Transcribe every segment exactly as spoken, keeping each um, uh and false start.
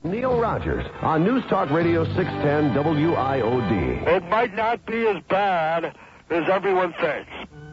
Neil Rogers on News Talk Radio six ten W I O D. It might not be as bad as everyone thinks.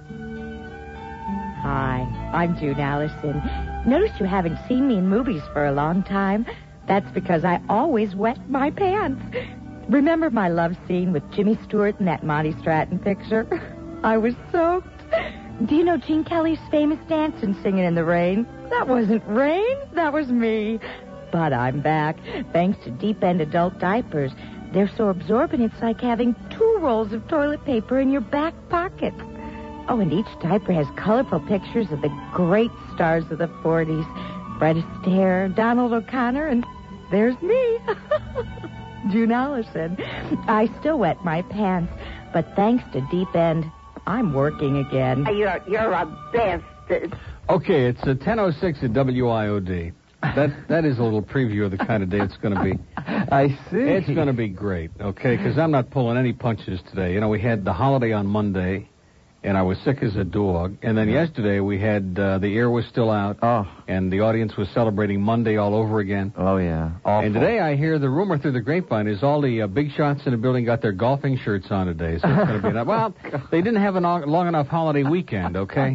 Hi, I'm June Allison. Notice you haven't seen me in movies for a long time. That's because I always wet my pants. Remember my love scene with Jimmy Stewart in that Monty Stratton picture? I was soaked. Do you know Gene Kelly's famous dance and Singing in the Rain? That wasn't rain. That was me. But I'm back, thanks to Deep End adult diapers. They're so absorbent, it's like having two rolls of toilet paper in your back pocket. Oh, and each diaper has colorful pictures of the great stars of the forties. Fred Astaire, Donald O'Connor, and there's me. June Allison. I still wet my pants, but thanks to Deep End, I'm working again. You're, you're a bastard. Okay, it's uh, ten oh six at W I O D. That that is a little preview of the kind of day it's going to be. I see. It's going to be great, okay, because I'm not pulling any punches today. You know, we had the holiday on Monday, and I was sick as a dog. And then yeah. yesterday we had uh, the air was still out, oh. and the audience was celebrating Monday all over again. Oh, yeah. Awful. And today I hear the rumor through the grapevine is all the uh, big shots in the building got their golfing shirts on today. So it's going to be enough. Well, they didn't have a long enough holiday weekend, okay?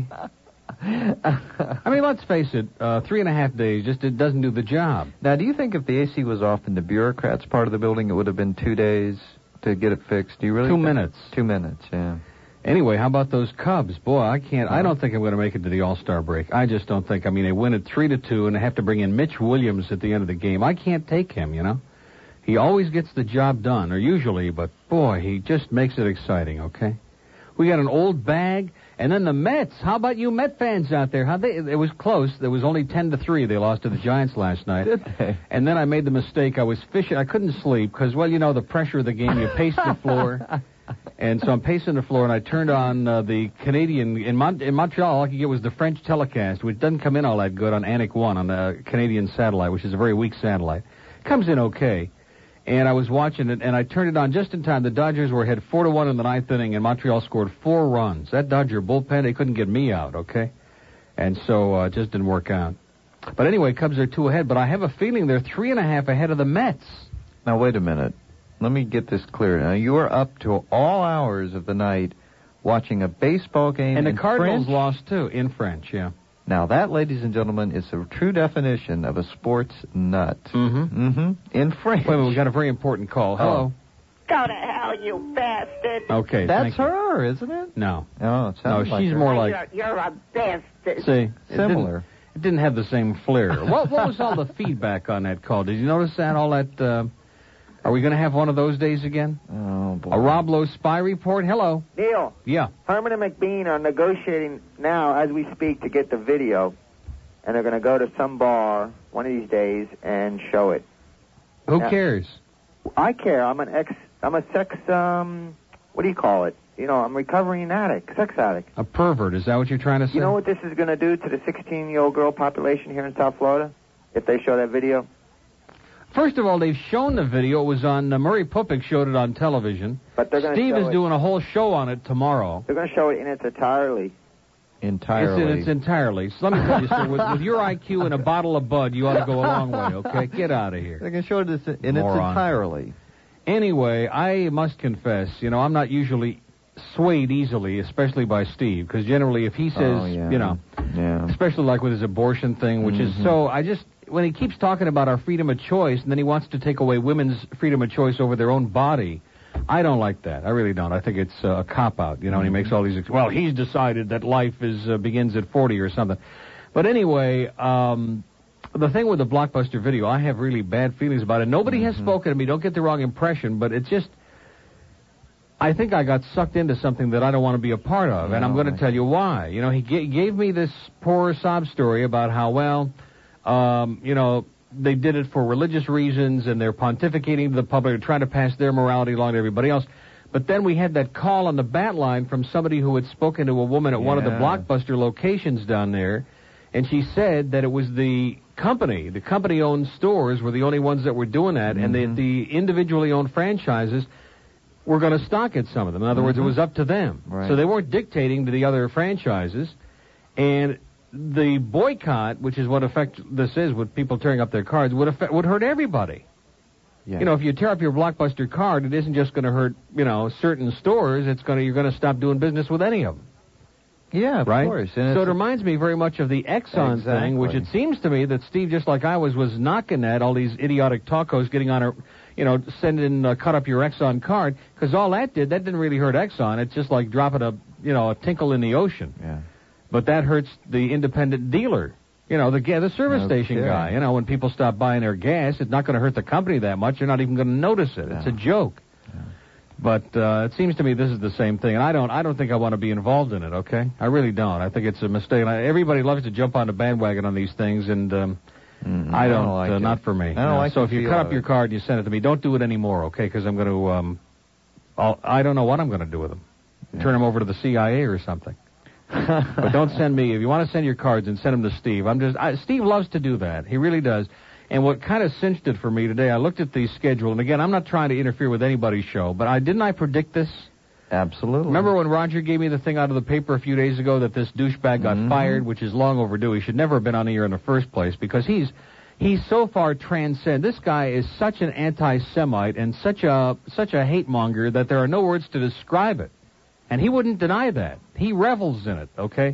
I mean, let's face it, uh, three and a half days just it doesn't do the job. Now, do you think if the A C was off in the bureaucrats part of the building, it would have been two days to get it fixed? Do you really Two think? minutes. Two minutes, yeah. Anyway, how about those Cubs? Boy, I can't, I don't think I'm going to make it to the All-Star break. I just don't think. I mean, they win it three to two, and they have to bring in Mitch Williams at the end of the game. I can't take him, you know. He always gets the job done, or usually, but boy, he just makes it exciting, okay? We got an old bag, and then the Mets. How about you Met fans out there? How they? It was close. There was only ten to three. They lost to the Giants last night. Did they? And then I made the mistake. I was fishing. I couldn't sleep because, well, you know, the pressure of the game. You pace the floor. And so I'm pacing the floor, and I turned on uh, the Canadian. In, Mon- in Montreal, all I could get was the French telecast, which doesn't come in all that good on Anik one, on the Canadian satellite, which is a very weak satellite. Comes in okay. And I was watching it, and I turned it on just in time. The Dodgers were ahead four to one in the ninth inning, and Montreal scored four runs. That Dodger bullpen, they couldn't get me out, okay? And so uh, it just didn't work out. But anyway, Cubs are two ahead, but I have a feeling they're three and a half ahead of the Mets. Now, wait a minute. Let me get this clear. Now, you are up to all hours of the night watching a baseball game and in the Cardinals French? lost, too, in French, yeah. Now, that, ladies and gentlemen, is the true definition of a sports nut. Mm-hmm. Mm-hmm. In French. Wait a minute, we got a very important call. Hello. Go to hell, you bastard. Okay, That's thank you. her, isn't it? No. Oh, it No, sounds like she's her. more like... You're, you're a bastard. See, it Similar. didn't, it didn't have the same flair. what, what was all the feedback on that call? Did you notice that? All that... Uh, are we going to have one of those days again? Oh, boy. A Rob Lowe spy report? Hello. Neil. Yeah. Herman and McBean are negotiating now as we speak to get the video. And they're going to go to some bar one of these days and show it. Who now, cares? I care. I'm an ex... I'm a sex... Um, what do you call it? You know, I'm a recovering addict. Sex addict. A pervert. Is that what you're trying to say? You know what this is going to do to the sixteen-year-old girl population here in South Florida? If they show that video? First of all, they've shown the video. It was on... Uh, Murray Pupik showed it on television. But they're going to Steve show is it. doing a whole show on it tomorrow. They're going to show it in its entirely. Entirely. It's, it's entirely. So let me tell you, sir, with, with your I Q and a bottle of Bud, you ought to go a long way, okay? Get out of here. They can show it in its Moron. entirely. Anyway, I must confess, you know, I'm not usually swayed easily, especially by Steve, because generally if he says, oh, yeah. you know, yeah. especially like with his abortion thing, which mm-hmm. is so, I just, when he keeps talking about our freedom of choice, and then he wants to take away women's freedom of choice over their own body, I don't like that. I really don't. I think it's uh, a cop-out, you know, and he makes all these, ex- well, he's decided that life is uh, begins at forty or something. But anyway, um, the thing with the Blockbuster video, I have really bad feelings about it. Nobody mm-hmm. has spoken to me. Don't get the wrong impression, but it's just, I think I got sucked into something that I don't want to be a part of, and I'm going to tell you why. You know, he g- gave me this poor sob story about how, well, um, you know, they did it for religious reasons, and they're pontificating to the public, trying to pass their morality along to everybody else. But then we had that call on the bat line from somebody who had spoken to a woman at yeah. one of the Blockbuster locations down there, and she said that it was the company, the company-owned stores were the only ones that were doing that, mm-hmm. and the, the individually owned franchises were going to stock at some of them. In other mm-hmm. words, it was up to them. Right. So they weren't dictating to the other franchises, and the boycott, which is what effect this is with people tearing up their cards, would affect, would hurt everybody. Yeah. You know, if you tear up your Blockbuster card, it isn't just going to hurt, you know, certain stores. It's going to you're going to stop doing business with any of them. Yeah, of right? course. And so it reminds me very much of the Exxon exactly. thing, which it seems to me that Steve, just like I was, was knocking at all these idiotic talkos getting on a, you know, sending, uh, cut up your Exxon card, because all that did, that didn't really hurt Exxon. It's just like dropping a, you know, a tinkle in the ocean. Yeah. But that hurts the independent dealer. You know, the the service Okay. station guy. You know, when people stop buying their gas, it's not going to hurt the company that much. You're not even going to notice it. Yeah. It's a joke. Yeah. But uh, it seems to me this is the same thing, and I don't I don't think I want to be involved in it, okay? I really don't. I think it's a mistake. And I, everybody loves to jump on the bandwagon on these things, and um, Mm, I don't, I don't like uh, it. not for me. I don't No. like So the if you feel cut of up your it. card and you send it to me, don't do it anymore, okay? Because I'm going to, um, I'll, I don't know what I'm going to do with them. Yeah. Turn them over to the C I A or something. But don't send me. If you want to send your cards, and send them to Steve. I'm just I, Steve loves to do that. He really does. And what kind of cinched it for me today, I looked at the schedule, and again, I'm not trying to interfere with anybody's show, but I didn't I predict this? Absolutely. Remember when Roger gave me the thing out of the paper a few days ago that this douchebag got Mhm. fired, which is long overdue. He should never have been on the air in the first place because he's he's so far transcend. This guy is such an anti-Semite and such a such a hate monger that there are no words to describe it. And he wouldn't deny that. He revels in it, okay?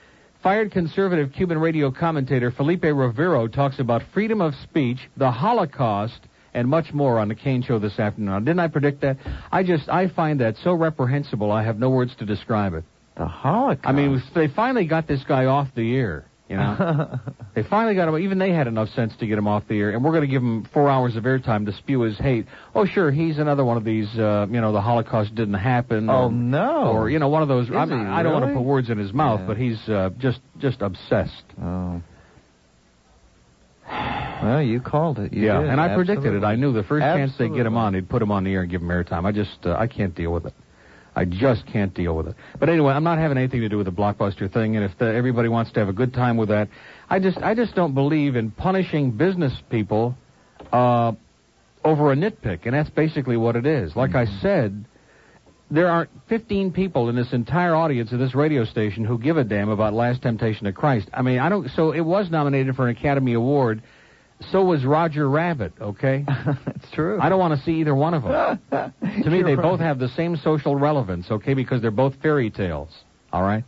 Fired conservative Cuban radio commentator Felipe Rivero talks about freedom of speech, the Holocaust, and much more on the Kane Show this afternoon. Now, didn't I predict that? I just, I find that so reprehensible, I have no words to describe it. The Holocaust. I mean, they finally got this guy off the air, you know? They finally got him, even they had enough sense to get him off the air, and we're going to give him four hours of airtime to spew his hate. Oh, sure, he's another one of these, uh, you know, the Holocaust didn't happen. Oh, or, no. Or, you know, one of those, Is I'm, he I don't want to really? put words in his mouth, Yeah. but he's uh, just, just obsessed. Oh. Well, you called it. You yeah, did. and I predicted it. Absolutely. I knew the first chance they get him Absolutely. on, they'd put him on the air and give him airtime. I just, uh, I can't deal with it. I just can't deal with it. But anyway, I'm not having anything to do with the Blockbuster thing, and if the, everybody wants to have a good time with that, I just, I just don't believe in punishing business people uh, over a nitpick, and that's basically what it is. Like Mm-hmm. I said, there aren't fifteen people in this entire audience of this radio station who give a damn about Last Temptation of Christ. I mean, I don't. So it was nominated for an Academy Award. So was Roger Rabbit, okay? It's true. I don't want to see either one of them. To me, You're they right. both have the same social relevance, okay, because they're both fairy tales, all right?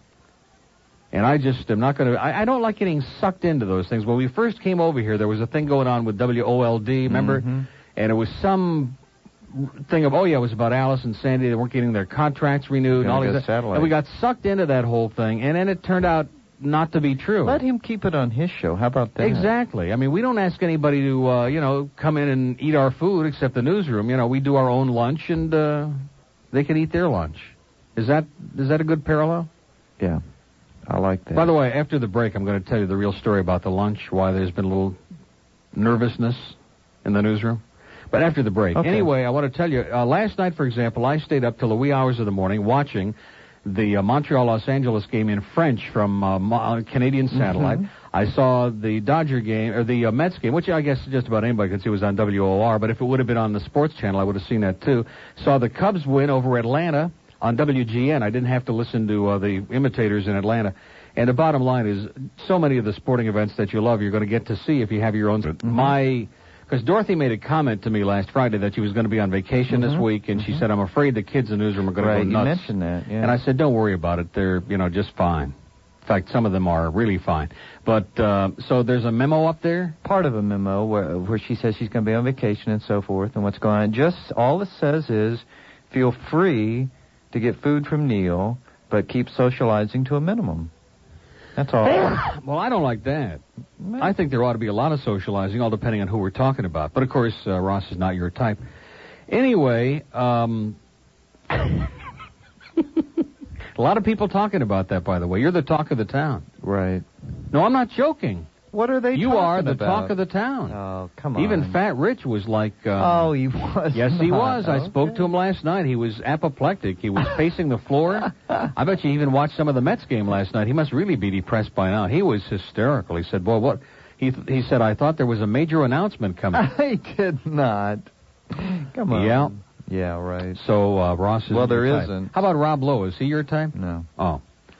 And I just am not going to... I don't like getting sucked into those things. When we first came over here, there was a thing going on with W O L D, remember? Mhm. And it was some thing of, oh, yeah, it was about Alice and Sandy. They weren't getting their contracts renewed and Gonna all get these... satellite. And we got sucked into that whole thing, and then it turned out not to be true. Let him keep it on his show. How about that? Exactly. I mean, we don't ask anybody to, uh, you know, come in and eat our food except the newsroom. You know, we do our own lunch, and uh, they can eat their lunch. Is that is that a good parallel? Yeah. I like that. By the way, after the break, I'm going to tell you the real story about the lunch, why there's been a little nervousness in the newsroom. But after the break. Okay. Anyway, I want to tell you, uh, last night, for example, I stayed up till the wee hours of the morning watching the uh, Montreal-Los Angeles game in French from uh, Mo- Canadian satellite. Mhm. I saw the Dodger game, or the uh, Mets game, which I guess just about anybody could see was on W O R, but if it would have been on the sports channel, I would have seen that too. Saw the Cubs win over Atlanta on W G N. I didn't have to listen to uh, the imitators in Atlanta. And the bottom line is, so many of the sporting events that you love, you're going to get to see if you have your own. Mhm. My... Because Dorothy made a comment to me last Friday that she was going to be on vacation Mhm. this week, and she said, I'm afraid the kids in the newsroom are going right, to go you nuts. mentioned that, yeah. And I said, don't worry about it. They're, you know, just fine. In fact, some of them are really fine. But, uh, so there's a memo up there? Part of a memo where, where she says she's going to be on vacation and so forth and what's going on. Just all it says is, feel free to get food from Neil, but keep socializing to a minimum. That's all. Well, I don't like that. I think there ought to be a lot of socializing, all depending on who we're talking about. But, of course, uh, Ross is not your type. Anyway, um... a lot of people talking about that, by the way. You're the talk of the town. Right. No, I'm not joking. What are they You talking are the about? talk of the town. Oh, come on. Even Fat Rich was like... Um, oh, he was Yes, he not. was. I Okay. spoke to him last night. He was apoplectic. He was pacing the floor. I bet you even watched some of the Mets game last night. He must really be depressed by now. He was hysterical. He said, boy, what... He he said, I thought there was a major announcement coming. I did not. Come on. Yeah. Yeah, right. So, uh, Ross is Well, there your type. isn't. How about Rob Lowe? Is he your type? No. Oh.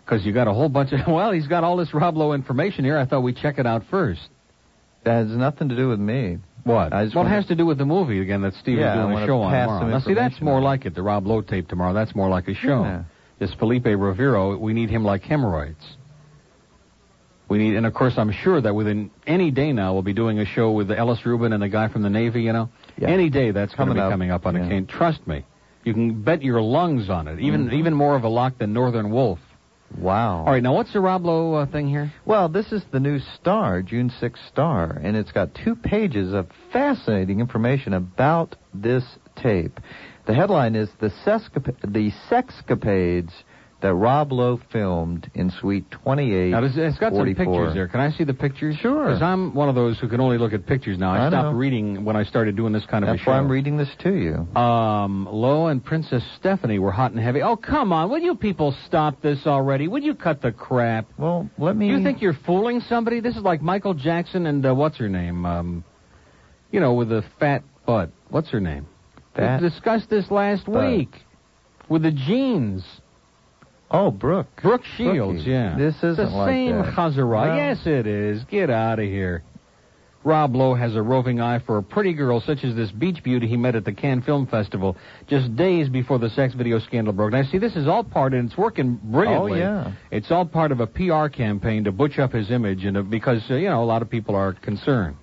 Because you got a whole bunch of... Well, he's got all this Rob Lowe information here. I thought we'd check it out first. That has nothing to do with me. What? I just well, it wanna... has to do with the movie, again, that Steve yeah, is doing I a show on pass tomorrow. some Now, see, that's more on. like it, the Rob Lowe tape tomorrow. That's more like a show. Yeah. This Felipe Rivero, we need him like hemorrhoids. We need, and of course, I'm sure that within any day now, we'll be doing a show with Ellis Rubin and the guy from the Navy, you know? Yeah. Any day that's going to be up. coming up on yeah. a cane. Trust me. You can bet your lungs on it. Even mm-hmm. even more of a lock than Northern Wolf. Wow. All right, now what's the Rob Lowe uh, thing here? Well, this is the new Star, June sixth Star, and it's got two pages of fascinating information about this tape. The headline is The, Sescap- the Sexcapades that Rob Lowe filmed in Suite twenty-eight. Now, it's got forty-four. some pictures there. Can I see the pictures? Sure. Because I'm one of those who can only look at pictures now. I, I stopped know. reading when I started doing this kind of That's a show. why I'm reading this to you. Um, Lowe and Princess Stephanie were hot and heavy. Oh, come on. Will you people stop this already? Would you cut the crap? Well, let me... You think you're fooling somebody? This is like Michael Jackson and uh, what's her name? Um, you know, with the fat butt. What's her name? Fat We discussed this last butt. week. With the jeans. Oh, Brooke. Brooke Shields, Brookie. yeah. This isn't the like same that. Chazarah. Well- Yes, it is. Get out of here. Rob Lowe has a roving eye for a pretty girl such as this beach beauty he met at the Cannes Film Festival just days before the sex video scandal broke. Now, see, this is all part, and it's working brilliantly. Oh, yeah. It's all part of a P R campaign to butch up his image, and uh, because, uh, you know, a lot of people are concerned.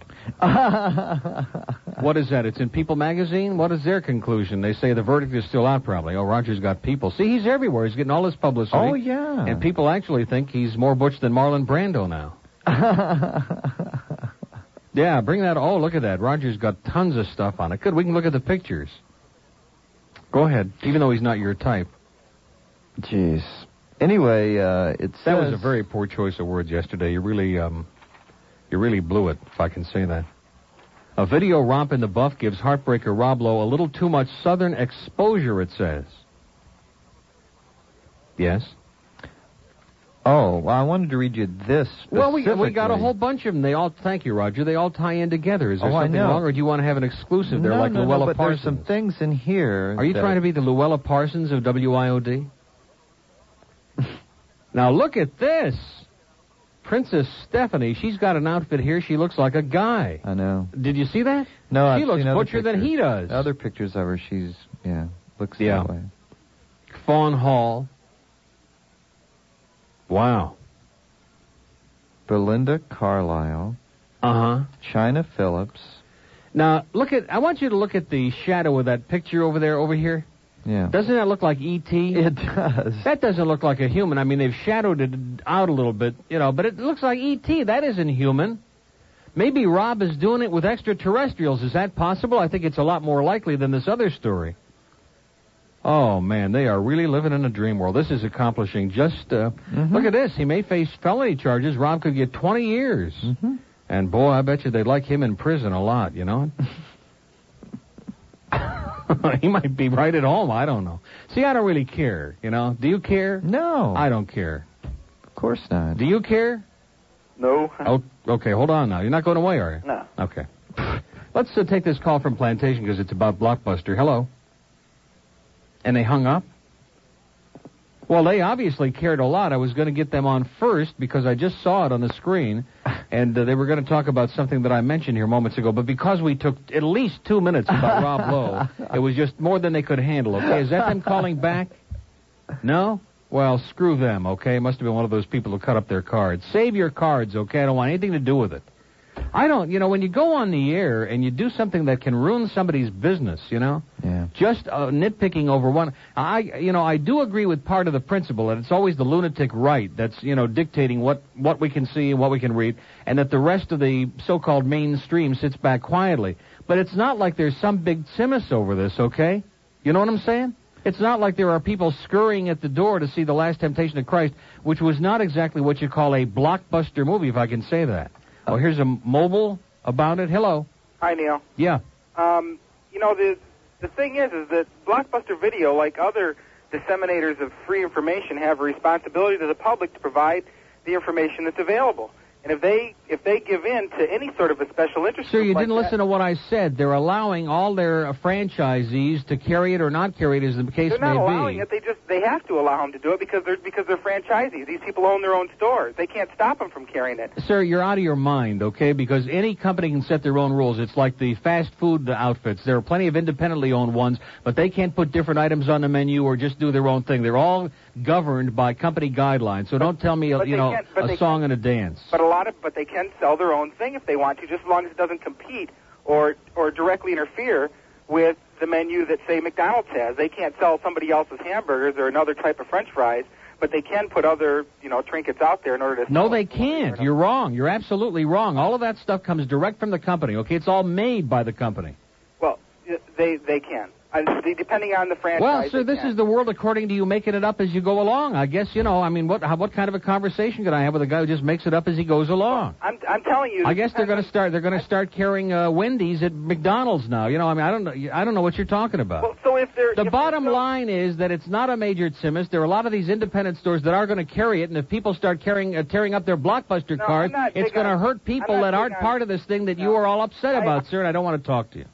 What is that? It's in People magazine? What is their conclusion? They say the verdict is still out, probably. Oh, Roger's got people. See, he's everywhere. He's getting all this publicity. Oh, yeah. And people actually think he's more butch than Marlon Brando now. Yeah, bring that. Oh, look at that. Roger's got tons of stuff on it. Good, we can look at the pictures. Go ahead, even though he's not your type. Jeez. Anyway, uh, it says... That was a very poor choice of words yesterday. You really, um, you really blew it, if I can say that. A video romp in the buff gives heartbreaker Rob Lowe a little too much southern exposure, it says. Yes? Oh, well, I wanted to read you this Well, we, we got a specifically. whole bunch of them. They all, thank you, Roger, they all tie in together. Is there Oh, I something know. wrong, or do you want to have an exclusive there no, like no, Luella no, but Parsons? there's some things in here. Are you that... trying to be the Luella Parsons of W I O D? Now, look at this. Princess Stephanie, she's got an outfit here. She looks like a guy. I know. Did you see that? No, She I've looks seen other butcher than pictures. he does. Other pictures of her, she's, yeah, looks Yeah. that way. Fawn Hall. Wow. Belinda Carlisle. Uh-huh. China Phillips. Now, look at, I want you to look at the shadow of that picture over there, over here. Yeah. Doesn't that look like E T? It does. That doesn't look like a human. I mean, they've shadowed it out a little bit, you know, but it looks like E T. That isn't human. Maybe Rob is doing it with extraterrestrials. Is that possible? I think it's a lot more likely than this other story. Oh, man, they are really living in a dream world. This is accomplishing just, uh, Mm-hmm. look at this. He may face felony charges. Rob could get twenty years. Mm-hmm. And, boy, I bet you they'd like him in prison a lot, you know? He might be right at home. I don't know. See, I don't really care, you know? Do you care? No. I don't care. Of course not. Do you care? No. Oh, okay, hold on now. You're not going away, are you? No. Okay. Let's uh, take this call from Plantation because it's about Blockbuster. Hello. And they hung up? Well, they obviously cared a lot. I was going to get them on first because I just saw it on the screen, and uh, they were going to talk about something that I mentioned here moments ago. But because we took at least two minutes about Rob Lowe, it was just more than they could handle. Okay, is that them calling back? No? Well, screw them, okay? Must have been one of those people who cut up their cards. Save your cards, okay? I don't want anything to do with it. I don't, you know, when you go on the air and you do something that can ruin somebody's business, you know, Yeah. just uh, nitpicking over one, I, you know, I do agree with part of the principle that it's always the lunatic right that's, you know, dictating what, what we can see and what we can read, and that the rest of the so-called mainstream sits back quietly. But it's not like there's some big simus over this, okay? You know what I'm saying? It's not like there are people scurrying at the door to see The Last Temptation of Christ, which was not exactly what you call a blockbuster movie, if I can say that. Oh, here's a mobile about it. Hello. Hi, Neil. Yeah. Um, you know, the the thing is, is that Blockbuster Video, like other disseminators of free information, have a responsibility to the public to provide the information that's available. And if they if they give in to any sort of a special interest Sir, group you like didn't that, listen to what I said. They're allowing all their uh, franchisees to carry it or not carry it, as the case they're may not allowing be. it. They just they have to allow them to do it because they're because they're franchisees. These people own their own stores. They can't stop them from carrying it. Sir, you're out of your mind, okay? Because any company can set their own rules. It's like the fast food outfits. There are plenty of independently owned ones, but they can't put different items on the menu or just do their own thing. They're all governed by company guidelines. So don't tell me, But you they know, can't- but a they song can't- and a dance. But a lot of but they can sell their own thing if they want to, just as long as it doesn't compete or or directly interfere with the menu that, say, McDonald's has. They can't sell somebody else's hamburgers or another type of French fries, but they can put other, you know, trinkets out there in order to No, sell they them. can't. You're wrong. You're absolutely wrong. All of that stuff comes direct from the company, okay? It's all made by the company. Well, they they can. And they- depending on the franchise. Well, sir, they this can. is the world according to you making it up as you go along. I guess, you know, I mean, what how, what kind of a conversation can I have with a guy who just makes it up as he goes along? I'm I'm telling you. I guess they're going to start. They're going to start carrying uh, Wendy's at McDonald's now. You know, I mean, I don't know. I don't know what you're talking about. Well, so if they're the if bottom they're so- line is that it's not a major Tzimmus. There are a lot of these independent stores that are going to carry it, and if people start carrying uh, tearing up their Blockbuster No, cards, I'm not it's big going to on- hurt people I'm not that big aren't on- part of this thing that you No. are all upset I- about, sir. And I don't want to talk to you.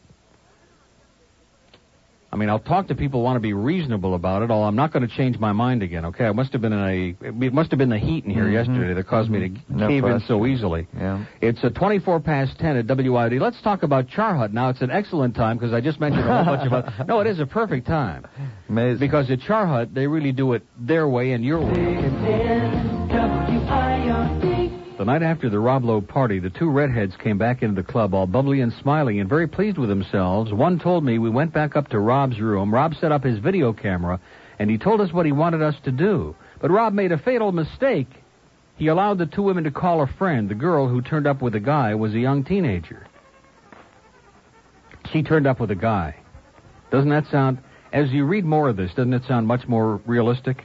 I mean, I'll talk to people who want to be reasonable about it, although I'm not going to change my mind again, okay? I must have been in a, it must have been the heat in here Mhm. yesterday that caused me to No cave in question. so easily. Yeah. It's a twenty-four past ten at W I O D. Let's talk about Char Hut now. It's an excellent time because I just mentioned a whole bunch about. No, it is a perfect time. Amazing. Because at Char Hut, they really do it their way and your way. The night after the Rob Lowe party, the two redheads came back into the club all bubbly and smiling and very pleased with themselves. One told me we went back up to Rob's room. Rob set up his video camera, and he told us what he wanted us to do. But Rob made a fatal mistake. He allowed the two women to call a friend. The girl who turned up with the guy was a young teenager. She turned up with a guy. Doesn't that sound... As you read more of this, doesn't it sound much more realistic?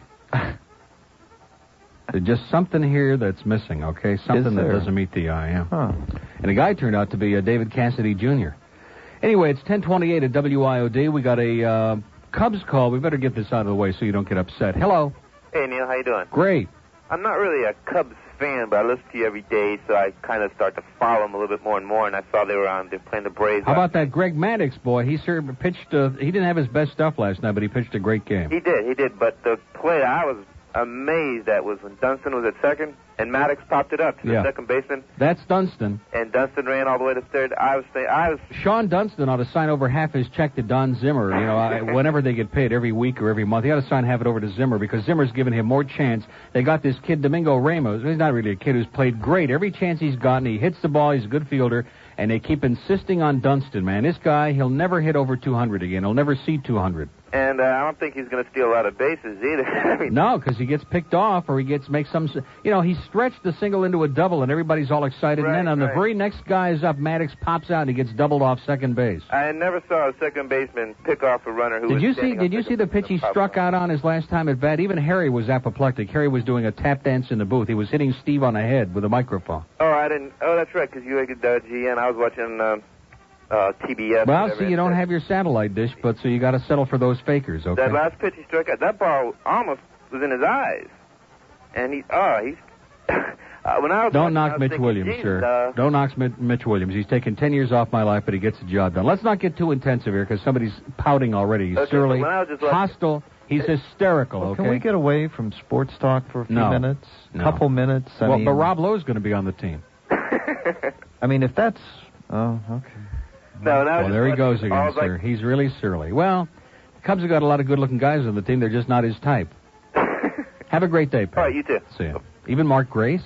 There's just something here that's missing, okay? Something that there? doesn't meet the eye, yeah. Huh. And the guy turned out to be uh, David Cassidy Junior Anyway, it's ten twenty-eight at W I O D. We got a uh, Cubs call. We better get this out of the way so you don't get upset. Hello. Hey, Neil, how you doing? Great. I'm not really a Cubs fan, but I listen to you every day, so I kind of start to follow them a little bit more and more, and I saw they were on, they're playing the Braves. How about that Greg Maddux boy? He sure pitched, uh, he didn't have his best stuff last night, but he pitched a great game. He did, he did, but the play I was amazed at was when Dunston was at second, and Maddox popped it up to Yeah. the second baseman, That's Dunston. and Dunston ran all the way to third. I was saying, I was, Sean Dunston ought to sign over half his check to Don Zimmer, you know, I, whenever they get paid, every week or every month. He ought to sign half it over to Zimmer because Zimmer's given him more chance. They got this kid, Domingo Ramos. He's not really a kid who's played great. Every chance he's gotten, he hits the ball. He's a good fielder. And they keep insisting on Dunston, man. This guy, he'll never hit over two hundred again. He'll never see two hundred. and uh, I don't think he's going to steal a lot of bases either. I mean, No, because he gets picked off or he gets makes some, you know, he stretched the single into a double and everybody's all excited. Right, and then on right. the very next guy is up, Maddox pops out and he gets doubled off second base. I never saw a second baseman pick off a runner who Did was you see? standing Did on you second see the base pitch he and popped struck off. out on his last time at bat? Even Harry was apoplectic. Harry was doing a tap dance in the booth. He was hitting Steve on the head with a microphone. Oh, I didn't. Oh, that's right, because you had uh, G N. I was watching uh, uh, T B S. Well, whatever, see, you and don't that- have your satellite dish, but so you got to settle for those fakers, okay? That last pitch he struck out, that ball almost was in his eyes, and he. Oh, he's. uh, when I was Don't watching, I knock was Mitch thinking, Williams, Jesus, sir. Uh, Don't knock Mitch, Mitch Williams. He's taken ten years off my life, but he gets the job done. Let's not get too intensive here because somebody's pouting already. He's Okay, surly, but when I was just watching- hostile. He's hysterical, Well, okay? Can we get away from sports talk for a few No. minutes? No. Couple minutes? I well, mean, but Rob Lowe's going to be on the team. I mean, if that's... Oh, okay. no, and I was Well, just there he watching- goes I again, was sir. like, He's really surly. Well, the Cubs have got a lot of good-looking guys on the team. They're just not his type. Have a great day, Pat. all right, you too. See ya. Even Mark Grace?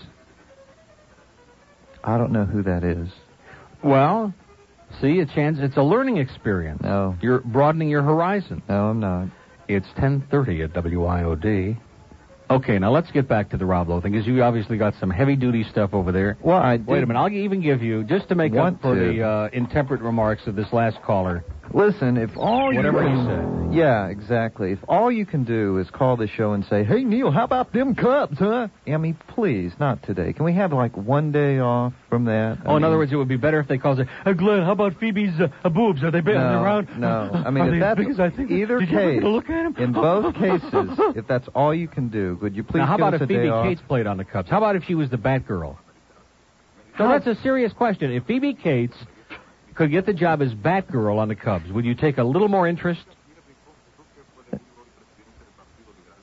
I don't know who that is. Well, see, a chance. It's a learning experience. No. You're broadening your horizon. No, I'm not. It's ten thirty at W I O D. Okay, now let's get back to the Rob Lowe thing, because you obviously got some heavy-duty stuff over there. Well, I did... Wait a minute. I'll even give you, just to make up Want for to. the uh, intemperate remarks of this last caller, Listen, if all whatever you he can... said. Yeah, exactly. If all you can do is call the show and say, hey, Neil, how about them Cubs, huh? I mean, please, not today. Can we have, like, one day off from that? I Oh, in mean, other words, it would be better if they called it, uh, Glenn, how about Phoebe's uh, boobs? Are they big? No, Are they round? no. I mean, Are if they that's as big as I think? either Did you ever case, get a look at 'em? in both cases, if that's all you can do, could you please Now, how give about us if a day Phoebe off? Cates played on the Cubs? How about if she was the Batgirl? So that's a serious question. If Phoebe Cates could get the job as Batgirl on the Cubs, would you take a little more interest?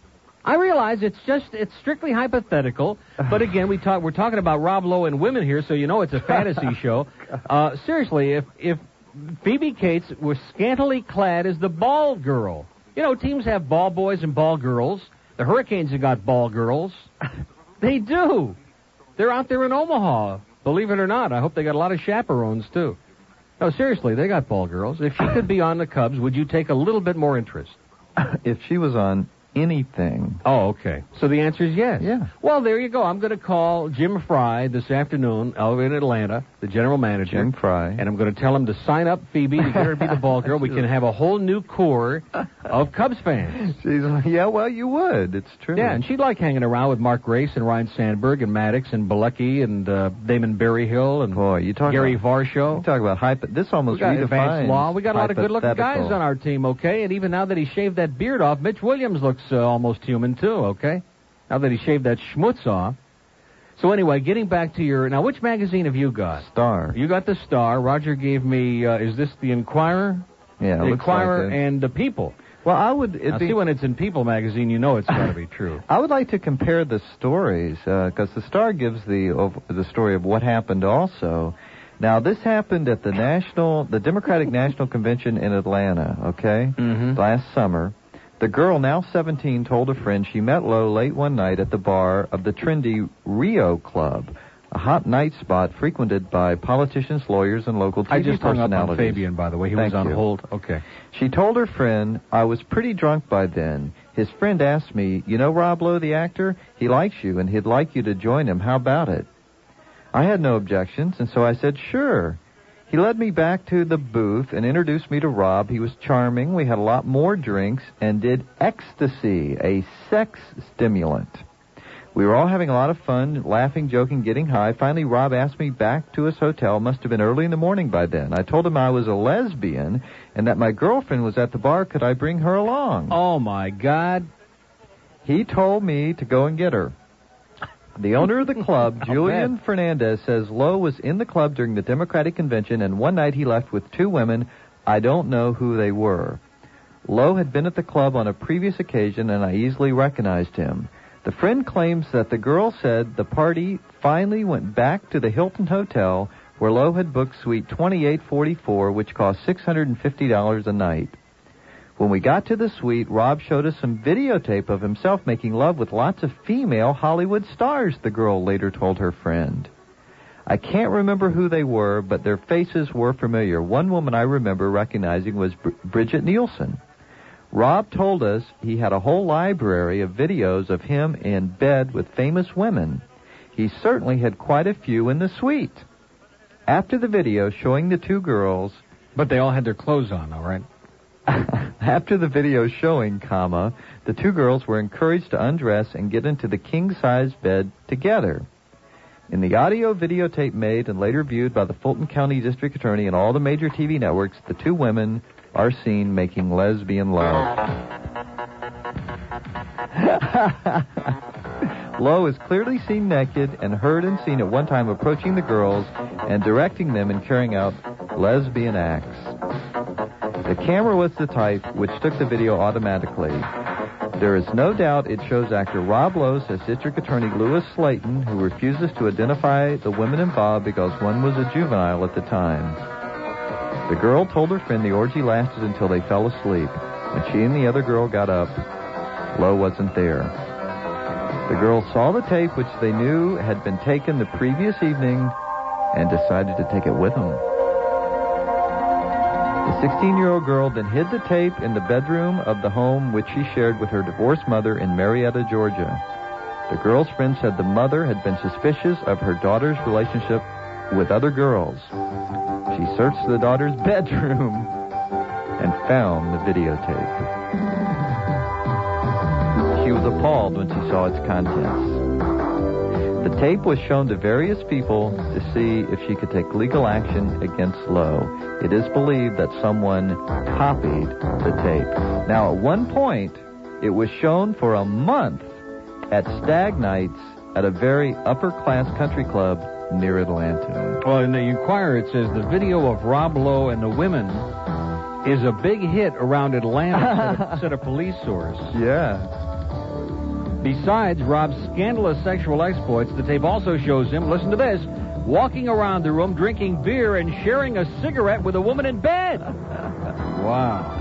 I realize it's just, it's strictly hypothetical, but again, we talk, we're talking about Rob Lowe and women here, so you know it's a fantasy show. Uh, seriously, if, if Phoebe Cates was scantily clad as the ball girl, you know, teams have ball boys and ball girls. The Hurricanes have got ball girls. They do. They're out there in Omaha, believe it or not. I hope they got a lot of chaperones, too. No, seriously, they got ball girls. If she could be on the Cubs, would you take a little bit more interest? If she was on anything. Oh, okay. So the answer is yes. Yeah. Well, there you go. I'm going to call Jim Fry this afternoon out in Atlanta, the general manager. Jim Fry. And I'm going to tell him to sign up Phoebe to get her to be the ball girl. We can have a whole new core of Cubs fans. She's, yeah, well, you would. It's true. Yeah, and she'd like hanging around with Mark Grace and Ryan Sandberg and Maddox and Bilecki and uh, Damon Berryhill and Boy, you talk Gary about, Varsho. You talk about hype. This almost we got redefines Advanced Law. We got a lot of good-looking guys hypothetical. on our team, okay? And even now that he shaved that beard off, Mitch Williams looks uh, almost human, too, okay? Now that he shaved that schmutz off. So anyway, getting back to your... Now, which magazine have you got? Star. You got the Star. Roger gave me... Uh, is this the Inquirer? Yeah, The looks Inquirer like it. and the People. Well, I would... Now, be, see, when it's in People magazine, you know it's got to be true. I would like to compare the stories, because the Star gives the of, the story of what happened also. Now, this happened at the National... the Democratic National Convention in Atlanta, okay? Mm-hmm. Last summer. The girl, now seventeen, told a friend she met Lowe late one night at the bar of the trendy Rio Club, a hot night spot frequented by politicians, lawyers, and local T V I just hung up personalities. on Fabian, by the way. He Thank was on you. hold. Okay. She told her friend, I was pretty drunk by then. His friend asked me, you know Rob Lowe, the actor? He likes you, and he'd like you to join him. How about it? I had no objections, and so I said, sure. He led me back to the booth and introduced me to Rob. He was charming. We had a lot more drinks and did ecstasy, a sex stimulant. We were all having a lot of fun, laughing, joking, getting high. Finally, Rob asked me back to his hotel. Must have been early in the morning by then. I told him I was a lesbian and that my girlfriend was at the bar. Could I bring her along? Oh, my God. He told me to go and get her. The owner of the club, Julian Fernandez, says Lowe was in the club during the Democratic Convention, and one night he left with two women. I don't know who they were. Lowe had been at the club on a previous occasion, and I easily recognized him. The friend claims that the girl said the party finally went back to the Hilton Hotel, where Lowe had booked suite twenty-eight forty-four, which cost six hundred fifty dollars a night. When we got to the suite, Rob showed us some videotape of himself making love with lots of female Hollywood stars, the girl later told her friend. I can't remember who they were, but their faces were familiar. One woman I remember recognizing was Br- Bridget Nielsen. Rob told us he had a whole library of videos of him in bed with famous women. He certainly had quite a few in the suite. After the video showing the two girls... But they all had their clothes on, all right? After the video showing, comma, the two girls were encouraged to undress and get into the king-size bed together. In the audio videotape made and later viewed by the Fulton County District Attorney and all the major T V networks, the two women are seen making lesbian love. Lowe is clearly seen naked and heard and seen at one time approaching the girls and directing them in carrying out lesbian acts. The camera was the type which took the video automatically. There is no doubt it shows actor Rob Lowe as District Attorney Lewis Slayton, who refuses to identify the women involved because one was a juvenile at the time. The girl told her friend the orgy lasted until they fell asleep. When she and the other girl got up, Lowe wasn't there. The girls saw the tape, which they knew had been taken the previous evening, and decided to take it with them. The sixteen-year-old girl then hid the tape in the bedroom of the home which she shared with her divorced mother in Marietta, Georgia. The girl's friend said the mother had been suspicious of her daughter's relationship with other girls. She searched the daughter's bedroom and found the videotape. She was appalled when she saw its contents. The tape was shown to various people to see if she could take legal action against Lowe. It is believed that someone copied the tape. Now, at one point, it was shown for a month at stag nights at a very upper-class country club near Atlanta. Well, in the Inquirer, it says the video of Rob Lowe and the women is a big hit around Atlanta, said, a, said a police source. Yeah. Besides Rob's scandalous sexual exploits, the tape also shows him, listen to this, walking around the room, drinking beer, and sharing a cigarette with a woman in bed. Wow.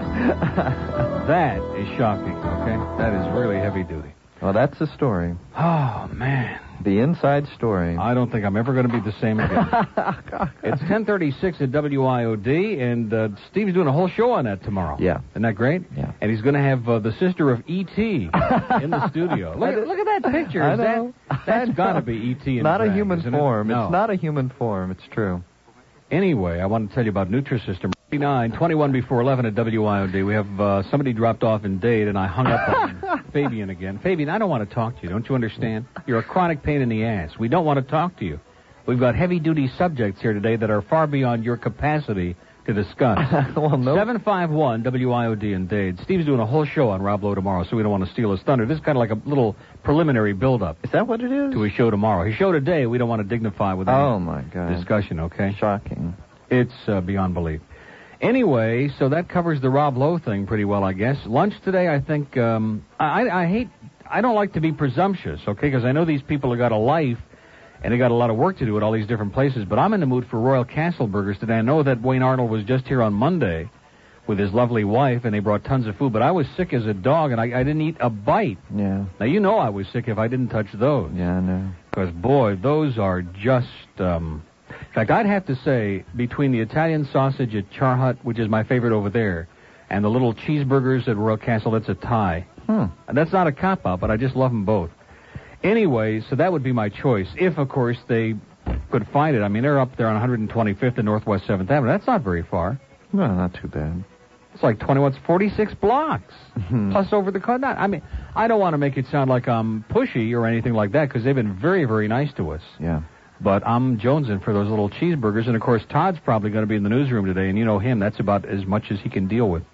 That is shocking, okay? That is really heavy duty. Well, that's the story. Oh, man. The inside story. I don't think I'm ever going to be the same again. It's ten thirty-six at W I O D, and uh, Steve's doing a whole show on that tomorrow. Yeah. Isn't that great? Yeah. And he's going to have uh, the sister of E T in the studio. Look at, look at that picture. I Is know. That, that's got to be E T in Not drag, a human isn't it? form. No. It's not a human form. It's true. Anyway, I want to tell you about Nutrisystem. nine twenty-one before eleven at W I O D. We have uh, somebody dropped off in Dade, and I hung up on Fabian again. Fabian, I don't want to talk to you. Don't you understand? You're a chronic pain in the ass. We don't want to talk to you. We've got heavy-duty subjects here today that are far beyond your capacity to discuss. Well, no. seven five one W I O D in Dade. Steve's doing a whole show on Rob Lowe tomorrow, so we don't want to steal his thunder. This is kind of like a little preliminary build-up. Is that what it is? To his show tomorrow. His show today, we don't want to dignify with any Oh, my God. discussion, okay? Shocking. It's uh, beyond belief. Anyway, so that covers the Rob Lowe thing pretty well, I guess. Lunch today, I think, um, I, I hate, I don't like to be presumptuous, okay, because I know these people have got a life, and they got a lot of work to do at all these different places, but I'm in the mood for Royal Castle burgers today. I know that Wayne Arnold was just here on Monday with his lovely wife, and they brought tons of food, but I was sick as a dog, and I, I didn't eat a bite. Yeah. Now, you know I was sick if I didn't touch those. Yeah, I know. Because, boy, those are just, um... In fact, I'd have to say, between the Italian sausage at Char Hut, which is my favorite over there, and the little cheeseburgers at Royal Castle, that's a tie. Hmm. And that's not a cop-out, but I just love them both. Anyway, so that would be my choice, if, of course, they could find it. I mean, they're up there on one hundred twenty-fifth and Northwest seventh Avenue. That's not very far. No, not too bad. It's like twenty, what's forty-six blocks, plus over the car. I mean, I don't want to make it sound like I'm pushy or anything like that, because they've been very, very nice to us. Yeah. But I'm jonesing for those little cheeseburgers. And, of course, Todd's probably going to be in the newsroom today. And you know him. That's about as much as he can deal with.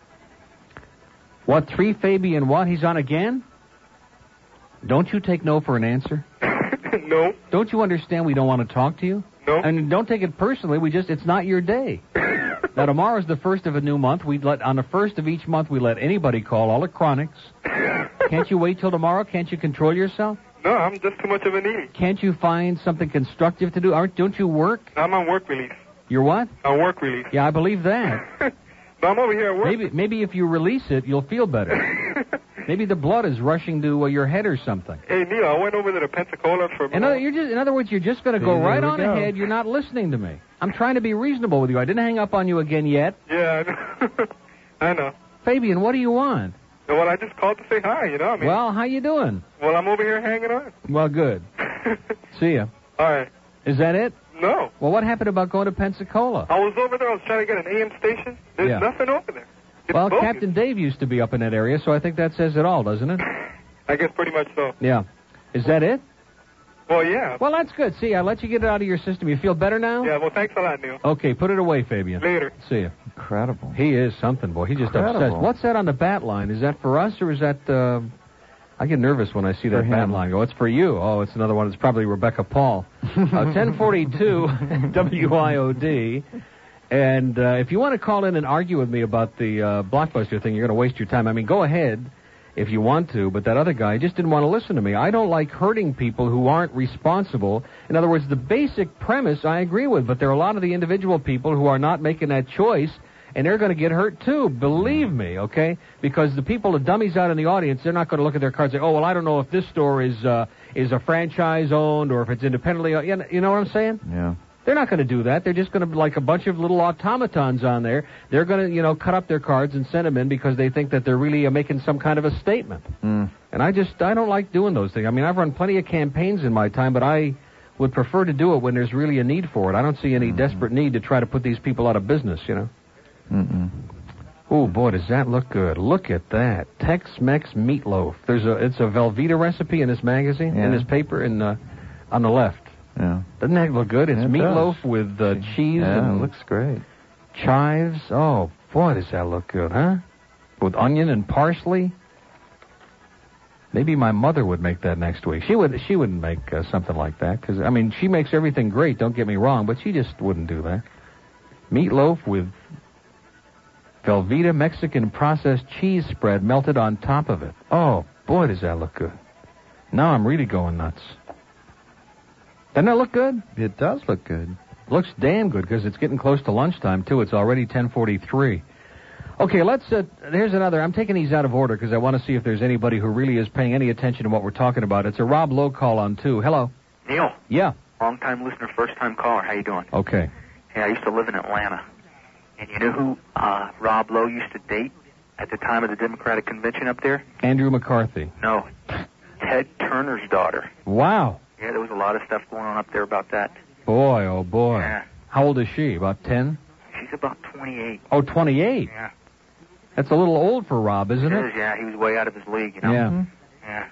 What, three Fabian what? He's on again? Don't you take no for an answer? No. Don't you understand we don't want to talk to you? No. And don't take it personally. We just, it's not your day. Now, tomorrow's the first of a new month. We let On the first of each month, we let anybody call, all the chronics. Can't you wait till tomorrow? Can't you control yourself? No, I'm just too much of an idiot. Can't you find something constructive to do? Aren't, don't you work? I'm on work release. You're what? On work release. Yeah, I believe that. No, I'm over here at work. Maybe maybe if you release it, you'll feel better. Maybe the blood is rushing to uh, your head or something. Hey, Neil, I went over to the Pensacola for... In other, you're just, in other words, you're just going to go There right we on go. ahead. You're not listening to me. I'm trying to be reasonable with you. I didn't hang up on you again yet. Yeah, I know. I know. Fabian, what do you want? Well, I just called to say hi, you know? I mean, Well, how you doing? well, I'm over here hanging on. Well, good. See ya. All right. Is that it? No. Well, what happened about going to Pensacola? I was over there. I was trying to get an A M station. There's Yeah. nothing over there. It's Well, bogus. Captain Dave used to be up in that area, so I think that says it all, doesn't it? I guess pretty much so. Yeah. Is that it? Well, yeah. Well, that's good. See, I let you get it out of your system. You feel better now? Yeah, well, thanks a lot, Neil. Okay, put it away, Fabian. Later. See ya. Incredible. He is something, boy. He's just Incredible. obsessed. What's that on the bat line? Is that for us or is that... Uh, I get nervous when I see For that bat him. line go. It's for you. Oh, it's another one. It's probably Rebecca Paul. uh, ten forty-two W I O D. And uh, if you want to call in and argue with me about the uh, Blockbuster thing, you're going to waste your time. I mean, go ahead if you want to, but that other guy just didn't want to listen to me. I don't like hurting people who aren't responsible. In other words, the basic premise I agree with, but there are a lot of the individual people who are not making that choice, and they're going to get hurt too, believe me, okay? Because the people, the dummies out in the audience, they're not going to look at their cards and say, oh, well, I don't know if this store is uh, is a franchise-owned or if it's independently owned. You know, you know what I'm saying? Yeah. They're not going to do that. They're just going to, like a bunch of little automatons on there, they're going to, you know, cut up their cards and send them in because they think that they're really uh, making some kind of a statement. Mm. And I just, I don't like doing those things. I mean, I've run plenty of campaigns in my time, but I would prefer to do it when there's really a need for it. I don't see any Mm-hmm. desperate need to try to put these people out of business, you know. Mm-mm. Oh, boy, does that look good. Look at that. Tex-Mex meatloaf. There's a, it's a Velveeta recipe in this magazine, Yeah. in this paper, in uh, on the left. Yeah. Doesn't that look good? It's It meatloaf does. with uh, cheese Yeah, and it looks great. chives. Oh, boy, does that look good, huh? With onion and parsley. Maybe my mother would make that next week. She would. She wouldn't make uh, something like that because I mean, she makes everything great. Don't get me wrong, but she just wouldn't do that. Meatloaf with Velveeta Mexican processed cheese spread melted on top of it. Oh, boy, does that look good. Now I'm really going nuts. Doesn't that look good? It does look good. Looks damn good because it's getting close to lunchtime, too. It's already ten forty-three. Okay, let's, uh, here's another. I'm taking these out of order because I want to see if there's anybody who really is paying any attention to what we're talking about. It's a Rob Lowe call on two. Hello. Neil. Yeah. Long-time listener, first-time caller. How you doing? Okay. Hey, I used to live in Atlanta. And you know who uh, Rob Lowe used to date at the time of the Democratic Convention up there? Andrew McCarthy. No. Ted Turner's daughter. Wow. Yeah, there was a lot of stuff going on up there about that. Boy, oh boy. Yeah. How old is she? About ten? She's about twenty-eight. Oh, twenty-eight? Yeah. That's a little old for Rob, isn't it? it? Is, yeah. He was way out of his league, you know? Yeah. Mm-hmm. Yeah.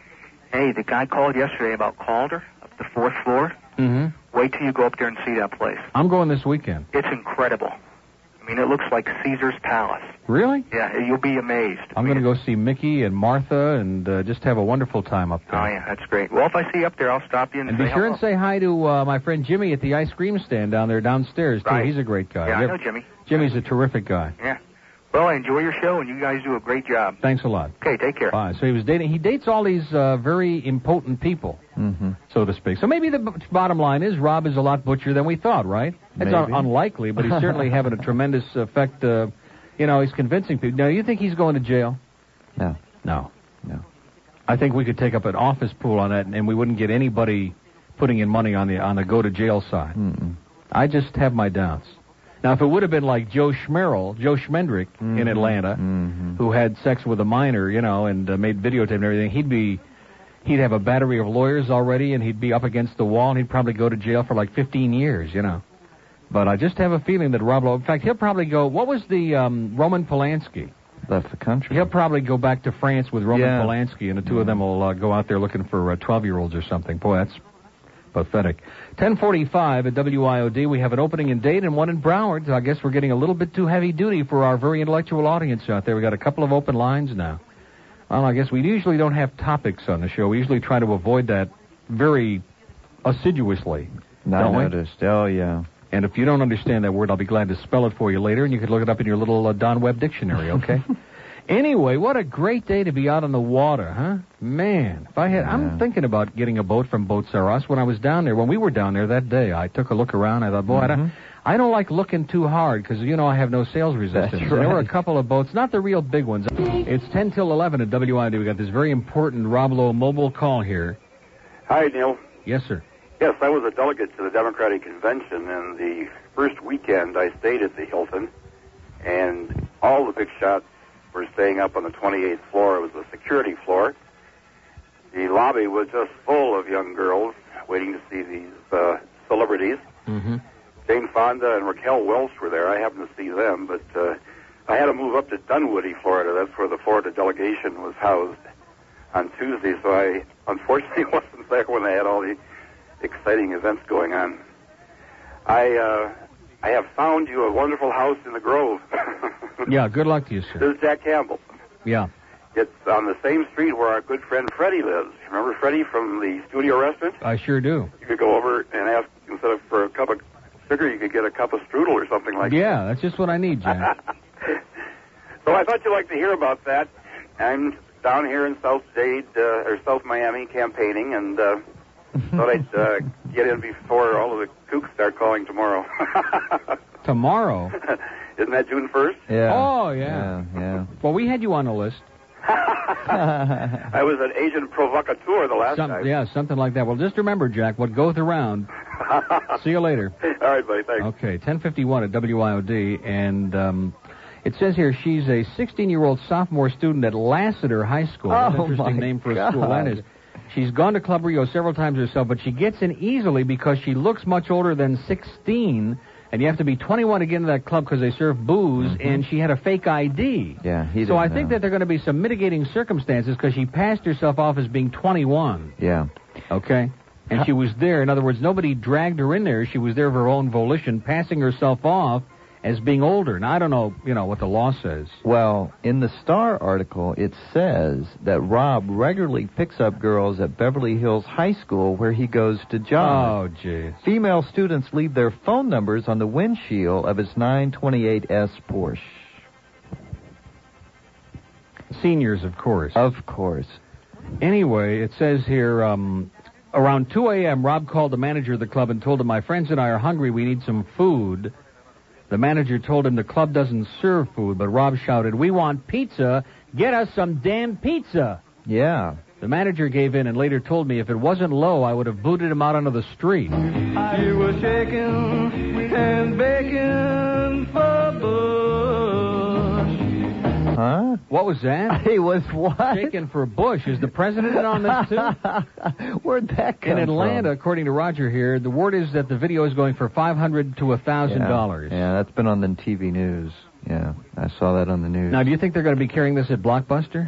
Hey, the guy called yesterday about Calder, up the fourth floor. Mm-hmm. Wait till you go up there and see that place. I'm going this weekend. It's incredible. I mean, it looks like Caesar's Palace. Really? Yeah, you'll be amazed. I'm going to go see Mickey and Martha and uh, just have a wonderful time up there. Oh, yeah, that's great. Well, if I see you up there, I'll stop you and, and say be sure hello. and say hi to uh, my friend Jimmy at the ice cream stand down there downstairs, too. Right. He's a great guy. Yeah, You I ever- know Jimmy. Jimmy's a terrific guy. Yeah. Well, I enjoy your show, and you guys do a great job. Thanks a lot. Okay, take care. Bye. So he was dating. He dates all these uh, very impotent people, mm-hmm. so to speak. So maybe the b- bottom line is Rob is a lot butcher than we thought, right? It's Maybe. un- unlikely, but he's certainly having a tremendous effect. Uh, you know, he's convincing people. Now, you think he's going to jail? No. No. No. I think we could take up an office pool on that, and we wouldn't get anybody putting in money on the on the go to jail side. Mm-mm. I just have my doubts. Now, if it would have been like Joe Schmerl, Joe Schmendrick mm-hmm. in Atlanta, mm-hmm. who had sex with a minor, you know, and uh, made videotape and everything, he'd be, he'd have a battery of lawyers already, and he'd be up against the wall, and he'd probably go to jail for like fifteen years, you know. But I just have a feeling that Rob Lowe, in fact, he'll probably go, what was the um, Roman Polanski? Left the country. He'll probably go back to France with Roman Yeah. Polanski, and the two yeah. of them will uh, go out there looking for uh, twelve-year-olds or something. Boy, that's pathetic. ten forty-five at W I O D. We have an opening in Dade and one in Broward. So I guess we're getting a little bit too heavy duty for our very intellectual audience out there. We got a couple of open lines now. Well, I guess we usually don't have topics on the show. We usually try to avoid that very assiduously. I don't we? noticed. Oh, yeah. And if you don't understand that word, I'll be glad to spell it for you later, and you could look it up in your little uh, Don Webb dictionary, okay? Anyway, what a great day to be out on the water, huh? Man, if I had, yeah. I'm thinking about getting a boat from Boats R Us. When I was down there, when we were down there that day, I took a look around. I thought, boy, mm-hmm. I don't, I don't like looking too hard because, you know, I have no sales resistance. That's And right. there were a couple of boats, not the real big ones. It's ten till eleven at W I O D. We got this very important Rob Lowe mobile call here. Hi, Neil. Yes, sir. Yes, I was a delegate to the Democratic Convention, and the first weekend I stayed at the Hilton, and all the big shots were staying up on the twenty-eighth floor. It was the security floor. The lobby was just full of young girls waiting to see these uh, celebrities. Mm-hmm. Jane Fonda and Raquel Welch were there. I happened to see them, but uh, I had to move up to Dunwoody, Florida. That's where the Florida delegation was housed on Tuesday, so I unfortunately wasn't there when they had all the exciting events going on. I uh, I have found you a wonderful house in the Grove. Yeah, good luck to you, sir. This is Jack Campbell. Yeah. It's on the same street where our good friend Freddie lives. Remember Freddie from the studio restaurant? I sure do. You could go over and ask, instead of for a cup of sugar, you could get a cup of strudel or something like Yeah, that's just what I need, Jack. that. So I thought you'd like to hear about that. I'm down here in South Dade, uh, or South Miami campaigning, and uh, thought I'd uh, get in before all of the kooks start calling tomorrow. Tomorrow? Isn't that June first? Yeah. Oh, yeah. Yeah, yeah. Well, we had you on the list. I was an agent provocateur the last Some, time. yeah, something like that. Well, just remember, Jack, what goeth around. See you later. All right, buddy, thanks. Okay, ten fifty-one at W I O D, and um, it says here she's a sixteen-year-old sophomore student at Lassiter High School. That's an Oh, interesting my name for a God. school, that is. She's gone to Club Rio several times herself, but she gets in easily because she looks much older than sixteen, and you have to be twenty-one to get into that club because they serve booze, Mm-hmm. and she had a fake I D. Yeah, he So didn't I think know. that there are going to be some mitigating circumstances because she passed herself off as being twenty-one. Yeah. Okay? And she was there. In other words, nobody dragged her in there. She was there of her own volition, passing herself off as being older. Now, I don't know, you know, what the law says. Well, in the Star article, it says that Rob regularly picks up girls at Beverly Hills High School where he goes to jog. Oh, jeez. Female students leave their phone numbers on the windshield of his nine twenty-eight S Porsche. Seniors, of course. Of course. Anyway, it says here, um, around two a.m., Rob called the manager of the club and told him, my friends and I are hungry. We need some food. The manager told him the club doesn't serve food, but Rob shouted, we want pizza. Get us some damn pizza. Yeah. The manager gave in and later told me if it wasn't low, I would have booted him out onto the street. You were shaking and baking for Bush. Huh? What was that? He was what? Shaking for Bush. Is the president in on this, too? Where'd that come In Atlanta, from? according to Roger here, the word is that the video is going for five hundred to one thousand dollars. Yeah. yeah, that's been on the T V news. Yeah, I saw that on the news. Now, do you think they're going to be carrying this at Blockbuster?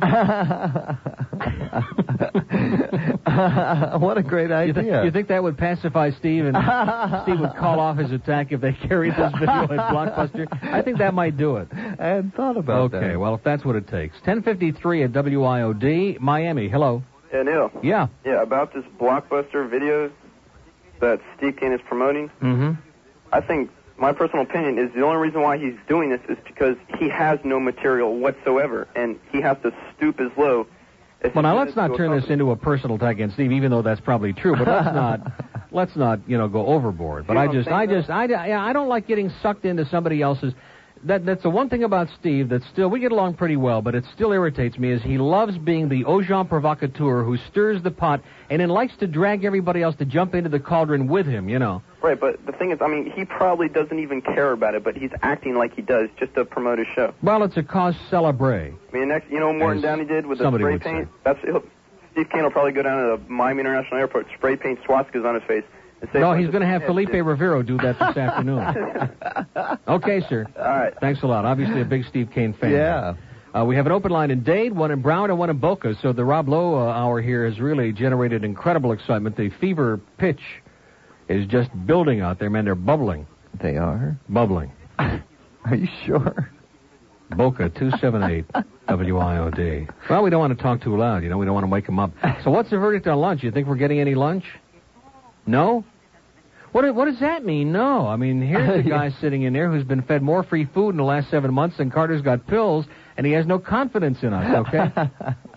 What a great idea. You, th- you think that would pacify Steve and Steve would call off his attack if they carried this video at Blockbuster? I think that might do it. I hadn't thought about okay, that. Okay, well, if that's what it takes. ten fifty-three at W I O D, Miami. Hello. Yeah, Neil. Yeah. Yeah, about this Blockbuster videos that Steve Kane is promoting. Mm-hmm. I think my personal opinion is the only reason why he's doing this is because he has no material whatsoever, and he has to stoop as low. As Well, now he let's is not to turn this accomplish- into a personal attack against Steve, even though that's probably true. But let's not, let's not, you know, go overboard. But You know I what I'm just, I saying, just, I, yeah, I don't like getting sucked into somebody else's. That that's the one thing about Steve that still we get along pretty well, but it still irritates me is he loves being the agent provocateur who stirs the pot and then likes to drag everybody else to jump into the cauldron with him. You know. Right, but the thing is, I mean, he probably doesn't even care about it, but he's acting like he does just to promote his show. Well, it's a cause celebre. I mean, next, you know what Morton As Downey did with the somebody spray would paint? say. That's he'll, Steve Kane will probably go down to the Miami International Airport, spray paint swastikas on his face. And say, No, he's going to have Felipe Rivero do that this afternoon. Okay, sir. All right. Thanks a lot. Obviously a big Steve Kane fan. Yeah. Uh, we have an open line in Dade, one in Brown, and one in Boca. So the Rob Lowe uh, hour here has really generated incredible excitement. The fever pitch is just building out there, man. They're bubbling. They are? Bubbling. Are you sure? Boca, two seven eight W I O D. Well, we don't want to talk too loud, you know. We don't want to wake them up. So what's the verdict on lunch? You think we're getting any lunch? No? What, what does that mean? No. I mean, here's a guy sitting in there who's been fed more free food in the last seven months than Carter's got pills, and he has no confidence in us, okay?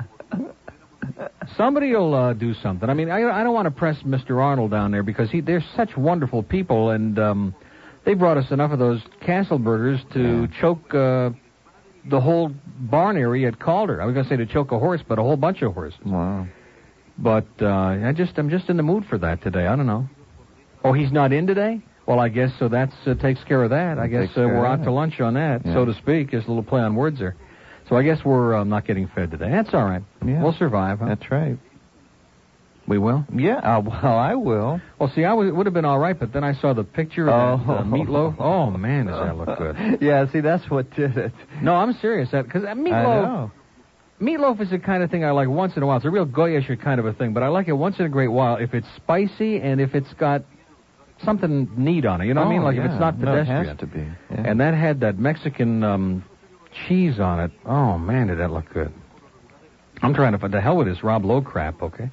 Somebody will uh, do something. I mean, I, I don't want to press Mister Arnold down there because he they're such wonderful people, and um, they brought us enough of those Castle burgers to yeah. choke uh, the whole barn area at Calder. I was going to say to choke a horse, but a whole bunch of horses. Wow. But uh, I just I'm just in the mood for that today. I don't know. Oh, he's not in today? Well, I guess so. That uh, takes care of that. I guess uh, we're out to lunch on that, yeah. so to speak. Just a little play on words there. So I guess we're uh, not getting fed today. That's all right. Yeah. We'll survive. Huh? That's right. We will? Yeah, uh, well, I will. Well, see, I w- would have been all right, but then I saw the picture of oh. that, uh, meatloaf. Oh, man, does that look good. Yeah, see, that's what did it. No, I'm serious. Because meatloaf... I know. Meatloaf is the kind of thing I like once in a while. It's a real Goyish kind of a thing, but I like it once in a great while if it's spicy and if it's got something neat on it. You know what oh, I mean? Like yeah. if it's not pedestrian. No, it has to be. Yeah. And that had that Mexican um, cheese on it. Oh, man, did that look good. I'm trying to find... The hell with this Rob Lowe crap, okay?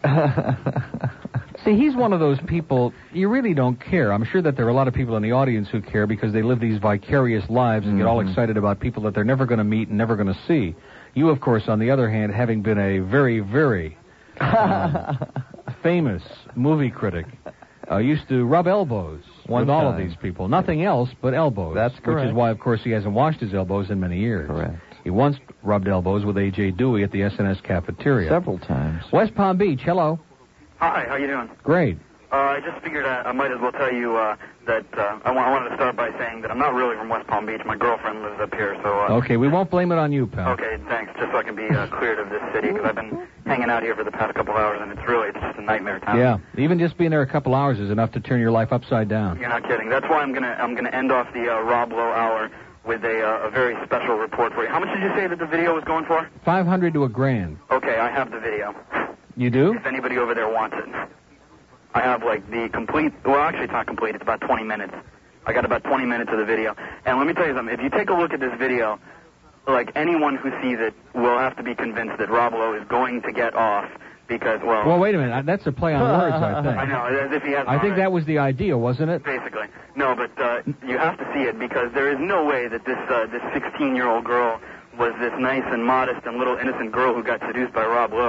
See, he's one of those people, you really don't care. I'm sure that there are a lot of people in the audience who care because they live these vicarious lives and mm-hmm. get all excited about people that they're never going to meet and never going to see. You, of course, on the other hand, having been a very, very uh, famous movie critic, uh, used to rub elbows One with all time. of these people. Nothing else but elbows. That's correct. Which is why, of course, he hasn't washed his elbows in many years. Correct. He once rubbed elbows with A J Dewey at the S N S cafeteria. Several times. West Palm Beach, hello. Hi, how you doing? Great. Uh, I just figured I, I might as well tell you uh, that uh, I, wa- I wanted to start by saying that I'm not really from West Palm Beach. My girlfriend lives up here, so... Uh, okay, we won't blame it on you, pal. Okay, thanks, just so I can be uh, cleared of this city, because I've been hanging out here for the past couple hours, and it's really it's just a nightmare town. Yeah, even just being there a couple hours is enough to turn your life upside down. You're not kidding. That's why I'm going to I'm gonna end off the uh, Rob Lowe hour with a, uh, a very special report for you. How much did you say that the video was going for? five hundred to a grand. Okay, I have the video. You do? If anybody over there wants it. I have, like, the complete... Well, actually, it's not complete. It's about twenty minutes. I got about twenty minutes of the video. And let me tell you something. If you take a look at this video, like, anyone who sees it will have to be convinced that Rob Lowe is going to get off because, well... Well, wait a minute. That's a play on words, I think. I know, as if he hasn't I think already. that was the idea, wasn't it? Basically. No, but uh, you have to see it because there is no way that this uh, this sixteen-year-old girl was this nice and modest and little innocent girl who got seduced by Rob Lowe.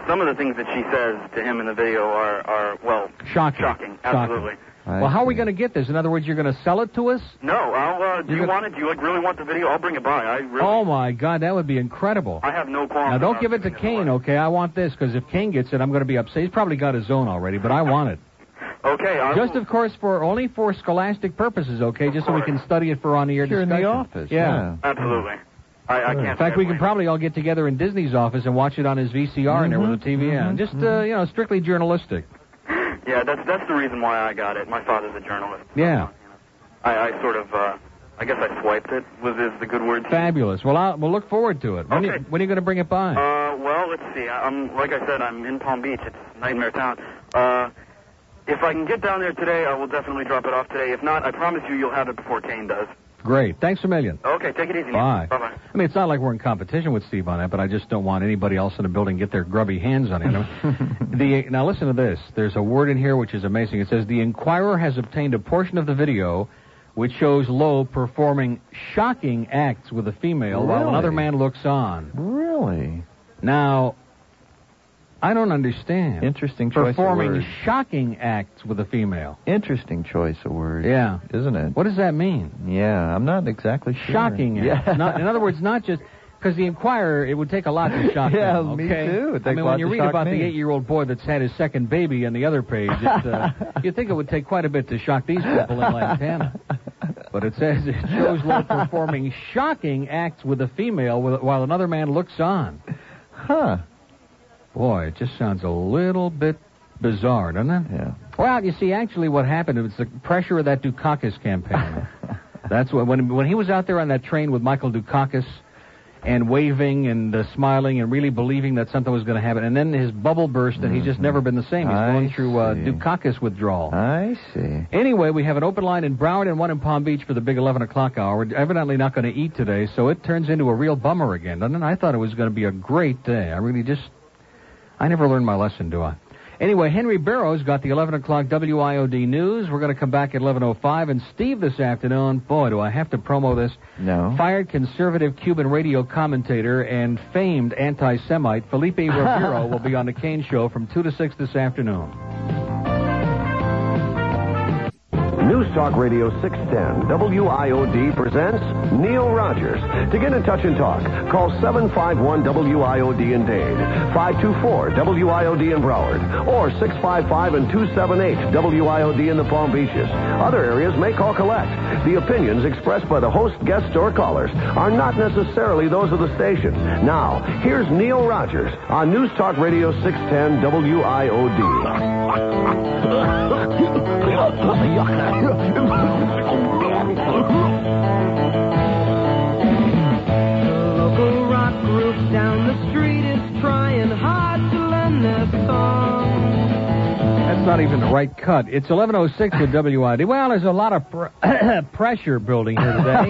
some of the things that she says to him in the video are, are well, Shocking. Shocking, absolutely. Shocking. Well, how are we going to get this? In other words, you're going to sell it to us? No, I'll, uh, do You're you gonna- want it? Do you like really want the video? I'll bring it by. I really, Oh, my God, that would be incredible. I have no qualms. Now, don't about give it to giving Kane, okay? I want this, because if Kane gets it, I'm going to be upset. He's probably got his own already, but I want it. Okay, I Just, will, of course, for only for scholastic purposes, okay? Just so we can study it for on-the-air Here in discussion. the office, Yeah. absolutely. I, I can't. In fact, say we I can probably all get together in Disney's office and watch it on his V C R and there with a T V on. Just, uh, you know, strictly journalistic. Yeah, that's that's the reason why I got it. My father's a journalist. Yeah. I, I sort of, uh, I guess I swiped it. Was is the good word? Fabulous. Well, I'll, we'll look forward to it. When, Okay. you, when are you going to bring it by? Uh, well, let's see. I- I'm like I said, I'm in Palm Beach. It's Nightmare Town. Uh, if I can get down there today, I will definitely drop it off today. If not, I promise you, you'll have it before Kane does. Great. Thanks a million. Okay, take it easy. Bye. Bye bye. I mean, it's not like we're in competition with Steve on that, but I just don't want anybody else in the building to get their grubby hands on it. the, now, listen to this. There's a word in here which is amazing. It says, the Inquirer has obtained a portion of the video which shows Lowe performing shocking acts with a female while Really? another man looks on. Really? Now, I don't understand. Interesting choice of Performing words. shocking acts with a female. Interesting choice of words. Yeah. Isn't it? What does that mean? Yeah, I'm not exactly sure. Shocking acts. Yeah. Not, in other words, not just... Because the Inquirer, it would take a lot to shock Yeah, them, me okay? too. It I takes mean, a when lot you to read shock about me. the eight-year-old boy that's had his second baby on the other page, it, uh, you'd think it would take quite a bit to shock these people in Lantana. But it says it shows Lowe performing shocking acts with a female with, while another man looks on. Huh. Boy, it just sounds a little bit bizarre, doesn't it? Yeah. Well, you see, actually what happened, it was the pressure of that Dukakis campaign. That's what, when, when he was out there on that train with Michael Dukakis and waving and uh, smiling and really believing that something was going to happen, and then his bubble burst and he's just never been the same. He's I going through uh, see. Dukakis withdrawal. I see. Anyway, we have an open line in Broward and one in Palm Beach for the big eleven o'clock hour. We're evidently not going to eat today, so it turns into a real bummer again, doesn't it? I thought it was going to be a great day. I really just... I never learned my lesson, do I? Anyway, Henry Barrows got the eleven o'clock W I O D news. We're going to come back at eleven oh five. And Steve this afternoon, boy, do I have to promo this. No. Fired conservative Cuban radio commentator and famed anti-Semite Felipe Rivero will be on the Kane Show from two to six this afternoon. News Talk Radio six ten W I O D presents Neil Rogers. To get in touch and talk, call seven five one W I O D in Dade, five two four W I O D in Broward, or six five five and two seven eight W I O D in the Palm Beaches. Other areas may call collect. The opinions expressed by the host, guests, or callers are not necessarily those of the station. Now, here's Neil Rogers on News Talk Radio six ten W I O D. Local rock group down the street is trying hard to learn their song. That's not even the right cut. It's eleven oh six at W I D. Well, there's a lot of pr- pressure building here today.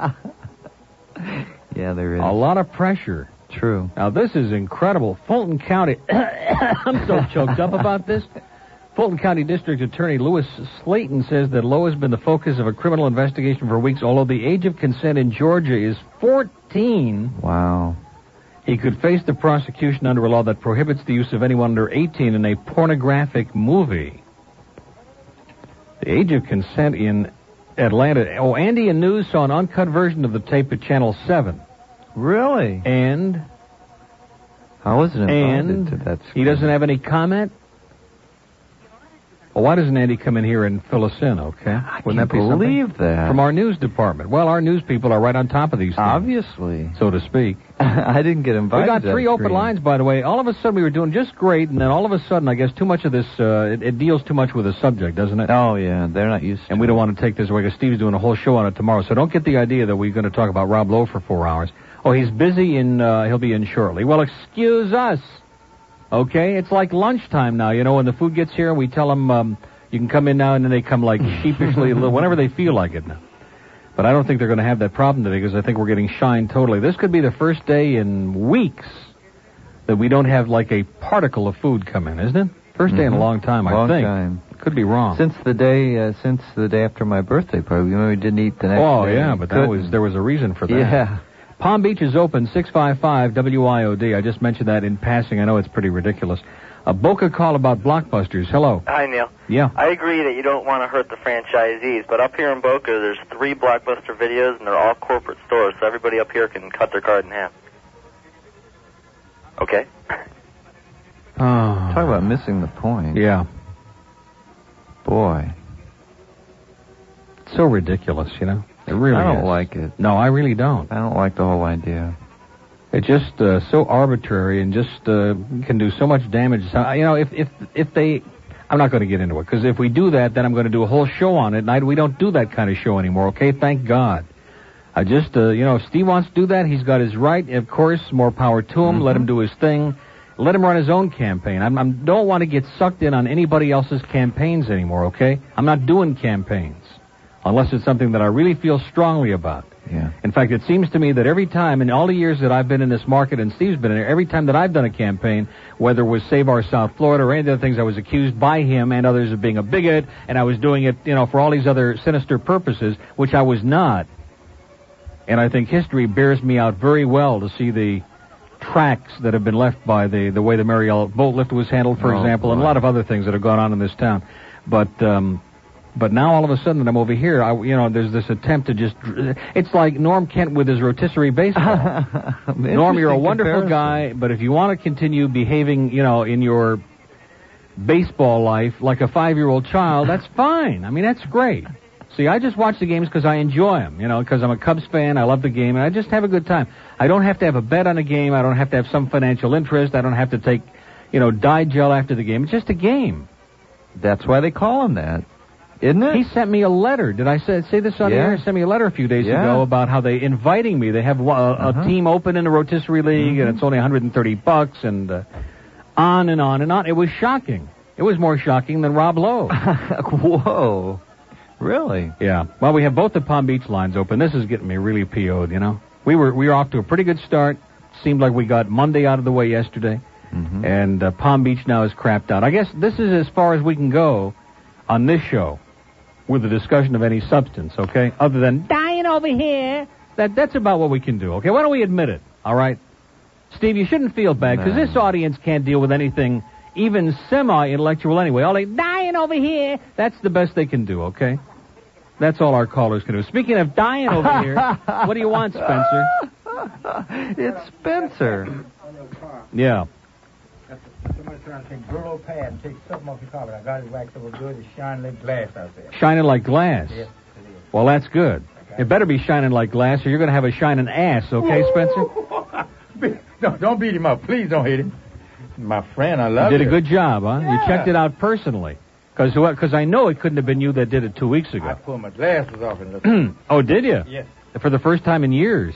Yeah, there is. A lot of pressure. True. Now, this is incredible. Fulton County... I'm so choked up about this. Fulton County District Attorney Louis Slayton says that Lowe has been the focus of a criminal investigation for weeks, although the age of consent in Georgia is fourteen. Wow. He could face the prosecution under a law that prohibits the use of anyone under eighteen in a pornographic movie. The age of consent in Atlanta... Oh, Andy and News saw an uncut version of the tape at Channel seven. Really? And... I wasn't invited And to that. he doesn't have any comment? Well, why doesn't Andy come in here and fill us in, okay? I Wouldn't can't that be something? believe that. From our news department. Well, our news people are right on top of these things. Obviously. So to speak. I didn't get invited. We got to three that open screen. lines, by the way. All of a sudden we were doing just great, and then all of a sudden, I guess too much of this, uh, it, it deals too much with the subject, doesn't it? Oh, yeah. They're not used to And we don't want to take this away because Steve's doing a whole show on it tomorrow. So don't get the idea that we're going to talk about Rob Lowe for four hours. Oh, he's busy, and uh, he'll be in shortly. Well, excuse us. Okay? It's like lunchtime now, you know, when the food gets here, and we tell them... Um, you can come in now, and then they come, like, sheepishly, whenever they feel like it now. But I don't think they're going to have that problem today, because I think we're getting shined totally. This could be the first day in weeks that we don't have, like, a particle of food come in, isn't it? First day mm-hmm. in a long time, I long think. Time. Could be wrong. Since the day, uh, since the day after my birthday party, we didn't eat the next oh, day. yeah, but that Couldn't. was there was a reason for that. Yeah. Palm Beach is open, six five five W I O D. I just mentioned that in passing. I know it's pretty ridiculous. A Boca call about Blockbusters. Hello. Hi, Neil. Yeah. I agree that you don't want to hurt the franchisees, but up here in Boca, there's three Blockbuster videos, and they're all corporate stores, so everybody up here can cut their card in half. Okay? Oh. Talk about missing the point. Yeah. Boy. It's so ridiculous, you know? It really I don't is. like it. No, I really don't. I don't like the whole idea. It's just uh, so arbitrary and just uh, can do so much damage. So, you know, if if if they, I'm not going to get into it because if we do that, then I'm going to do a whole show on it. And I, we don't do that kind of show anymore. Okay, thank God. I just, uh, you know, if Steve wants to do that, he's got his right. Of course, more power to him. Mm-hmm. Let him do his thing. Let him run his own campaign. I I'm, don't want to get sucked in on anybody else's campaigns anymore. Okay, I'm not doing campaigns unless it's something that I really feel strongly about. Yeah. In fact, it seems to me that every time, in all the years that I've been in this market and Steve's been in there, every time that I've done a campaign, whether it was Save Our South Florida or any of the other things, I was accused by him and others of being a bigot, and I was doing it, you know, for all these other sinister purposes, which I was not. And I think history bears me out very well to see the tracks that have been left by the, the way the Mariel boat lift was handled, for oh, example, boy. and a lot of other things that have gone on in this town. But, um... But now all of a sudden that I'm over here, I, you know, there's this attempt to just... It's like Norm Kent with his rotisserie baseball. Norm, you're a wonderful comparison. guy, but if you want to continue behaving, you know, in your baseball life like a five-year-old child, that's fine. I mean, that's great. See, I just watch the games because I enjoy them, you know, because I'm a Cubs fan, I love the game, and I just have a good time. I don't have to have a bet on a game. I don't have to have some financial interest. I don't have to take, you know, Di-Gel after the game. It's just a game. That's why they call him that. Isn't it? He sent me a letter. Did I say, say this on Yeah. the air? He sent me a letter a few days Yeah. ago about how they inviting me. They have a, a Uh-huh. team open in the rotisserie league, Mhm. and it's only one hundred thirty bucks, and uh, on and on and on. It was shocking. It was more shocking than Rob Lowe. Whoa. Really? Yeah. Well, we have both the Palm Beach lines open. This is getting me really P O'd, you know. We were we were off to a pretty good start. Seemed like we got Monday out of the way yesterday, Mm-hmm. and uh, Palm Beach now is crapped out. I guess this is as far as we can go on this show with the discussion of any substance, okay? Other than dying over here. That That's about what we can do, okay? Why don't we admit it, all right? Steve, you shouldn't feel bad, because No. this audience can't deal with anything even semi-intellectual anyway. All they dying over here, that's the best they can do, okay? That's all our callers can do. Speaking of dying over here, what do you want, Spencer? It's Spencer. Yeah. Somebody's trying to take Brillo pad and take something off your carpet. I got it waxed over good. It's shining like glass out there. Shining like glass. Yes, Well, that's good. It better be shining like glass, or you're going to have a shining ass, okay, Spencer? No, don't beat him up. Please don't hit him. My friend, I love You you. did a good job, huh? Yeah. You checked it out personally. Because I know it couldn't have been you that did it two weeks I ago. pulled my glasses off and looked. Oh, did you? Yes. For the first time in years.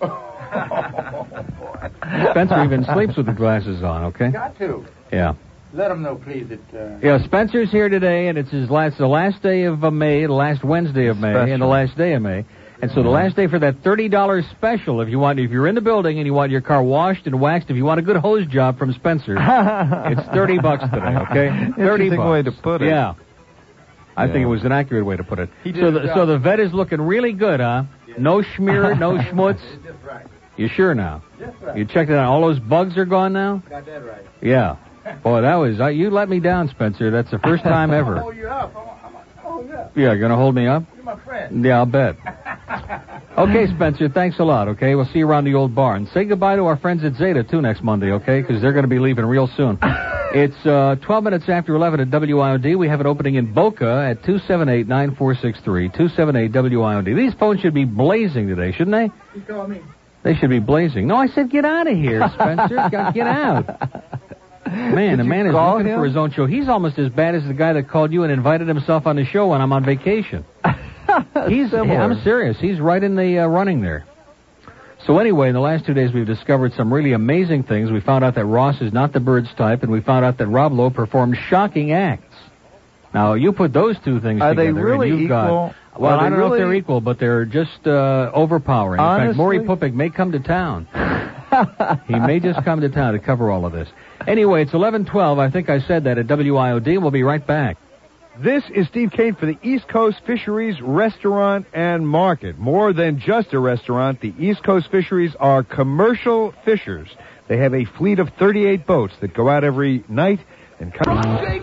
Spencer even sleeps with the glasses on, okay? Got to. Yeah. Let him know, please, that... Uh, Yeah, Spencer's here today, and it's his last, the last day of uh, May, the last Wednesday of May, Special. and the last day of May. And so the last day for that thirty dollars special, if you want, if you're in the building and you want your car washed and waxed, if you want a good hose job from Spencer, it's thirty bucks today, okay? thirty Interesting bucks. way to put it. Yeah. I Yeah. think it was an accurate way to put it. He did So his the, job. so the vet is looking really good, huh? No schmear, no schmutz. That's right. You sure now? That's right. You checked it out. All those bugs are gone now? Got that right. Yeah. Boy, that was, uh, you let me down, Spencer. That's the first time I'm ever. gonna hold you up. I'm, I'm, I'm hold you up. Yeah, you're going to hold me up? You're my friend. Yeah, I'll bet. Okay, Spencer, thanks a lot, okay? We'll see you around the old bar. And say goodbye to our friends at Zeta, too, next Monday, okay? Because they're going to be leaving real soon. It's uh, twelve minutes after eleven at W I O D. We have an opening in Boca at two seven eight, nine four six three, two seven eight W I O D. These phones should be blazing today, shouldn't they? You call me. They should be blazing. No, I said get out of here, Spencer. Get get out. Man, Did the you man is call looking him? for his own show. He's almost as bad as the guy that called you and invited himself on the show when I'm on vacation. He's, Similar. I'm serious. He's right in the uh, running there. So anyway, in the last two days, we've discovered some really amazing things. We found out that Ross is not the Birds type, and we found out that Rob Lowe performed shocking acts. Now, you put those two things Are they together, really and you've equal? got... Well, Are they I don't know if they're really- equal, but they're just uh, overpowering. In fact, Maury Honestly? Pupik may come to town. He may just come to town to cover all of this. Anyway, it's eleven twelve. I think I said that at W I O D. We'll be right back. This is Steve Kane for the East Coast Fisheries Restaurant and Market. More than just a restaurant, the East Coast Fisheries are commercial fishers. They have a fleet of thirty-eight boats that go out every night and come...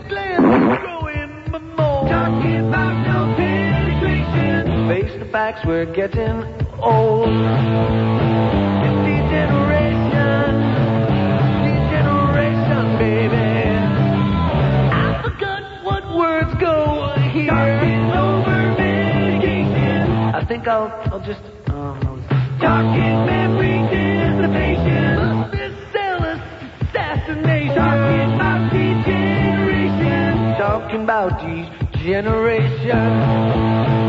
Face the facts, we're getting old. Degeneration, degeneration, baby. I forgot what words go here. Talking over medication. I think I'll, I'll just, um... Talking memory dissipation. This zealous assassination. Talking about degeneration. Talking about degeneration.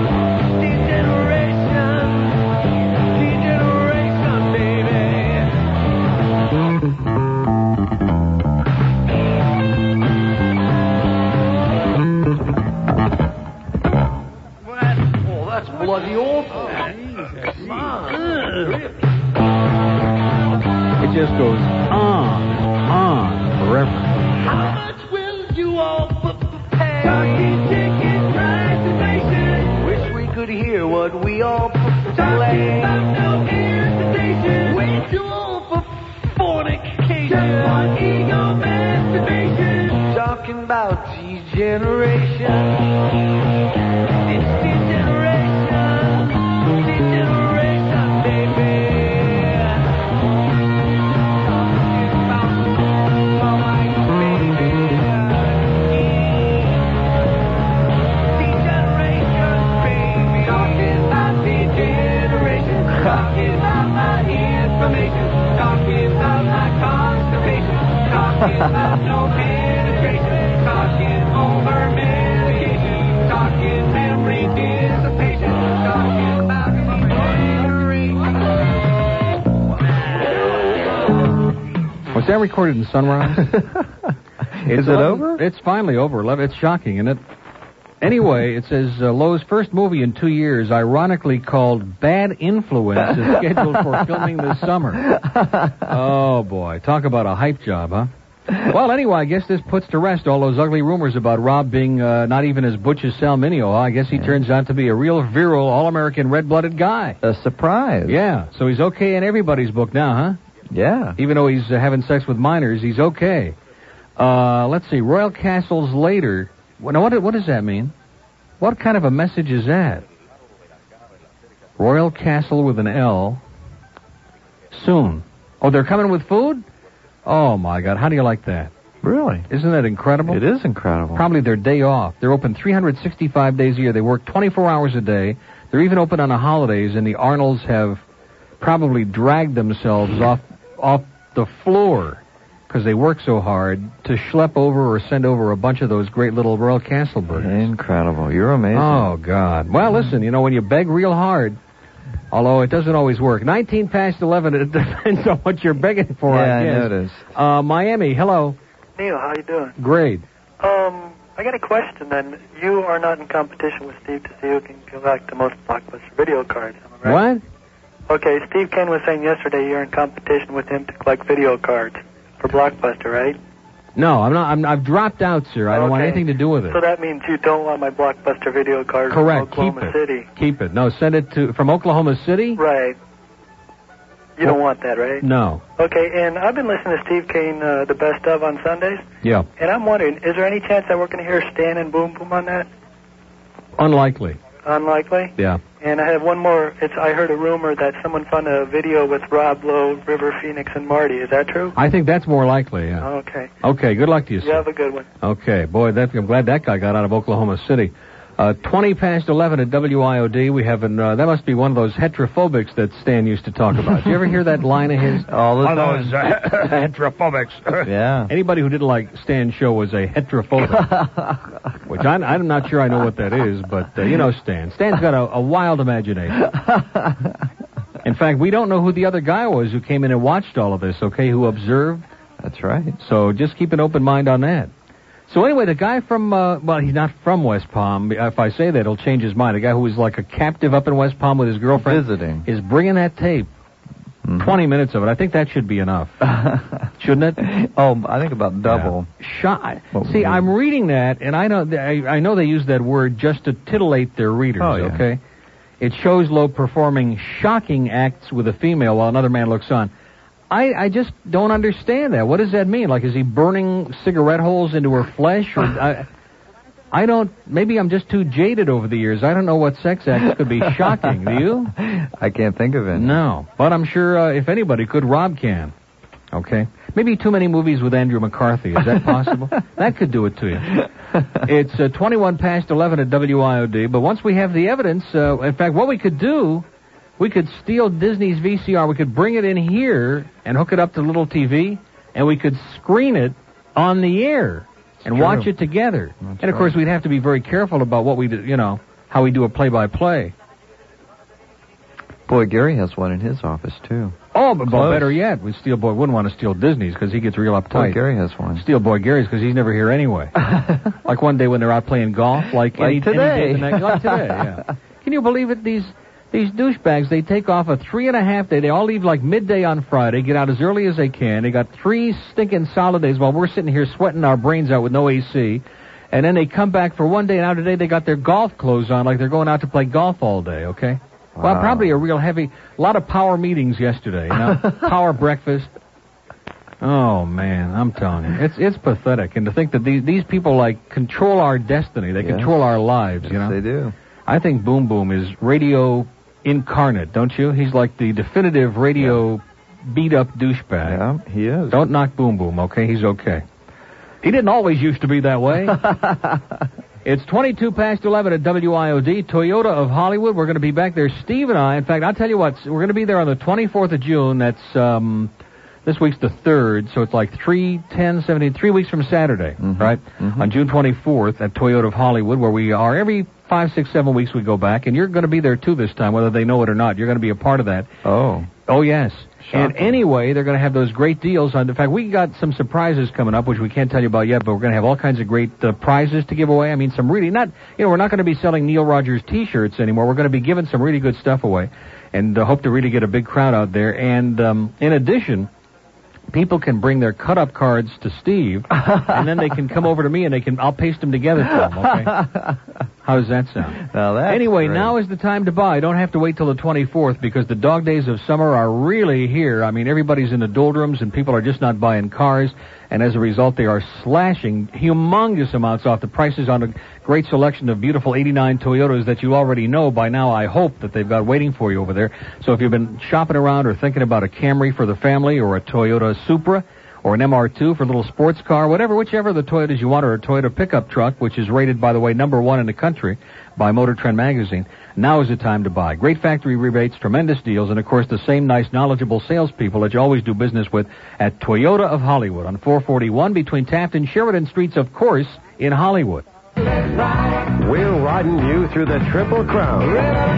Bloody awful. Come on. It just goes on, on, forever. How much will you all pay? Talking ticket price. Wish we could hear what we all play. Talking about no hesitation. Way too old for fornication. Just one ego masturbation. Talking about degeneration. It's degeneration. Talking about no penetration, talking over medication, talking memory dissipation, talking about degeneration. Was that recorded in Sunrise? Is it over? It's finally over. Love, it's shocking, isn't it? Anyway, it says uh, Lowe's first movie in two years, ironically called Bad Influence, is scheduled for filming this summer. Oh, boy. Talk about a hype job, huh? Well, anyway, I guess this puts to rest all those ugly rumors about Rob being uh, not even as butch as Sal Mineo. Huh? I guess he yeah. turns out to be a real virile, all-American, red-blooded guy. A surprise. Yeah, so he's okay in everybody's book now, huh? Yeah. Even though he's uh, having sex with minors, he's okay. Uh, let's see, Royal Castles later. Now, what, what does that mean? What kind of a message is that? Royal Castle with an L. Soon. Oh, they're coming with food? Oh, my God. How do you like that? Really? Isn't that incredible? It is incredible. Probably their day off. They're open three hundred sixty-five days a year. They work twenty-four hours a day. They're even open on the holidays, and the Arnolds have probably dragged themselves off off the floor because they work so hard to schlep over or send over a bunch of those great little Royal Castle burgers. Incredible. You're amazing. Oh, God. Well, listen, you know, when you beg real hard, although it doesn't always work. nineteen past eleven, it depends on what you're begging for, yeah, I guess. I noticed. Uh, Miami, hello. Neil, how you doing? Great. Um, I got a question then. You are not in competition with Steve to see who can collect the most Blockbuster video cards, am I right? What? Okay, Steve Ken was saying yesterday you're in competition with him to collect video cards for Blockbuster, right? No, I'm not. I'm, I've dropped out, sir. I don't okay. want anything to do with it. So that means you don't want my Blockbuster video card Correct. from Oklahoma Keep it. City. Keep it. No, send it to from Oklahoma City. Right. You well, don't want that, right? No. Okay, and I've been listening to Steve Kane, uh, the best of on Sundays. Yeah. And I'm wondering, is there any chance that we're going to hear Stan and Boom Boom on that? Unlikely. Unlikely? Yeah. And I have one more. It's I heard a rumor that someone found a video with Rob Lowe, River Phoenix, and Marty. Is that true? I think that's more likely, yeah. Okay. Okay, good luck to you, sir. You have a good one. Okay, boy, that, I'm glad that guy got out of Oklahoma City. Uh, twenty past eleven at W I O D. We have an, uh, that must be one of those heterophobics that Stan used to talk about. Did you ever hear that line of his? All the one time. of those uh, heterophobics. Yeah. Anybody who didn't like Stan's show was a heterophobic. Which I, I'm not sure I know what that is, but uh, you know Stan. Stan's got a, a wild imagination. In fact, we don't know who the other guy was who came in and watched all of this, okay, who observed. That's right. So just keep an open mind on that. So anyway, the guy from, uh, well, he's not from West Palm. If I say that, he'll change his mind. The guy who was like a captive up in West Palm with his girlfriend. Visiting. Is bringing that tape. Mm-hmm. twenty minutes of it. I think that should be enough. Shouldn't it? Oh, I think about double. Yeah. shock. See, I'm reading that, and I know I, I know they use that word just to titillate their readers. Oh, yeah. Okay, it shows Lowe performing shocking acts with a female while another man looks on. I, I just don't understand that. What does that mean? Like, is he burning cigarette holes into her flesh? Or, I, I don't. Maybe I'm just too jaded over the years. I don't know what sex acts could be shocking. Do you? I can't think of it. No, but I'm sure uh, if anybody could, Rob can. Okay. Maybe too many movies with Andrew McCarthy. Is that possible? That could do it to you. It's uh, twenty-one past eleven at W I O D, but once we have the evidence, uh, in fact, what we could do, we could steal Disney's V C R, we could bring it in here and hook it up to little T V, and we could screen it on the air and true. watch it together. That's and, of course, right. we'd have to be very careful about what we do, you know, how we do a play-by-play. Boy, Gary has one in his office, too. Oh, but Close. better yet, we Steel Boy wouldn't want to steal Disney's because he gets real uptight. Boy, Gary has one. Steal Boy Gary's because he's never here anyway. Like one day when they're out playing golf, like, Like any, today. Any day the next, like today, yeah. Can you believe it? These these douchebags, they take off a three and a half day. They all leave like midday on Friday, get out as early as they can. They got three stinking solid days while we're sitting here sweating our brains out with no A C. And then they come back for one day, and now today they got their golf clothes on like they're going out to play golf all day, okay? Well, Wow. probably a real heavy, a lot of power meetings yesterday, you know, power breakfast. Oh man, I'm telling you, it's it's pathetic. And to think that these these people like control our destiny, they Yes. control our lives, Yes, you know. they do. I think Boom Boom is radio incarnate, don't you? He's like the definitive radio beat up douchebag. Yeah, he is. Don't knock Boom Boom, okay? He's okay. He didn't always used to be that way. It's twenty-two past eleven at W I O D, Toyota of Hollywood. We're going to be back there, Steve and I. In fact, I'll tell you what, we're going to be there on the twenty-fourth of June. That's, um, this week's the third, so it's like three, ten, seventeen, three weeks from Saturday, Mm-hmm. right? Mm-hmm. On June twenty-fourth at Toyota of Hollywood, where we are every five, six, seven weeks we go back, and you're going to be there too this time, whether they know it or not. You're going to be a part of that. Oh. Oh, yes. Shocking. And anyway, they're going to have those great deals on. In fact, we got some surprises coming up, which we can't tell you about yet, but we're going to have all kinds of great uh, prizes to give away. I mean, some really not, you know, we're not going to be selling Neil Rogers T-shirts anymore. We're going to be giving some really good stuff away, and uh, hope to really get a big crowd out there. And um, in addition, people can bring their cut-up cards to Steve, and then they can come over to me, and they can I'll paste them together for them, okay? How does that sound? Now that's Anyway, great. now is the time to buy. Don't have to wait till the twenty-fourth, because the dog days of summer are really here. I mean, everybody's in the doldrums, and people are just not buying cars, and as a result, they are slashing humongous amounts off the prices on a great selection of beautiful eighty-nine Toyotas that you already know by now, I hope, that they've got waiting for you over there. So if you've been shopping around or thinking about a Camry for the family, or a Toyota Supra, or an M R two for a little sports car, whatever, whichever the Toyotas you want, or a Toyota pickup truck, which is rated, by the way, number one in the country by Motor Trend magazine, now is the time to buy. Great factory rebates, tremendous deals, and, of course, the same nice, knowledgeable salespeople that you always do business with at Toyota of Hollywood on four forty-one between Taft and Sheridan Streets, of course, in Hollywood. We're riding you through the Triple Crown.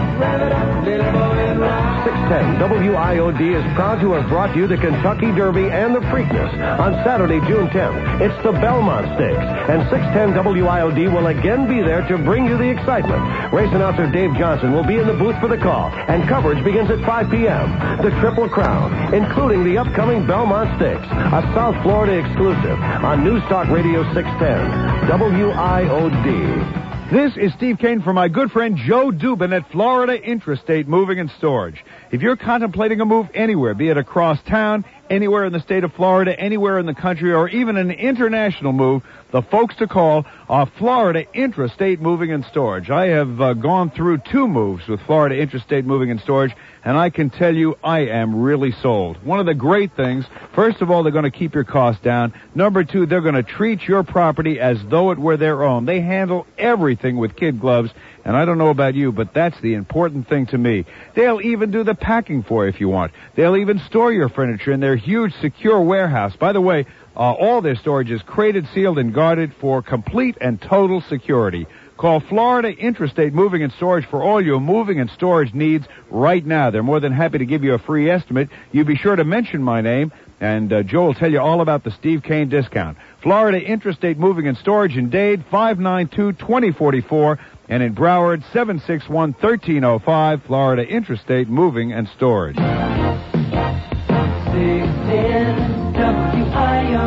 six ten W I O D is proud to have brought you the Kentucky Derby and the Preakness on Saturday, June tenth. It's the Belmont Stakes, and six ten W I O D will again be there to bring you the excitement. Race announcer Dave Johnson will be in the booth for the call, and coverage begins at five p.m. The Triple Crown, including the upcoming Belmont Stakes, a South Florida exclusive on News Talk Radio six ten W I O D. This is Steve Kane for my good friend Joe Dubin at Florida Intrastate Moving and Storage. If you're contemplating a move anywhere, be it across town, anywhere in the state of Florida, anywhere in the country, or even an international move, the folks to call are Florida Intrastate Moving and Storage. I have uh, gone through two moves with Florida Intrastate Moving and Storage, and I can tell you I am really sold. One of the great things, first of all, they're going to keep your costs down. Number two, they're going to treat your property as though it were their own. They handle everything with kid gloves, and I don't know about you, but that's the important thing to me. They'll even do the packing for you if you want. They'll even store your furniture in their huge, secure warehouse. By the way, uh, all their storage is crated, sealed, and guarded for complete and total security. Call Florida Intrastate Moving and Storage for all your moving and storage needs right now. They're more than happy to give you a free estimate. You be sure to mention my name, and uh, Joe will tell you all about the Steve Kane discount. Florida Intrastate Moving and Storage in Dade, five nine two, two oh four four, and in Broward, seven six one, one three oh five, Florida Intrastate Moving and Storage. six ten W I O D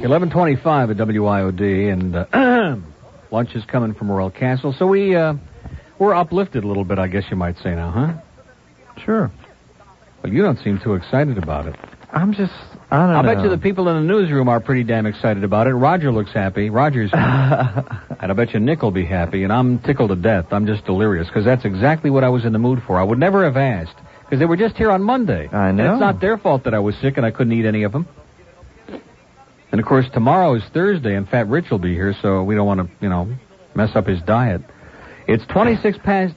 eleven twenty-five at W I O D, and uh, lunch is coming from Royal Castle. So we, uh, we're uplifted a little bit, I guess you might say now, huh? Sure. Well, you don't seem too excited about it. I'm just, I don't I'll know. bet you the people in the newsroom are pretty damn excited about it. Roger looks happy. Roger's happy. And I bet you Nick will be happy, and I'm tickled to death. I'm just delirious, because that's exactly what I was in the mood for. I would never have asked, because they were just here on Monday. I know. And it's not their fault that I was sick and I couldn't eat any of them. And, of course, tomorrow is Thursday, and Fat Rich will be here, so we don't want to, you know, mess up his diet. It's twenty-six past...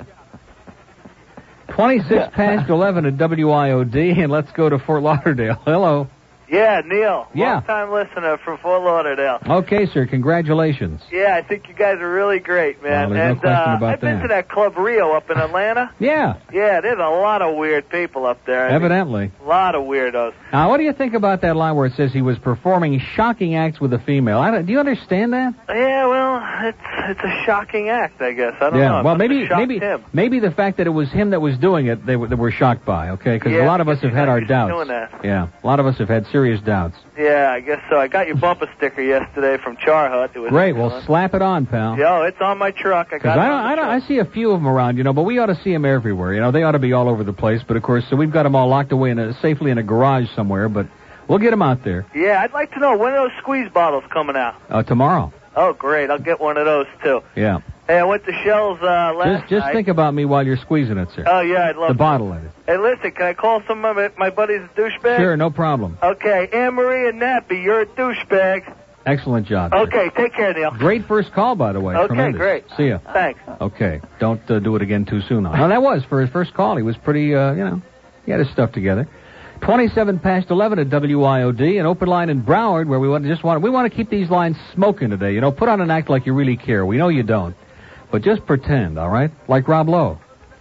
twenty-six past eleven at W I O D, and let's go to Fort Lauderdale. Hello. Yeah, Neil. Yeah. Long-time listener from Fort Lauderdale. Okay, sir. Congratulations. Yeah, I think you guys are really great, man. Well, there's no and question uh, about I've been that. to that Club Rio up in Atlanta. Yeah. Yeah, there's a lot of weird people up there. I Evidently. mean, a lot of weirdos. Now, what do you think about that line where it says he was performing shocking acts with a female? I don't, do you understand that? Yeah, well, it's it's a shocking act, I guess. I don't yeah. know. It Well, must have maybe shocked maybe him. maybe the fact that it was him that was doing it, they were, they were shocked by. Okay, because Yeah, a lot of us have had our used to doubts. doing that. Yeah, a lot of us have had serious doubts. Yeah, I guess so. I got your bumper sticker yesterday from Char Hut. It was Great. excellent. Well, slap it on, pal. Yo, it's on my truck. I Because got I it don't, on the I don't, truck. I see a few of them around, you know, but we ought to see them everywhere. You know, they ought to be all over the place. But of course, so we've got them all locked away in a, safely in a garage somewhere. But we'll get them out there Yeah, I'd like to know, when are those squeeze bottles coming out? uh, tomorrow. Oh, great. I'll get one of those, too. Yeah. Hey, I went to Shell's uh, last Just, just night. think about me while you're squeezing it, sir. Oh, yeah, I'd love the to. bottle in it. Hey, listen, can I call some of my, my buddies a douchebag? Sure, no problem. Okay, Anne-Marie and Nappy, you're a douchebag. Excellent job. sir. Okay, take care, Neil. Great first call, by the way. Okay, Tremendous. great. See ya. Thanks. Okay. Don't uh, do it again too soon. Now, no, that was for his first call. He was pretty, uh, you know, he had his stuff together. twenty-seven past eleven at W I O D, an open line in Broward where we want to just want we want to keep these lines smoking today. You know, put on an act like you really care. We know you don't, but just pretend, all right? Like Rob Lowe.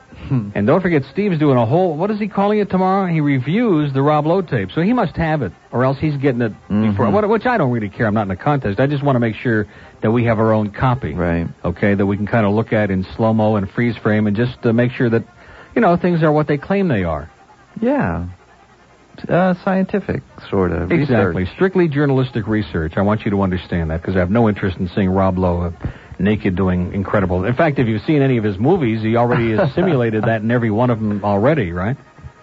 And don't forget, Steve's doing a whole, what is he calling it tomorrow? He reviews the Rob Lowe tape, so he must have it, or else he's getting it before, what- which I don't really care. I'm not in a contest. I just want to make sure that we have our own copy. Right. Okay, that we can kind of look at in slow-mo and freeze frame and just uh, make sure that, you know, things are what they claim they are. Yeah. Uh, scientific, sort of. Exactly. Research. Strictly journalistic research. I want you to understand that, because I have no interest in seeing Rob Lowe uh, naked doing incredible. In fact, if you've seen any of his movies, he already has simulated that in every one of them already, right?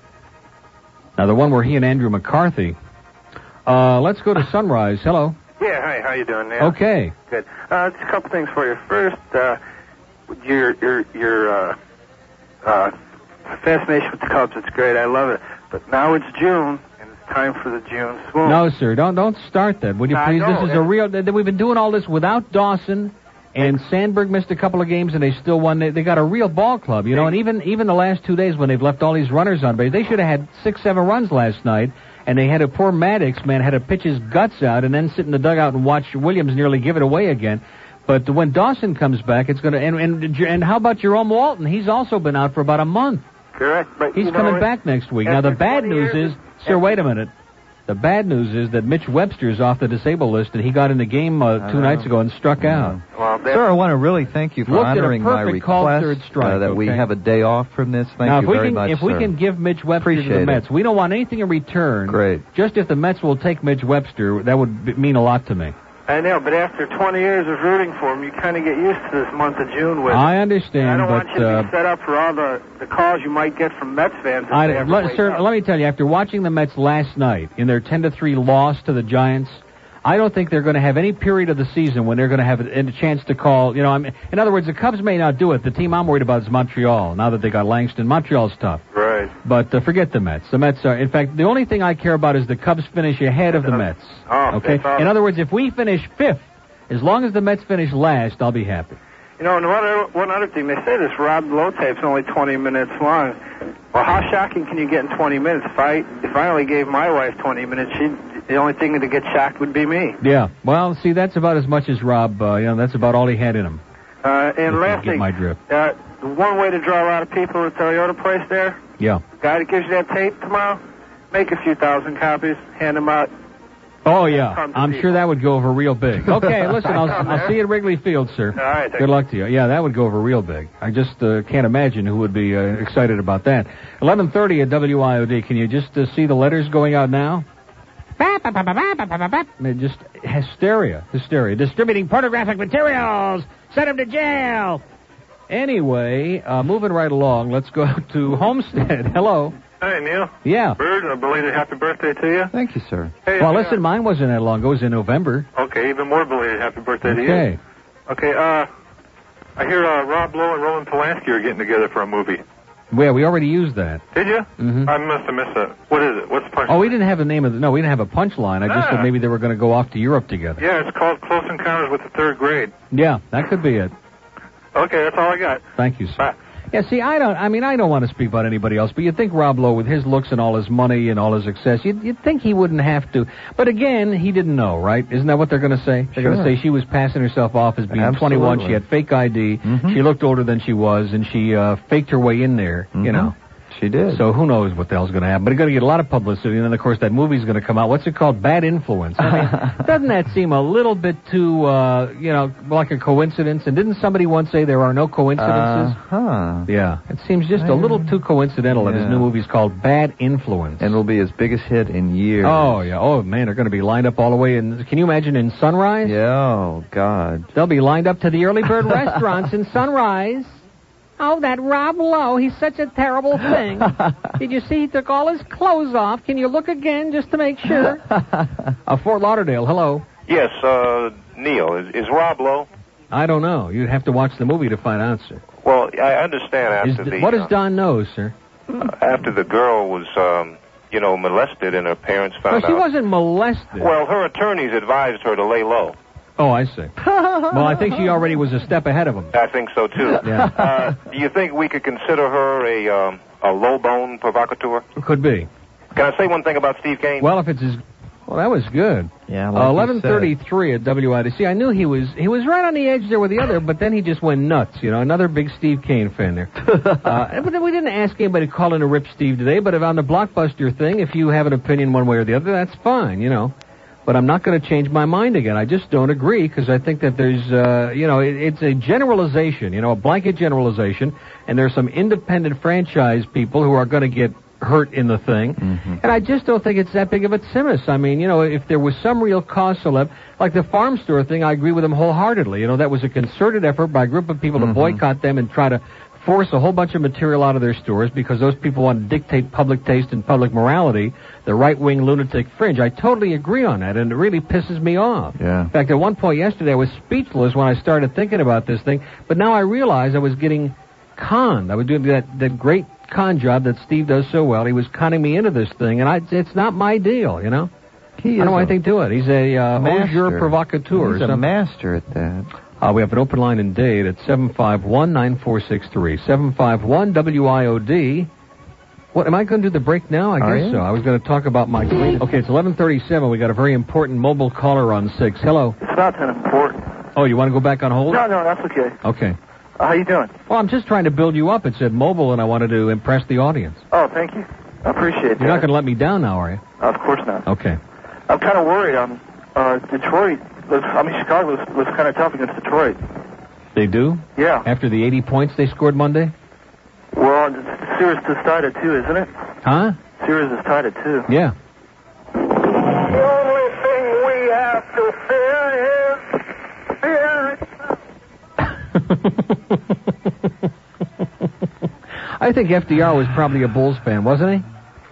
Now, the one where he and Andrew McCarthy. Uh, let's go to Sunrise. Hello. Yeah, hi, how you doing, Neil? Okay. Good. Uh, just a couple things for you. First, uh, your your your uh, uh, fascination with the Cubs, it's great. I love it. But now it's June, and it's time for the June swoon. No, sir. Don't don't start that. Would you I please? know, This is and- a real. th- We've been doing all this without Dawson, and Sandberg missed a couple of games, and they still won. They, they got a real ball club, you know. And even even the last two days when they've left all these runners on base, they should have had six, seven runs last night. And they had a poor Maddox, man, had to pitch his guts out, and then sit in the dugout and watch Williams nearly give it away again. But when Dawson comes back, it's going to. And, and and how about Jerome Walton? He's also been out for about a month. Correct. But He's you know, coming back next week. Now, the after bad twenty news years- is, sir, wait a minute. The bad news is that Mitch Webster's off the disabled list, and he got in the game uh, two nights ago and struck out. Well, Sir, I want to really thank you for Looked at a honoring my perfect call, request third strike, uh, that we okay? have a day off from this. Thank now, you if we very can, much, if we sir. can give Mitch Webster to Appreciate the it. Mets, we don't want anything in return. Great. Just if the Mets will take Mitch Webster, that would b- mean a lot to me. I know, but after twenty years of rooting for him, you kind of get used to this month of June with I it. understand, And I don't but want you to uh, be set up for all the, the calls you might get from Mets fans. If I, they ever let, wake sir, up. let me tell you, after watching the Mets last night in their ten to three loss to the Giants, I don't think they're going to have any period of the season when they're going to have a, a chance to call. You know, I mean, in other words, the Cubs may not do it. The team I'm worried about is Montreal. Now that they got Langston, Montreal's tough. Right. But uh, forget the Mets. The Mets are, in fact, the only thing I care about is the Cubs finish ahead of the Mets. Oh, Okay. that's all. In other words, if we finish fifth, as long as the Mets finish last, I'll be happy. You know, and one other, one other thing, they say this Rob Lowe tape's only twenty minutes long. Well, how shocking can you get in twenty minutes? If I if I only gave my wife twenty minutes, she the only thing to get shocked would be me. Yeah. Well, see, that's about as much as Rob. Uh, you know, that's about all he had in him. Uh, and If you last get thing, my drift. uh, the one way to draw a lot of people at the Toyota place there, Yeah. guy that gives you that tape tomorrow, make a few thousand copies, hand them out. Oh, yeah. Tons of I'm people. sure that would go over real big. Okay, listen, I'll, I'll see you at Wrigley Field, sir. All right, thank Good luck to you. Yeah, that would go over real big. I just uh, can't imagine who would be uh, excited about that. eleven thirty at W I O D. Can you just uh, see the letters going out now? Bap, bap, bap, bap, bap, bap, bap. I mean, just hysteria, hysteria. Distributing pornographic materials. Send him to jail. Anyway, uh, moving right along, let's go to Homestead. Hello. Hey, Neil. Yeah. Bird, a belated happy birthday to you. Thank you, sir. Hey, well, uh, listen, mine wasn't that long ago. It was in November. Okay, even more belated happy birthday to you. Okay. Okay, uh, I hear uh, Rob Lowe and Roman Polanski are getting together for a movie. Yeah, we already used that. Did you? Mm-hmm. I must have missed that. What is it? What's the punchline? Oh, we didn't have a name of the... No, we didn't have a punchline. I just Ah. said maybe they were going to go off to Europe together. Yeah, it's called Close Encounters with the Third Grade. Yeah, that could be it. Okay, that's all I got. Thank you, sir. Bye. Yeah, see, I don't, I mean, I don't want to speak about anybody else, but you'd think Rob Lowe, with his looks and all his money and all his success, you'd, you'd think he wouldn't have to. But again, he didn't know, right? Isn't that what they're going to say? They're Sure. going to say she was passing herself off as being Absolutely. twenty-one, she had fake I D, Mhm. she looked older than she was, and she uh, faked her way in there, you Mhm. know. She did. So who knows what the hell's going to happen. But it's going to get a lot of publicity, and then, of course, that movie's going to come out. What's it called? Bad Influence. I mean, doesn't that seem a little bit too, uh, you know, like a coincidence? And didn't somebody once say there are no coincidences? Uh-huh. Yeah. It seems just a little too coincidental that his Yeah. new movie's called Bad Influence. And it'll be his biggest hit in years. Oh, yeah. Oh, man, they're going to be lined up all the way in... Can you imagine in Sunrise? Yeah, oh, God. They'll be lined up to the early bird restaurants in Sunrise. Oh, that Rob Lowe, he's such a terrible thing. Did you see he took all his clothes off? Can you look again just to make sure? uh, Fort Lauderdale, hello. Yes, uh, Neil, is, is Rob Lowe? I don't know. You'd have to watch the movie to find out, sir. Well, I understand Is after the- the... what does uh, Don know, sir? after the girl was, um, you know, molested and her parents Well, found she out... wasn't molested. Well, her attorneys advised her to lay low. Oh, I see. Well, I think she already was a step ahead of him. I think so, too. Yeah. Uh, do you think we could consider her a, um, a low-bone provocateur? Could be. Can I say one thing about Steve Kane? Well, if it's his... Well, that was good. Yeah, Uh, like you eleven thirty-three at W I D C. I knew he was he was right on the edge there with the other, but then he just went nuts. You know, another big Steve Kane fan there. uh, but then we didn't ask anybody to call in to rip Steve today, but if on the Blockbuster thing, if you have an opinion one way or the other, that's fine, you know. But I'm not going to change my mind again. I just don't agree because I think that there's, uh, you know, it, it's a generalization, you know, a blanket generalization, and there's some independent franchise people who are going to get hurt in the thing. Mm-hmm. And I just don't think it's that big of a tsimmus. I mean, you know, if there was some real cause celeb, like the farm store thing, I agree with them wholeheartedly. You know, that was a concerted effort by a group of people Mhm. to boycott them and try to force a whole bunch of material out of their stores because those people want to dictate public taste and public morality, the right-wing lunatic fringe. I totally agree on that, and it really pisses me off. Yeah. In fact, at one point yesterday, I was speechless when I started thinking about this thing, but now I realize I was getting conned. I was doing that, that great con job that Steve does so well. He was conning me into this thing, and I, it's not my deal, you know? He I don't know is a anything to it. He's a uh, master. auteur provocateur. or He's a something. master at that. Uh, we have an open line in Dade at seven five one, nine four six three. seven five one W I O D. What, am I going to do the break now? I Are guess you? so. I was going to talk about my... Okay, it's eleven thirty-seven. We got a very important mobile caller on six. Hello. It's not that important. Oh, you want to go back on hold? No, no, that's okay. Okay. Uh, how you doing? Well, I'm just trying to build you up. It said mobile, and I wanted to impress the audience. Oh, thank you. I appreciate You're that. not going to let me down now, are you? Of course not. Okay. I'm kind of worried. Um, uh, Detroit, was, I mean, Chicago was, was kind of tough against Detroit. They do? Yeah. After the eighty points they scored Monday? Well, the series is tied at two, isn't it? Huh? Series is tied at two. Yeah. The only thing we have to fear is fear. I think F D R was probably a Bulls fan, wasn't he?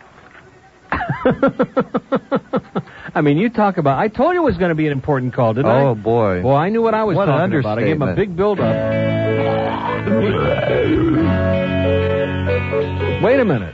I mean, you talk about... I told you it was going to be an important call, didn't I? Oh, boy. Well, I knew what I was What an talking about. I gave him a understatement. big build-up. Wait a minute.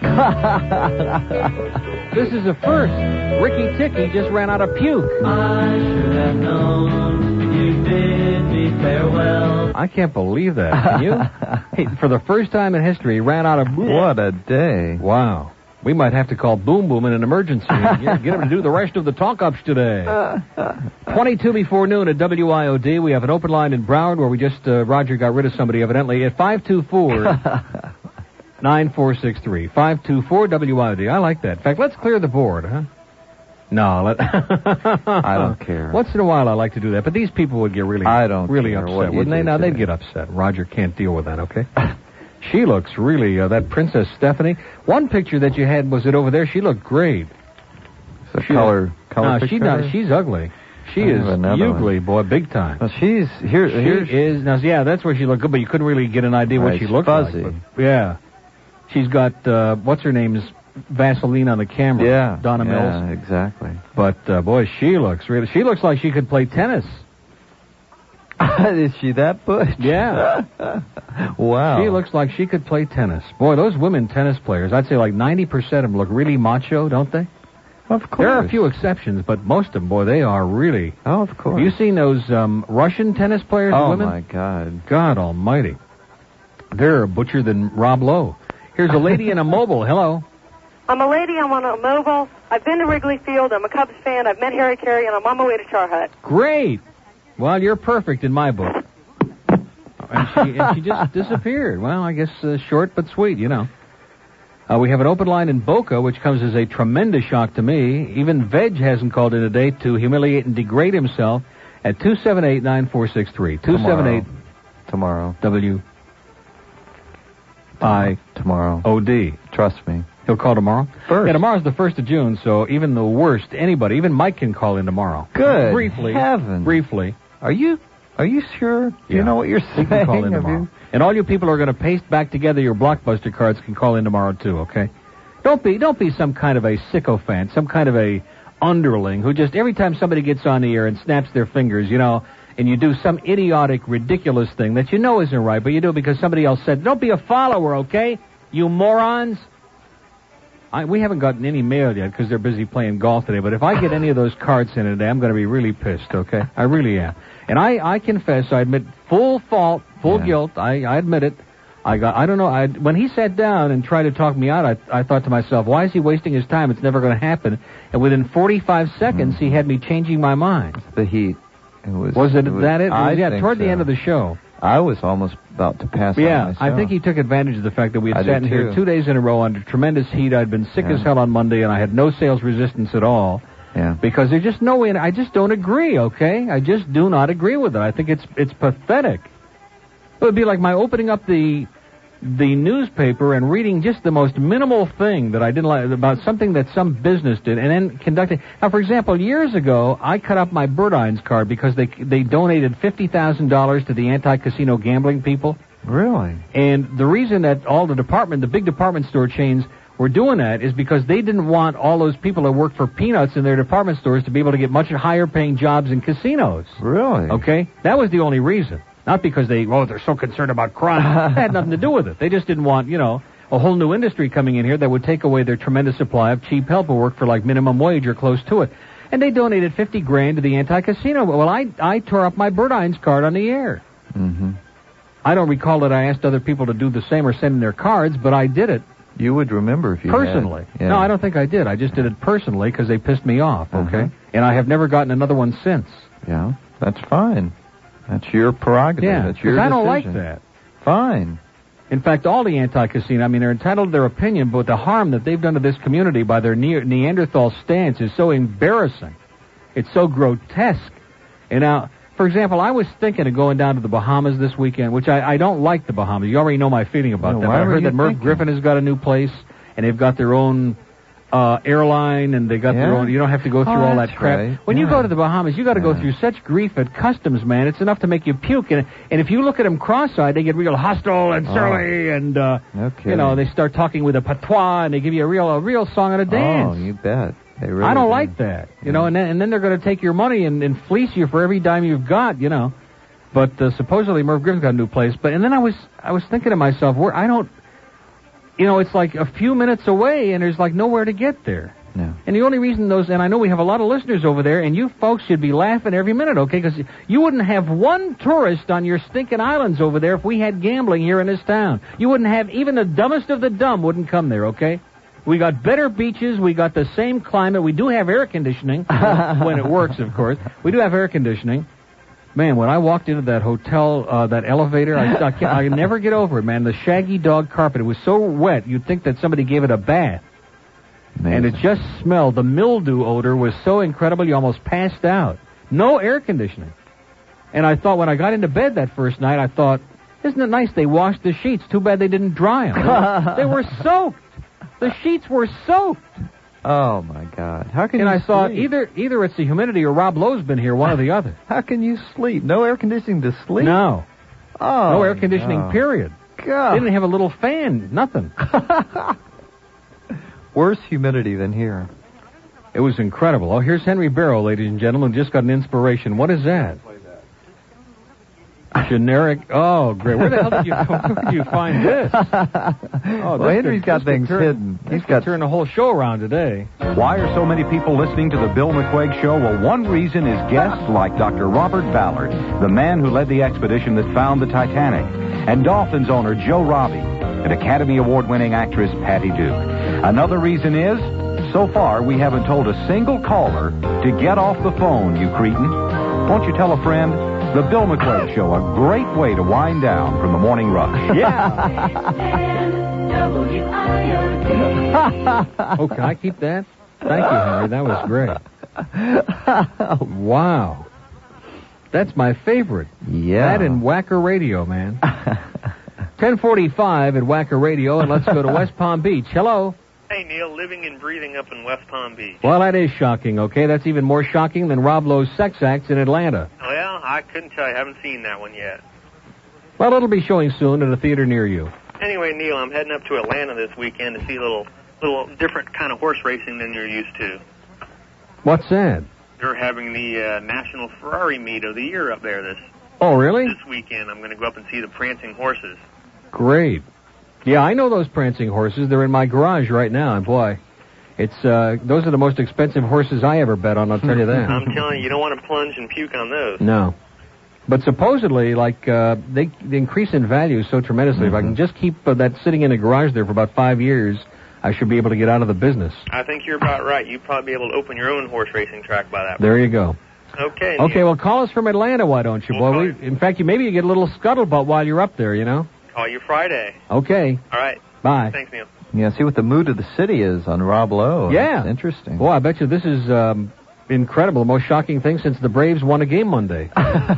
This is a first. Ricky Ticky just ran out of puke. I should have known you bid me farewell. I can't believe that. Can you? Hey, for the first time in history, he ran out of... What a day. Wow. We might have to call Boom Boom in an emergency and get get him to do the rest of the talk-ups today. twenty-two before noon at W I O D. We have an open line in Broward where we just, uh, Roger got rid of somebody evidently at five two four, nine four six three. five two four W I O D. I like that. In fact, let's clear the board, huh? No, let... I don't care. Once in a while I like to do that, but these people would get really, I don't really care upset, what you wouldn't they? do Now, they'd today. get upset. Roger can't deal with that, okay? She looks really, uh, that Princess Stephanie. One picture that you had, was it over there? She looked great. The She- color, color No, picture. she not, she's ugly. She I is have another one. ugly, boy, big time. Well, she's here. She here's, is now. Yeah, that's where she looked good, but you couldn't really get an idea what Right, she she's looked fuzzy. like. But, yeah, she's got uh, what's her name's Vaseline on the camera. Yeah, Donna yeah, Mills. exactly. But uh, boy, she looks really. She looks like she could play tennis. Is she that butch? Yeah. Wow. She looks like she could play tennis. Boy, those women tennis players, I'd say like ninety percent of them look really macho, don't they? Of course. There are a few exceptions, but most of them, boy, they are really. Oh, of course. Have you seen those um, Russian tennis players? Oh, women? my God. God almighty. They're a butcher than Rob Lowe. Here's a lady in a mobile. Hello. I'm a lady. I'm on a mobile. I've been to Wrigley Field. I'm a Cubs fan. I've met Harry Carey, and I'm on my way to Char Hut. Great. Well, you're perfect in my book. And she, and she just disappeared. Well, I guess uh, short but sweet, you know. Uh, we have an open line in Boca, which comes as a tremendous shock to me. Even Veg hasn't called in today to humiliate and degrade himself at two seven eight, nine four six three. two seven eight Tomorrow. W I Tomorrow. O D. Trust me. He'll call tomorrow? First. Yeah, tomorrow's the first of June, so even the worst, anybody, even Mike can call in tomorrow. Good Briefly. heavens. Briefly. Are you Are you sure? Do you know what you're He saying? can call in Have tomorrow. you- And all you people who are going to paste back together your Blockbuster cards can call in tomorrow too, okay? Don't be don't be some kind of a sycophant, some kind of a underling who just every time somebody gets on the air and snaps their fingers, you know, and you do some idiotic, ridiculous thing that you know isn't right, but you do it because somebody else said, don't be a follower, okay? You morons. I, we haven't gotten any mail yet because they're busy playing golf today, but if I get any of those cards in today, I'm going to be really pissed, okay? I really am. And I, I confess, I admit full fault, full Yeah. guilt. I, I admit it. I got, I don't know, I, when he sat down and tried to talk me out, I, I thought to myself, why is he wasting his time? It's never going to happen. And within forty-five seconds, Mm. he had me changing my mind. The heat. It was. Was it, it was, that it? I yeah, think toward so. the end of the show. I was almost about to pass Yeah, out myself. I think he took advantage of the fact that we had I sat did in here too. two days in a row under tremendous heat. I'd been sick Yeah. as hell on Monday, and I had no sales resistance at all. Yeah. Because there's just no way. I just don't agree. Okay, I just do not agree with it. I think it's it's pathetic. It would be like my opening up the the newspaper and reading just the most minimal thing that I didn't like about something that some business did, and then conducting. Now, for example, years ago, I cut up my Burdines card because they they donated fifty thousand dollars to the anti-casino gambling people. Really? And the reason that all the department, the big department store chains were doing that is because they didn't want all those people that work for peanuts in their department stores to be able to get much higher paying jobs in casinos. Really? Okay? That was the only reason. Not because they, oh, they're so concerned about crime. That had nothing to do with it. They just didn't want, you know, a whole new industry coming in here that would take away their tremendous supply of cheap help who work for like minimum wage or close to it. And they donated fifty grand to the anti-casino. Well, I, I tore up my Burdines card on the air. Mm-hmm. I don't recall that I asked other people to do the same or send in their cards, but I did it. You would remember if you Personally. had. Yeah. No, I don't think I did. I just did it personally because they pissed me off, okay? Uh-huh. And I have never gotten another one since. Yeah, that's fine. That's your prerogative. Yeah, that's your because I don't like decision. that. Fine. In fact, all the anti-casino, I mean, they're entitled to their opinion, but the harm that they've done to this community by their ne- Neanderthal stance is so embarrassing. It's so grotesque. And now, for example, I was thinking of going down to the Bahamas this weekend, which I, I don't like the Bahamas. You already know my feeling about No, that. why But I were heard you that Merv thinking? Griffin has got a new place, and they've got their own uh, airline, and they got their Yeah? own. You don't have to go through Oh, all that that's crap. right. When you Yeah. go to the Bahamas, you got to go Yeah. through such grief at customs, man. It's enough to make you puke. And, and if you look at them cross-eyed, they get real hostile and Oh. surly, and uh, No you know kidding. they start talking with a patois, and they give you a real a real song and a dance. Oh, you bet. They really I don't do. like that, you know, and then, and then they're going to take your money and, and fleece you for every dime you've got, you know. But uh, supposedly Merv Griffin's got a new place. But and then I was I was thinking to myself, where I don't, you know, it's like a few minutes away, and there's like nowhere to get there. No. And the only reason those, and I know we have a lot of listeners over there, and you folks should be laughing every minute, okay? Because you wouldn't have one tourist on your stinking islands over there if we had gambling here in this town. You wouldn't have, even the dumbest of the dumb wouldn't come there, okay? We got better beaches. We got the same climate. We do have air conditioning when it works, of course. We do have air conditioning. Man, when I walked into that hotel, uh, that elevator, I, I, can't, I never get over it, man. The shaggy dog carpet, it was so wet, you'd think that somebody gave it a bath. And it just smelled. The mildew odor was so incredible, you almost passed out. No air conditioning. And I thought, when I got into bed that first night, I thought, isn't it nice they washed the sheets? Too bad they didn't dry them. They were soaked. The sheets were soaked. Oh, my God. How can and you I thought sleep? either either it's the humidity or Rob Lowe's been here, one or the other. How can you sleep? No air conditioning to sleep? No. Oh, no air conditioning, no. period. God. They didn't have a little fan, nothing. Worse humidity than here. It was incredible. Oh, here's Henry Barrow, ladies and gentlemen, just got an inspiration. What is that? Generic. Oh, great. Where the hell did you, where did you find this? Oh, well, Henry's got things turn, hidden. He's got to turn the whole show around today. Why are so many people listening to the Bill McQuaig Show? Well, one reason is guests like Doctor Robert Ballard, the man who led the expedition that found the Titanic, and Dolphins owner Joe Robbie, and Academy Award-winning actress Patty Duke. Another reason is, so far, we haven't told a single caller to get off the phone, you cretin. Won't you tell a friend? The Bill McQuaig Show, a great way to wind down from the morning rush. Yeah. Oh, can I keep that? Thank you, Henry. That was great. Wow. That's my favorite. Yeah. That and Whacker Radio, man. ten forty-five at Whacker Radio, and let's go to West Palm Beach. Hello. Hey, Neil, living and breathing up in West Palm Beach. Well, that is shocking, okay? That's even more shocking than Rob Lowe's sex acts in Atlanta. Well, I couldn't tell you. I haven't seen that one yet. Well, it'll be showing soon at a theater near you. Anyway, Neil, I'm heading up to Atlanta this weekend to see a little, little different kind of horse racing than you're used to. What's that? They're having the uh, National Ferrari Meet of the Year up there this, Oh, really? this weekend. I'm going to go up and see the prancing horses. Great. Yeah, I know those prancing horses. They're in my garage right now, and boy, it's uh, those are the most expensive horses I ever bet on, I'll tell you that. I'm telling you, you don't want to plunge and puke on those. No. But supposedly, like, uh, they, they increase in value so tremendously. Mm-hmm. If I can just keep uh, that sitting in a garage there for about five years, I should be able to get out of the business. I think you're about right. You'd probably be able to open your own horse racing track by that point. There you go. Okay. Okay, Neil. well, call us from Atlanta, why don't you, We'll boy? We, in fact, you maybe you get a little scuttlebutt while you're up there, you know? Call you Friday. Okay. All right. Bye. Thanks, Neil. Yeah, see what the mood of the city is on Rob Lowe. Yeah. That's interesting. Boy, I bet you this is um, incredible. The most shocking thing since the Braves won a game Monday.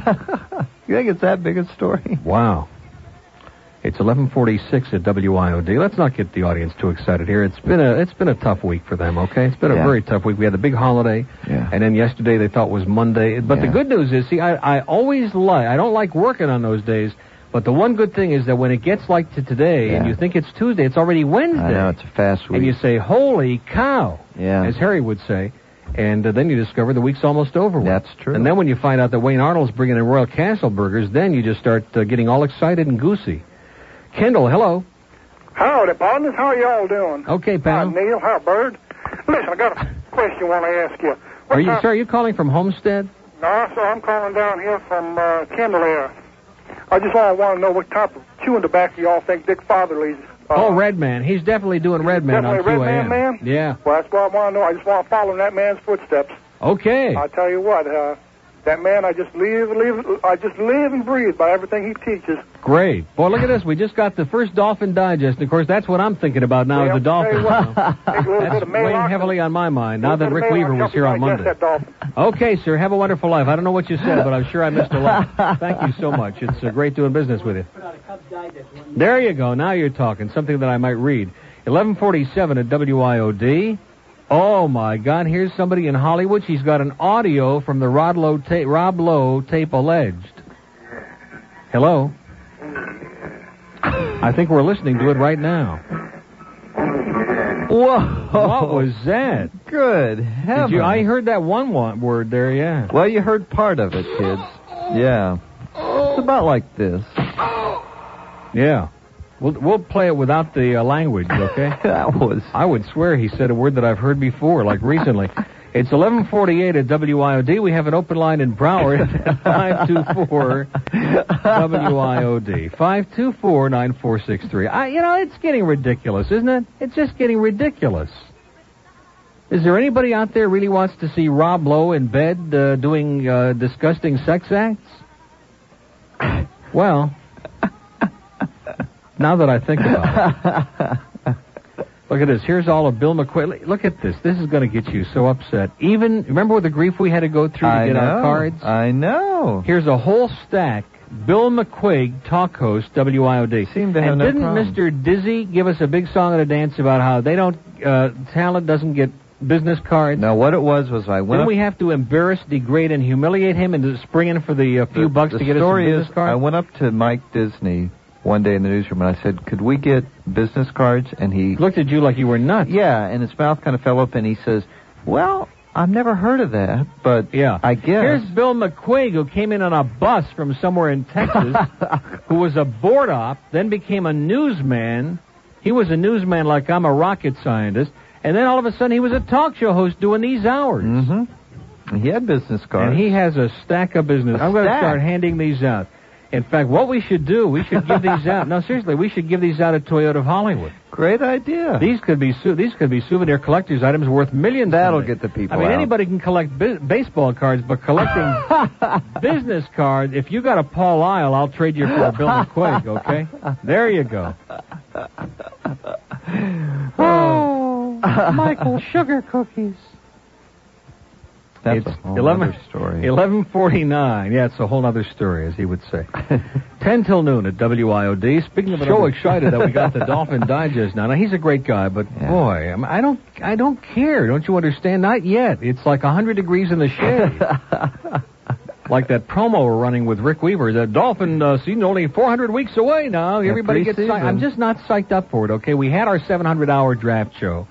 You think it's that big a story? Wow. It's eleven forty-six at W I O D. Let's not get the audience too excited here. It's been a it's been a tough week for them, okay? It's been a Yeah. very tough week. We had the big holiday, Yeah. and then yesterday they thought was Monday. But the Yeah. good news is, see, I, I always like, I don't like working on those days, but the one good thing is that when it gets like to today, and Yeah. you think it's Tuesday, it's already Wednesday. I know, it's a fast week. And you say, holy cow, Yeah. as Harry would say. And uh, then you discover the week's almost over with. That's true. And then when you find out that Wayne Arnold's bringing in Royal Castle burgers, then you just start uh, getting all excited and goosey. Kendall, hello. Howdy, partners. How are y'all doing? Okay, pal. Hi, Neil. Hi, Bird. Listen, I got a question I want to ask you. What Are you, type- sir, are you calling from Homestead? No, sir, I'm calling down here from uh, Kendall area. I just want, want to know what type of chewing tobacco y'all think Dick Fatherly's... Uh, oh, Redman. He's definitely doing Redman on definitely Q A M. Redman, man? Yeah. Well, that's what I want to know. I just want to follow in that man's footsteps. Okay. I tell you what, uh, that man, I just live, live, I just live and breathe by everything he teaches. Great. Boy, look at this. We just got the first Dolphin Digest. And of course, that's what I'm thinking about now Yeah, is the I'll tell you Dolphin. what, take a little bit That's of Maalox weighing and- heavily on my mind now little that bit of Rick Maalox Weaver was help you here on digest Monday. that dolphin. Okay, sir. Have a wonderful life. I don't know what you said, but I'm sure I missed a lot. Thank you so much. It's uh, great doing business with you. There you go. Now you're talking. Something that I might read. eleven forty-seven at W I O D. Oh, my God. Here's somebody in Hollywood. She's got an audio from the Rod Lowe ta- Rob Lowe tape alleged. Hello? I think we're listening to it right now. Whoa! What was that? Good heavens. Did you, I heard that one, one word there, yeah. Well, you heard part of it, kids. Yeah. It's about like this. Yeah. We'll, we'll play it without the uh, language, okay? That was... I would swear he said a word that I've heard before, like recently. It's eleven forty-eight at W I O D. We have an open line in Broward at five two four W I O D. five two four, nine four six three. I, you know, it's getting ridiculous, isn't it? It's just getting ridiculous. Is there anybody out there really wants to see Rob Lowe in bed uh, doing uh, disgusting sex acts? Well, now that I think about it. Look at this. Here's all of Bill McQuaig. Look at this. This is going to get you so upset. Even, remember the grief we had to go through to I get know. our cards? I know. Here's a whole stack. Bill McQuaig, talk host, W I O D. Seem to have and no didn't problem. Mister Dizzy give us a big song and a dance about how they don't, uh, talent doesn't get business cards? No, what it was was I went Didn't up... we have to embarrass, degrade, and humiliate him into springing for the uh, few the, bucks the to get us some story business is, cards? I went up to Mike Disney one day in the newsroom, and I said, could we get business cards? And he... looked at you like you were nuts. Yeah, and his mouth kind of fell open, and he says, well, I've never heard of that, but yeah. I guess... Here's Bill McQuigg, who came in on a bus from somewhere in Texas, who was a board op, then became a newsman. He was a newsman like I'm a rocket scientist, and then all of a sudden he was a talk show host doing these hours. Mm-hmm. He had business cards. And he has a stack of business. A I'm going to stack? start handing these out. In fact, what we should do, we should give these out. No, seriously, we should give these out at Toyota of Hollywood. Great idea. These could be su- these could be souvenir collector's items worth millions. That'll someday. get the people I mean, out. anybody can collect bi- baseball cards, but collecting business cards, if you got a Paul Lyle, I'll trade you for a Bill McQuigg, okay? There you go. Oh, Michael Sugar Cookies. That's it's a whole eleven other story. eleven forty-nine. Yeah, it's a whole other story, as he would say. ten till noon at W I O D. Speaking of, so excited that we got the Dolphin Digest now. Now he's a great guy, but Yeah. boy, I, mean, I don't, I don't care. Don't you understand? Not yet. It's like a hundred degrees in the shade. Like that promo we're running with Rick Weaver. The Dolphin uh, season only four hundred weeks away now. Yeah, Everybody gets pre-season. psyched. I'm just not psyched up for it. Okay, we had our seven hundred hour draft show.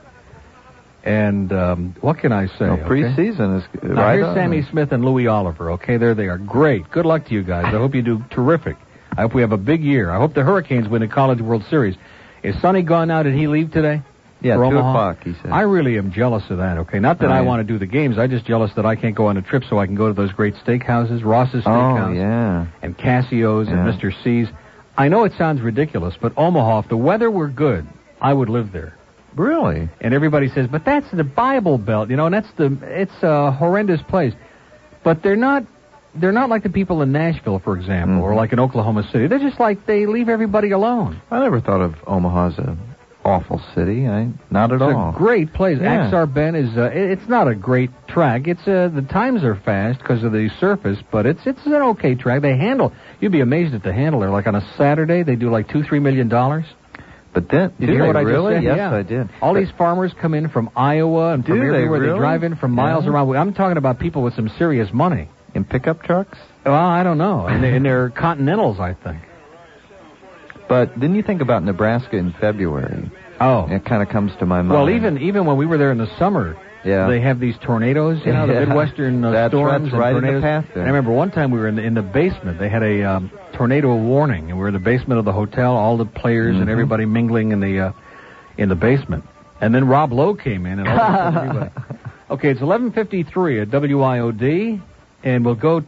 And um, what can I say? No, okay? preseason is Now, right here's on. Sammy Smith and Louis Oliver. Okay, there they are. Great. Good luck to you guys. I hope you do terrific. I hope we have a big year. I hope the Hurricanes win the College World Series. Is Sonny gone now? Did he leave today? Yeah, For two Omaha? o'clock, he said. I really am jealous of that, okay? Not that Oh, I yeah. want to do the games. I'm just jealous that I can't go on a trip so I can go to those great steakhouses, Ross's Steakhouse. Oh, yeah. And Cassio's and Yeah. Mister C's. I know it sounds ridiculous, but Omaha, if the weather were good, I would live there. Really? And everybody says, but that's the Bible Belt, you know, and that's the, it's a horrendous place. But they're not, they're not like the people in Nashville, for example, Mm-hmm. or like in Oklahoma City. They're just like, they leave everybody alone. I never thought of Omaha as a awful city. I Not at It's all. a great place. Yeah. Axar Bend is, uh, it- it's not a great track. It's, uh, the times are fast because of the surface, but it's, it's an okay track. They handle, you'd be amazed at the handler. Like on a Saturday, they do like two, three million dollars. But then, Did do you hear they what I really? just said? Yes, Yeah. I did. All these farmers come in from Iowa and from Do they everywhere. They really? drive in from miles Yeah. around. I'm talking about people with some serious money. In pickup trucks? Well, I don't know. And, they, and they're Continentals, I think. But didn't you think about Nebraska in February? Oh. It kind of comes to my mind. Well, even even when we were there in the summer, Yeah. they have these tornadoes, you know, the Yeah. Midwestern uh, That's- storms that's and right in the tornadoes. path there. And I remember one time we were in the, in the basement. They had a um, tornado warning, and we were in the basement of the hotel, all the players and Mhm. everybody mingling in the uh, in the basement. And then Rob Lowe came in, and all of a sudden everybody. Okay, it's eleven fifty-three at W I O D, and we'll go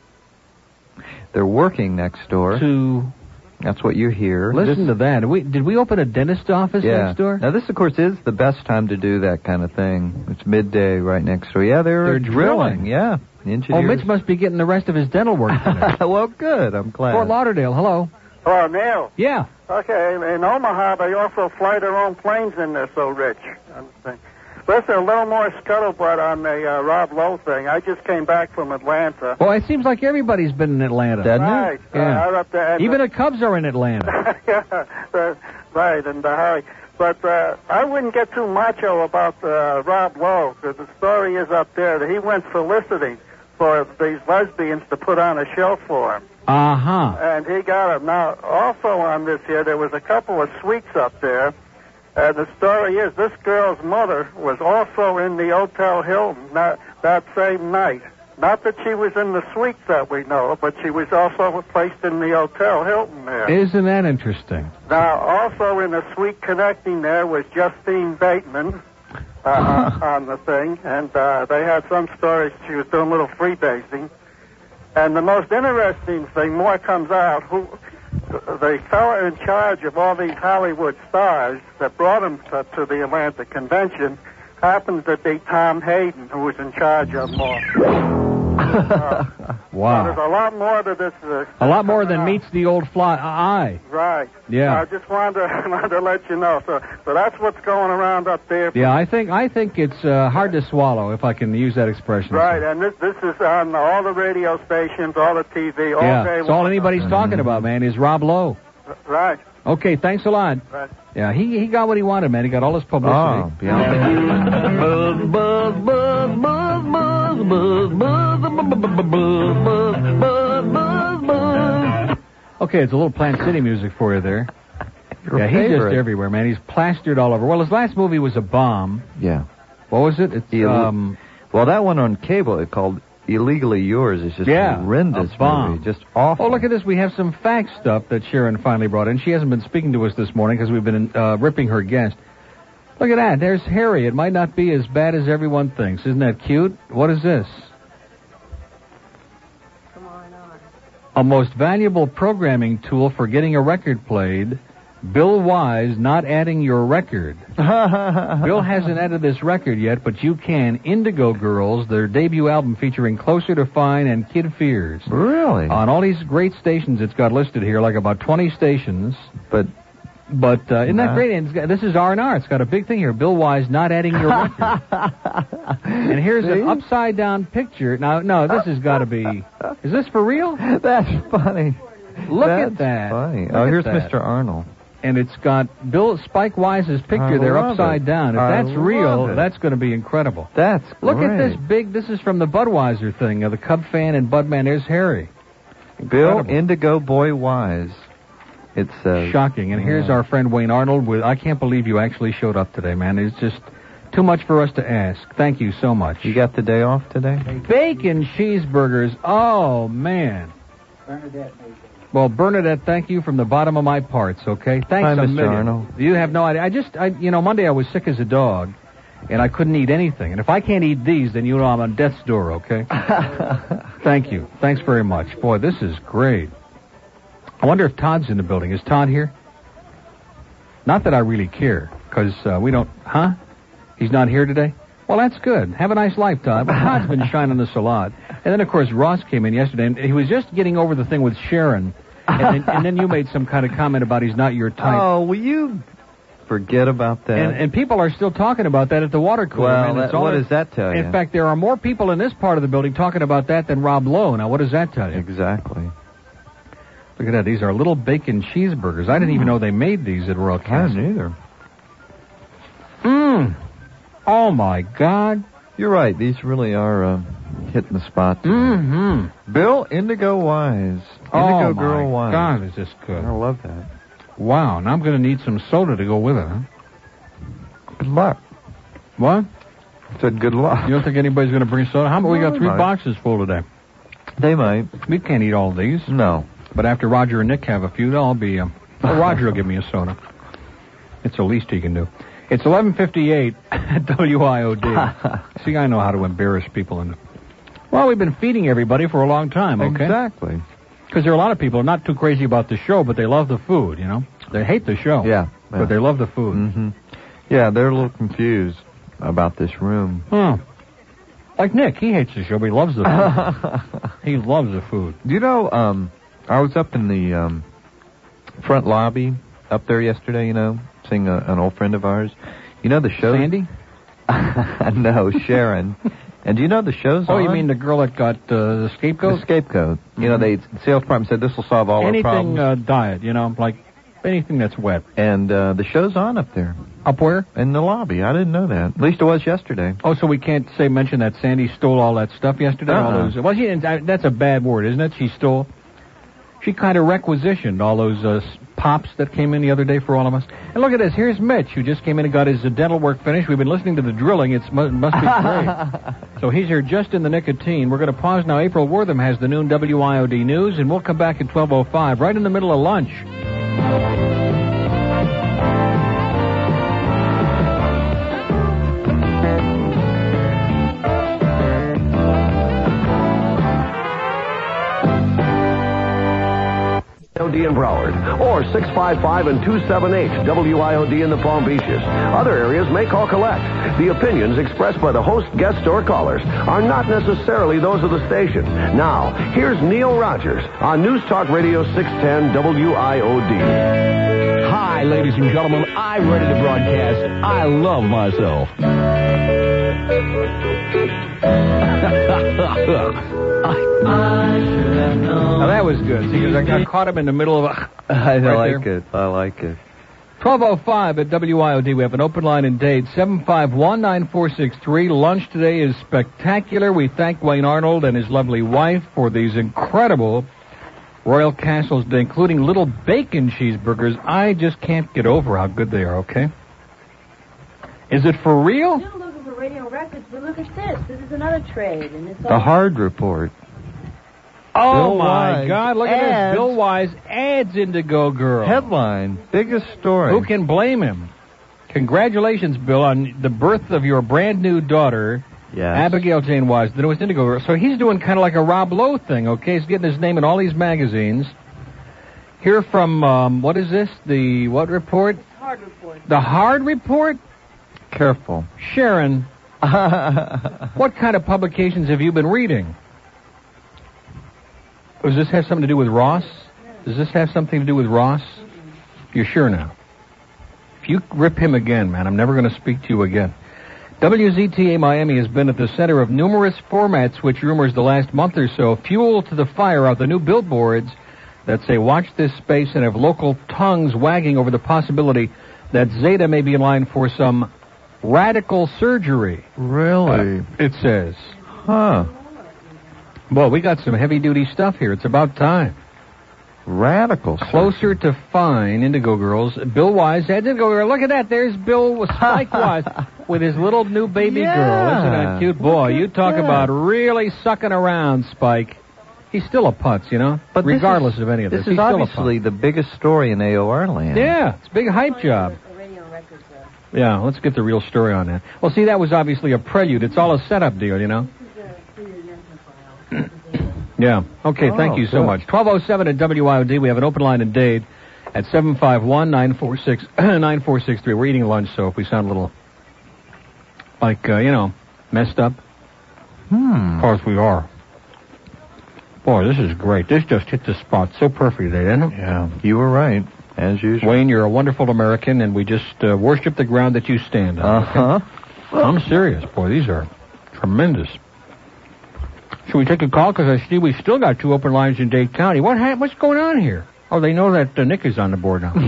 They're working next door. to. That's what you hear. Listen This- to that. Did we, did we open a dentist office yeah. next door? Now, this, of course, is the best time to do that kind of thing. It's midday right next door. Yeah, they're, They're drilling. drilling. Yeah. Oh, Engineers. Mitch must be getting the rest of his dental work today. Well, good. I'm glad. Fort Lauderdale, hello. Hello, Neil. Yeah. Okay, in Omaha, they also fly their own planes in there, so rich. Listen, a little more scuttlebutt on the uh, Rob Lowe thing. I just came back from Atlanta. Well, it seems like everybody's been in Atlanta. Doesn't it? Right. Uh, Yeah. I'm up there, and Even the Cubs are in Atlanta. yeah, uh, right, and uh, Harry. But uh, I wouldn't get too macho about uh, Rob Lowe, because the story is up there that he went soliciting for these lesbians to put on a show for him. Uh-huh. And he got them. Now, also on this here, there was a couple of suites up there. And the story is this girl's mother was also in the Hotel Hilton that, that same night. Not that she was in the suites that we know, but she was also placed in the Hotel Hilton there. Isn't that interesting? Now, also in the suite connecting there was Justine Bateman uh, on the thing, and uh, they had some stories she was doing a little freebasing. And the most interesting thing, more comes out, who the fellow in charge of all these Hollywood stars that brought them to, to the Atlanta convention happens to be Tom Hayden, who was in charge of them all. Uh, Wow. There's a lot more to this. Uh, A lot more than meets the old fly eye. Right. Yeah. I just wanted to, wanted to let you know. So, so that's what's going around up there. Yeah, I think I think it's uh, hard to swallow, if I can use that expression. Right, and this this is on all the radio stations, all the T V, all Yeah, day it's all long. anybody's talking about, man, is Rob Lowe. Right. Okay, thanks a lot. Right. Yeah, he he got what he wanted, man. He got all his publicity. Oh, Beyonce. Buzz, buzz, buzz, buzz, buzz, buzz, buzz, buzz, buzz, buzz, buzz, buzz. Okay, it's a little Plant City music for you there. Your yeah, he's favorite. just everywhere, man. He's plastered all over. Well, his last movie was a bomb. Yeah. What was it? It's Ill- um. Well, that one on cable, it's called Illegally Yours. It's just Yeah, horrendous a bomb. movie. Just awful. Oh, look at this. We have some fact stuff that Sharon finally brought in. She hasn't been speaking to us this morning because we've been uh, ripping her guest. Look at that. There's Harry. It might not be as bad as everyone thinks. Isn't that cute? What is this? A most valuable programming tool for getting a record played. Bill Wise not adding your record. Bill hasn't added this record yet, but you can. Indigo Girls, their debut album featuring Closer to Fine and Kid Fears. Really? On all these great stations it's got listed here, like about twenty stations. But but uh, isn't that Nah. great? And it's got, this is R and R. It's got a big thing here. Bill Wise not adding your record. And here's See? an upside-down picture. Now, no, this has got to be... Is this for real? That's funny. Look That's at that. funny. Look Oh, at here's that. Mister Arnold. And it's got Bill Spike Wise's picture I there love upside it. down. If I that's love real, it. that's going to be incredible. That's Look great. at this big... This is from the Budweiser thing, of the Cub fan and Budman. There's Harry. Bill Incredible. Indigo Boy Wise. It says. Shocking. And here's Yeah. our friend Wayne Arnold with... I can't believe you actually showed up today, man. It's just too much for us to ask. Thank you so much. You got the day off today? Bacon cheeseburgers. Oh, man. Bernadette. Well, Bernadette, thank you from the bottom of my parts, okay? Thanks Hi, a Mister million. Arnold. You have no idea. I just, I, you know, Monday I was sick as a dog, and I couldn't eat anything. And if I can't eat these, then you know I'm on death's door, okay? Thank you. Thanks very much. Boy, this is great. I wonder if Todd's in the building. Is Todd here? Not that I really care, because uh, we don't... Huh? He's not here today? Well, that's good. Have a nice life, Todd. But Todd's been shining us a lot. And then, of course, Ross came in yesterday, and he was just getting over the thing with Sharon. And then, and then you made some kind of comment about he's not your type. Oh, will you forget about that? And, and people are still talking about that at the water cooler. Well, man. It's that- all what in- does that tell you? In fact, there are more people in this part of the building talking about that than Rob Lowe. Now, what does that tell you? Exactly. Look at that. These are little bacon cheeseburgers. I didn't even know they made these at Royal I Castle. didn't either. Mmm. Oh, my God. You're right. These really are uh, hitting the spot. Mm-hmm. Bill Indigo Wise. Indigo Oh, Girl my Wise. God, is this good. I love that. Wow. Now I'm going to need some soda to go with it, huh? Good luck. What? Said good luck. You don't think anybody's going to bring soda? How about we got They three might. boxes full today? They might. We can't eat all of these. No. But after Roger and Nick have a few, I'll be... Um, well, Roger will give me a soda. It's the least he can do. It's eleven fifty-eight at W I O D. See, I know how to embarrass people. In well, we've been feeding everybody for a long time, okay? Exactly. Because there are a lot of people not too crazy about the show, but they love the food, you know? They hate the show. Yeah. But they love the food. Mm-hmm. Yeah, they're a little confused about this room. Huh. Like Nick, he hates the show, but he loves the food. He loves the food. You know, um, I was up in the um, front lobby up there yesterday, you know, seeing a, an old friend of ours. You know the show? Sandy? No, Sharon. And do you know the show's Oh, on? you mean the girl that got uh, the scapegoat? The scapegoat. You know, they, the sales department said this will solve all Anything our problems. uh, diet, you know, like anything that's wet. And uh, the show's on up there. Up where? In the lobby. I didn't know that. At least it was yesterday. Oh, so we can't say mention that Sandy stole all that stuff yesterday? All Uh-uh. those, well, she didn't, uh, that's a bad word, isn't it? She stole. She kind of requisitioned all those uh, s- pops that came in the other day for all of us. And look at this. Here's Mitch, who just came in and got his uh, dental work finished. We've been listening to the drilling. It mu- must be great. So he's here just in the nicotine. We're going to pause now. April Wortham has the noon W I O D news, and we'll come back at twelve oh five, right in the middle of lunch. W I O D in Broward, or six five five and two seven eight W I O D in the Palm Beaches. Other areas may call collect. The opinions expressed by the host, guests, or callers are not necessarily those of the station. Now, here's Neil Rogers on News Talk Radio six ten W I O D. Hi, ladies and gentlemen. I'm ready to broadcast. I love myself. Now that was good. See, 'cause I got caught him in the middle of a... I right like there. it. I like it. twelve oh five at W I O D. We have an open line in Dade, seven five one, nine four six three. Lunch today is spectacular. We thank Wayne Arnold and his lovely wife for these incredible Royal Castles, including little bacon cheeseburgers. I just can't get over how good they are, okay? Is it for real? Still looking for radio records, but look at this. This is another trade, and it's The Hard Report. Oh, Bill my Wise God. Look at adds- this. Bill Wise adds Indigo Girl. Headline, biggest story. Who can blame him? Congratulations, Bill, on the birth of your brand new daughter, Yes. Abigail Jane Wise, the newest Indigo Girl. So he's doing kind of like a Rob Lowe thing, okay? He's getting his name in all these magazines. Here from, um, what is this? The what report? Hard Report. The Hard Report? Careful. Sharon, what kind of publications have you been reading? Does this have something to do with Ross? Does this have something to do with Ross? You're sure now? If you rip him again, man, I'm never going to speak to you again. W Z T A Miami has been at the center of numerous format switch rumors the last month or so. Fuel to the fire are the new billboards that say, watch this space, and have local tongues wagging over the possibility that Zeta may be in line for some radical surgery. Really? Uh, it says. Huh. Well, we got some heavy-duty stuff here. It's about time. Radical. Closer to fine, Indigo Girls. Bill Wise had Indigo Girl. Look at that. There's Bill with Spike Wise with his little new baby Yeah. girl. Isn't that cute? Boy, you talk Yeah. about really sucking around, Spike. He's still a putz, you know, But this regardless is- of any of this. This He's is still a obviously the biggest story in A O R land. Yeah, it's a big hype job. Yeah, let's get the real story on that. Well, see, that was obviously a prelude. It's all a setup deal, you know? Yeah. Okay, Oh, thank you so good. much. twelve oh seven at W I O D. We have an open line in Dade at seven five one, nine four six three. We're eating lunch, so if we sound a little, like, uh, you know, messed up, Hmm. of course we are. Boy, this is great. This just hit the spot so perfectly, didn't it? Yeah, you were right, as usual. Wayne, you're a wonderful American, and we just uh, worship the ground that you stand on. Uh-huh. I'm serious, boy. These are tremendous. Should we take a call? Because I see we still got two open lines in Dade County. What ha- What's going on here? Oh, they know that uh, Nick is on the board now.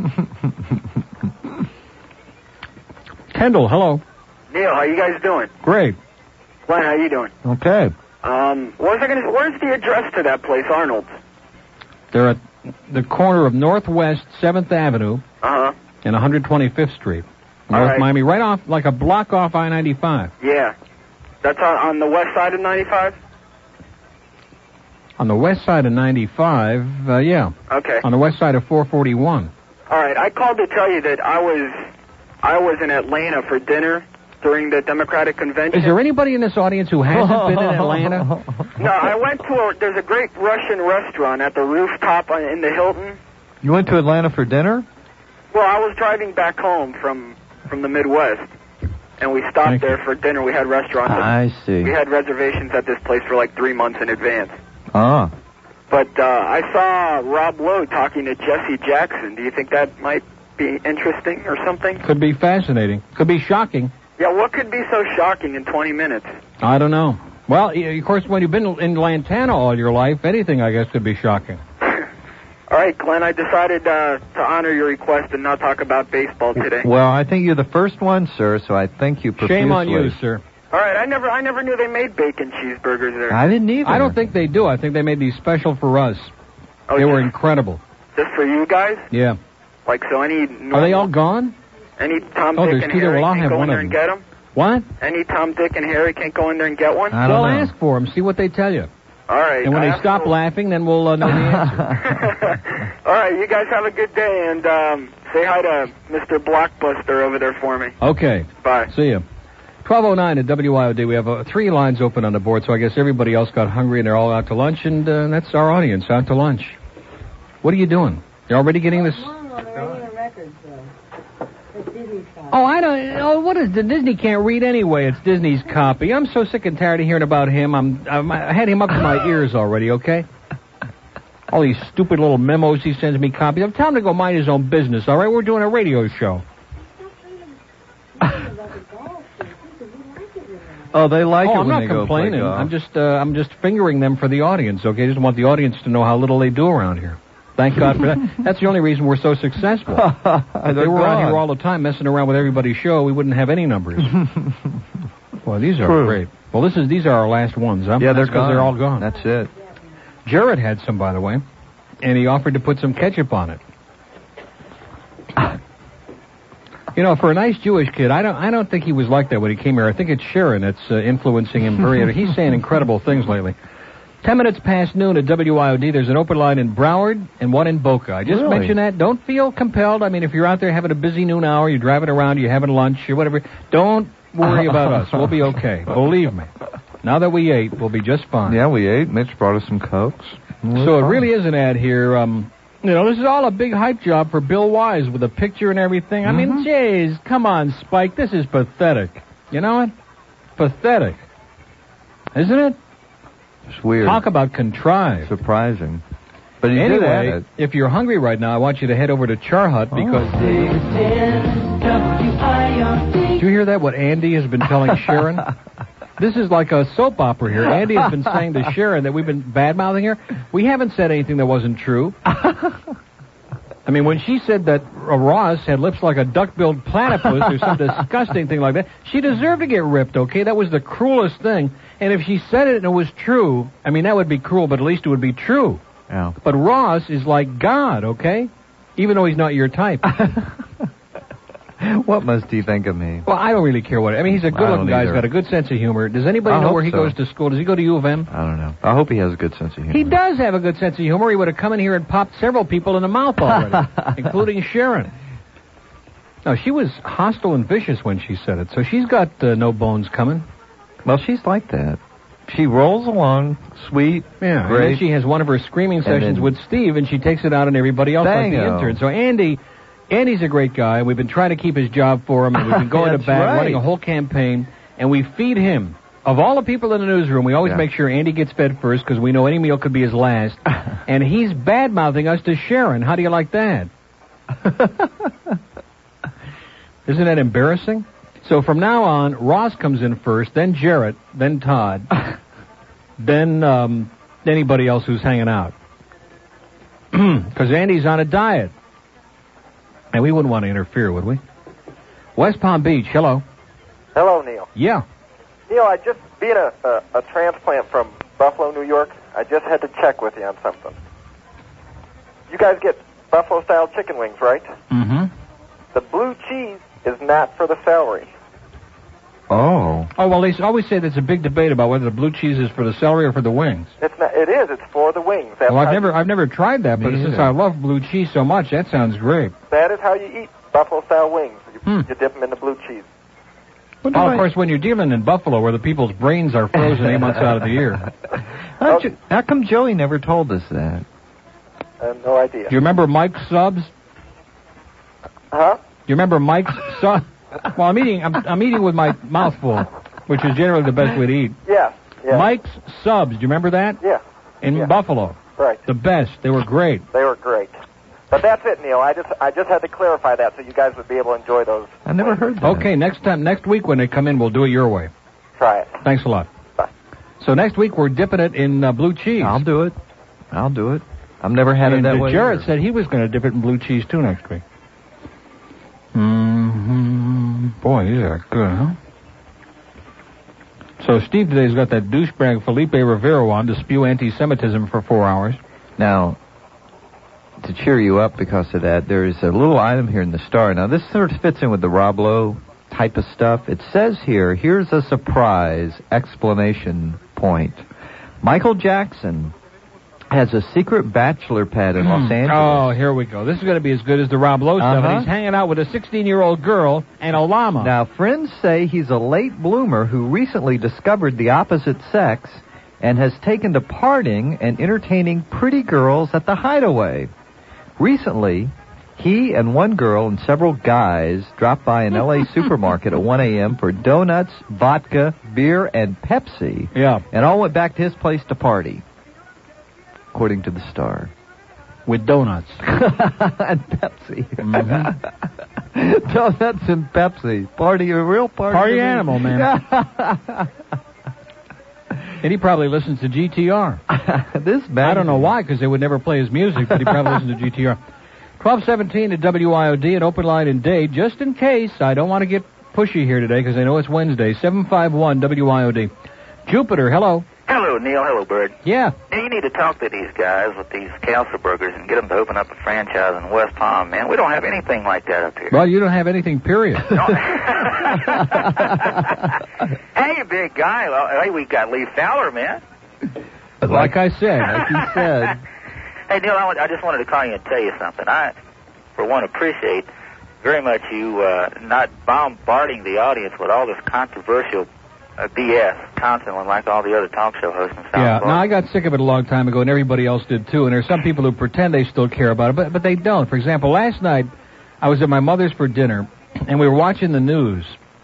Kendall, hello. Neil, how you guys doing? Great. Glenn, how you doing? Okay. Um, what was I going to? Where's the address to that place, Arnold's? They're at the corner of Northwest seventh Avenue Uh huh. and one hundred twenty-fifth Street. All North right. Miami, right off, like a block off I ninety-five. Yeah. That's on, on the west side of ninety-five? On the west side of ninety-five, uh, yeah. Okay. On the west side of four forty-one. All right. I called to tell you that I was I was in Atlanta for dinner during the Democratic convention. Is there anybody in this audience who hasn't been in Atlanta? No, I went to a. There's a great Russian restaurant at the rooftop on- in the Hilton. You went to Atlanta for dinner? Well, I was driving back home from from the Midwest, and we stopped Thank there for dinner. We had restaurants. I see. We had reservations at this place for like three months in advance. Ah. But uh, I saw Rob Lowe talking to Jesse Jackson. Do you think that might be interesting or something? Could be fascinating. Could be shocking. Yeah, what could be so shocking in twenty minutes? I don't know. Well, y- of course, when you've been in Lantana all your life, anything, I guess, could be shocking. All right, Glenn, I decided uh, to honor your request and not talk about baseball today. Well, I think you're the first one, sir, so I thank you profusely. Shame on you, sir. All right, I never I never knew they made bacon cheeseburgers there. I didn't either. I don't think they do. I think they made these special for us. Oh, they were yeah. incredible. Just for you guys? Yeah. Like, so any... Are they all gone? Any Tom, Oh, Dick, there's and two there. Harry Well, I'll can't have go one in there of and them. get them? What? Any Tom, Dick, and Harry can't go in there and get one? I don't well, know. ask for them. See what they tell you. All right. And when I they stop also- laughing, then we'll uh, know the answer. All right, you guys have a good day, and um, say hi to Mister Blockbuster over there for me. Okay. Bye. See you. twelve oh nine at W I O D. We have uh, three lines open on the board, so I guess everybody else got hungry and they're all out to lunch, and uh, that's our audience, out to lunch. What are you doing? You already getting this? Oh, I don't. Oh, what is the Disney can't read anyway? It's Disney's copy. I'm so sick and tired of hearing about him. I'm. I'm I had him up to my ears already. Okay. All these stupid little memos he sends me copies. I'm telling him to go mind his own business. All right, we're doing a radio show. Oh, they like oh, it I'm when not they go play complaining. golf. I'm just, uh, I'm just fingering them for the audience. Okay, I just want the audience to know how little they do around here. Thank God for that. That's the only reason we're so successful. If they were out here all the time messing around with everybody's show, we wouldn't have any numbers. Well, these are True. great. Well, this is these are our last ones, huh? Yeah, they're because gone. they're all gone. That's it. Jared had some, by the way, and he offered to put some ketchup on it. You know, for a nice Jewish kid, I don't, I don't think he was like that when he came here. I think it's Sharon that's uh, influencing him very. He's saying incredible things lately. Ten minutes past noon at W I O D. There's an open line in Broward and one in Boca. I just Really? mentioned that. Don't feel compelled. I mean, if you're out there having a busy noon hour, you're driving around, you're having lunch or whatever, don't worry about us. We'll be okay. Believe me. Now that we ate, we'll be just fine. Yeah, we ate. Mitch brought us some Cokes. So it really is an ad here. Um, you know, this is all a big hype job for Bill Wise with a picture and everything. I mean, jeez, come on, Spike. This is pathetic. You know what? Pathetic. Isn't it? It's weird. Talk about contrived. Surprising. But he did add Anyway, it. if you're hungry right now, I want you to head over to Char Hut because... Did you hear that, what Andy has been telling Sharon? This is like a soap opera here. Andy has been saying to Sharon that we've been bad-mouthing her. We haven't said anything that wasn't true. I mean, when she said that uh, Ross had lips like a duck-billed platypus or some disgusting thing like that, she deserved to get ripped, okay? That was the cruelest thing. And if she said it and it was true, I mean, that would be cruel, but at least it would be true. Yeah. But Ross is like God, okay? Even though he's not your type. What must he think of me? Well, I don't really care what... I mean, he's a good-looking guy. He's got a good sense of humor. Does anybody I know hope where he so. goes to school? Does he go to U of M? I don't know. I hope he has a good sense of humor. He does have a good sense of humor. He would have come in here and popped several people in the mouth already, including Sharon. No, she was hostile and vicious when she said it, so she's got uh, no bones coming. Well, she's like that. She rolls along, sweet, Yeah, great. and then she has one of her screaming And sessions then- with Steve, and she takes it out on everybody else like the Bango. intern. So Andy... Andy's a great guy. We've been trying to keep his job for him, and we've been going to That's bat, right. running a whole campaign, and we feed him. Of all the people in the newsroom, we always Yeah. make sure Andy gets fed first because we know any meal could be his last. And he's bad-mouthing us to Sharon. How do you like that? Isn't that embarrassing? So from now on, Ross comes in first, then Jarrett, then Todd, then um, anybody else who's hanging out. Because Andy's on a diet. And we wouldn't want to interfere, would we? West Palm Beach, hello. Hello, Neil. Yeah. Neil, I just, being a, a, a transplant from Buffalo, New York, I just had to check with you on something. You guys get Buffalo-style chicken wings, right? Mm-hmm. The blue cheese is not for the celery. Oh. Oh, well, they s- always say there's a big debate about whether the blue cheese is for the celery or for the wings. It's not. It is. It's for the wings. That's Well, I've how never I've never tried that, but Me since either. I love blue cheese so much, that sounds great. That is how you eat Buffalo-style wings. You, Hmm. you dip them in the blue cheese. Oh, of course, when you're dealing in Buffalo, where the people's brains are frozen eight months out of the year. How'd you- how come Joey never told us that? I have no idea. Do you remember Mike's subs? Huh? You remember Mike's subs? Well, I'm eating. I'm, I'm eating with my mouth full, which is generally the best way to eat. Yeah. Yeah. Mike's subs. Do you remember that? Yeah. In Yeah. Buffalo. Right. The best. They were great. They were great. But that's it, Neil. I just I just had to clarify that so you guys would be able to enjoy those. I never heard that. Okay, next time, next week when they come in, we'll do it your way. Try it. Thanks a lot. Bye. So next week we're dipping it in uh, blue cheese. I'll do it. I'll do it. I've never had and it that uh, way. Jared either. said he was going to dip it in blue cheese too next week. Mm-hmm. Boy, these are good, huh? So Steve today's got that douchebag Felipe Rivero on to spew anti-Semitism for four hours. Now, to cheer you up because of that, there is a little item here in the Star. Now, this sort of fits in with the Rob Lowe type of stuff. It says here, here's a surprise exclamation point. Michael Jackson has a secret bachelor pad in Los Angeles. Oh, here we go. This is going to be as good as the Rob Lowe stuff. Uh-huh. And he's hanging out with a sixteen-year-old girl and a llama. Now, friends say he's a late bloomer who recently discovered the opposite sex and has taken to partying and entertaining pretty girls at the Hideaway. Recently, he and one girl and several guys dropped by an L A supermarket at one a.m. for donuts, vodka, beer, and Pepsi. Yeah. And all went back to his place to party, according to the Star. With donuts. And Pepsi. Mm-hmm. No, that's in Pepsi. Party, a real party. Party animal, man. And he probably listens to G T R. This I don't know why, because they would never play his music, but he probably listens to G T R. twelve seventeen at W I O D, an open line in Dade, just in case. I don't want to get pushy here today, because I know it's Wednesday. seven five one W I O D. Jupiter, hello. Hello, Neil. Hello, Bird. Yeah. Now, you need to talk to these guys with these Castle Burgers and get them to open up a franchise in West Palm, man. We don't have anything like that up here. Well, you don't have anything, period. Hey, big guy. Well, hey, we got Lee Fowler, man. Like I said. Like you said. Hey, Neil, I, want, I just wanted to call you and tell you something. I, for one, appreciate very much you uh, not bombarding the audience with all this controversial uh, B S constantly like all the other talk show hosts in South Yeah, Florida. now I got sick of it a long time ago, and everybody else did too, and there's some people who pretend they still care about it, but, but they don't. For example, last night, I was at my mother's for dinner, and we were watching the news,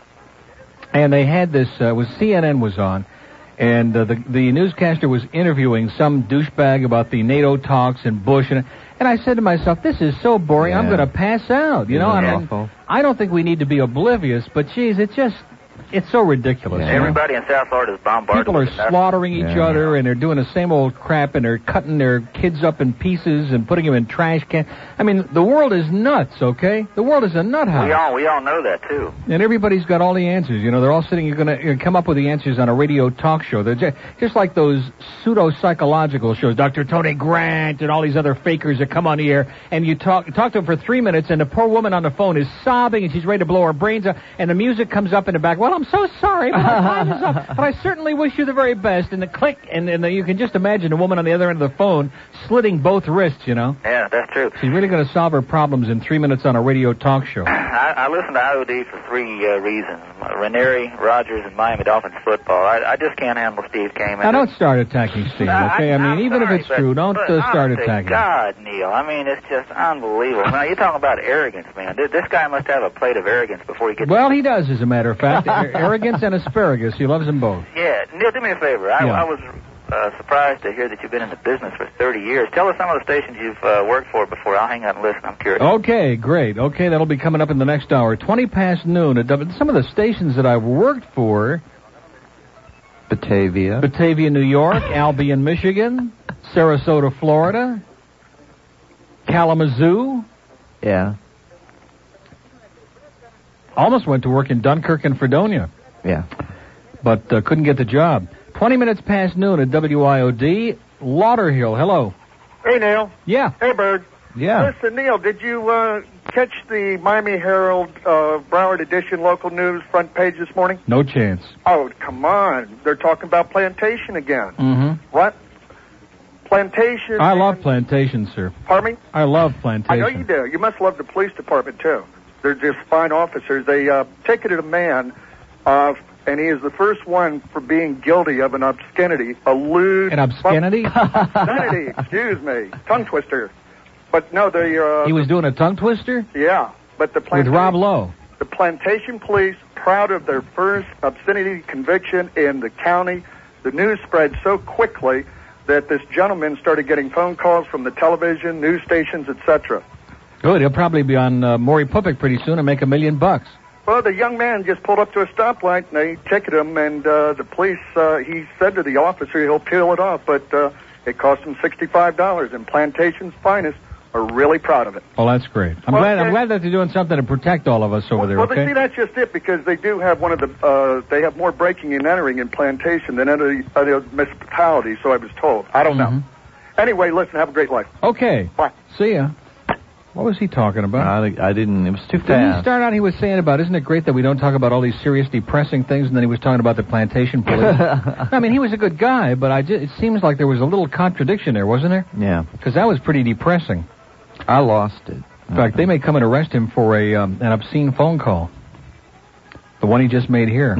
and they had this, uh, was C N N was on, and uh, the, the newscaster was interviewing some douchebag about the NATO talks and Bush, and and I said to myself, this is so boring, Yeah. I'm going to pass out, you know? Isn't it I mean, awful? I don't think we need to be oblivious, but geez, it's just, it's so ridiculous. you know? Everybody in South Florida is bombarded. People are with it. That's- slaughtering each Yeah. other, and they're doing the same old crap, and they're cutting their kids up in pieces and putting them in trash cans. I mean, the world is nuts, okay? The world is a nut house. We all we all know that too. And everybody's got all the answers. You know, they're all sitting, you're going to come up with the answers on a radio talk show. They're just, just like those pseudo-psychological shows, Doctor Tony Grant and all these other fakers that come on the air, and you talk talk to them for three minutes, and the poor woman on the phone is sobbing, and she's ready to blow her brains out, and the music comes up in the back. Well, I'm so sorry, but our time is up. But I certainly wish you the very best. And the click, and, and the, you can just imagine a woman on the other end of the phone slitting both wrists, you know. Yeah, that's true. She's really going to solve her problems in three minutes on a radio talk show. I, I listen to I O D for three uh, reasons: Ranieri, Rogers, and Miami Dolphins football. I, I just can't handle Steve Kamen. Now, don't start attacking Steve, okay? I, mean, even sorry, if it's true, don't but uh, start honest to attacking him. God, Neil. I mean, it's just unbelievable. Now, you're talking about arrogance, man. This, this guy must have a plate of arrogance before he gets... Well, he does, as a matter of fact. Arrogance and asparagus. He loves them both. Yeah, Neil, do me a favor. I, Yeah. I was uh, surprised to hear that you've been in the business for thirty years. Tell us some of the stations you've uh, worked for before. I'll hang up and listen. I'm curious. Okay, great. Okay, that'll be coming up in the next hour. twenty past noon. At W- some of the stations that I've worked for... Batavia. Batavia, New York. Albion, Michigan. Sarasota, Florida. Kalamazoo. Yeah. Almost went to work in Dunkirk and Fredonia. Yeah. But uh, couldn't get the job. twenty minutes past noon at W I O D. Lauderhill, hello. Hey, Neil. Yeah. Hey, Bird. Yeah. Listen, Neil, did you uh, catch the Miami Herald uh, Broward Edition local news front page this morning? No chance. Oh, come on. They're talking about plantation again. Mm-hmm. What? Plantation. I love plantations, sir. Pardon me? I love plantation. I know you do. You must love the police department, too. They're just fine officers. They uh, ticketed a man, uh, and he is the first one for being guilty of an obscenity, a lewd... An obscenity? Obscenity, excuse me. Tongue twister. But no, they... Uh, He was doing a tongue twister? Yeah, but the With plantation... Rob Lowe. The plantation police, proud of their first obscenity conviction in the county. The news spread so quickly that this gentleman started getting phone calls from the television, news stations, et cetera. Good. He'll probably be on uh, Maury Pupik pretty soon and make a million bucks. Well, the young man just pulled up to a stoplight, and they ticketed him, and uh, the police, uh, he said to the officer he'll peel it off, but uh, it cost him sixty-five dollars, and Plantation's finest are really proud of it. Well, that's great. I'm Well, glad. I'm okay. glad that they're doing something to protect all of us over there. Well, Okay. they, see, that's just it, because they do have one of the, uh, they have more breaking and entering in Plantation than any other municipality, so I was told. I don't know. Anyway, listen, have a great life. Okay. Bye. See ya. What was he talking about? I, I didn't. It was too Didn't he fast. start out, he was saying about, isn't it great that we don't talk about all these serious, depressing things, and then he was talking about the plantation police? I mean, he was a good guy, but I just, it seems like there was a little contradiction there, wasn't there? Yeah. Because that was pretty depressing. I lost it. In fact, they may come and arrest him for a um, an obscene phone call. The one he just made here.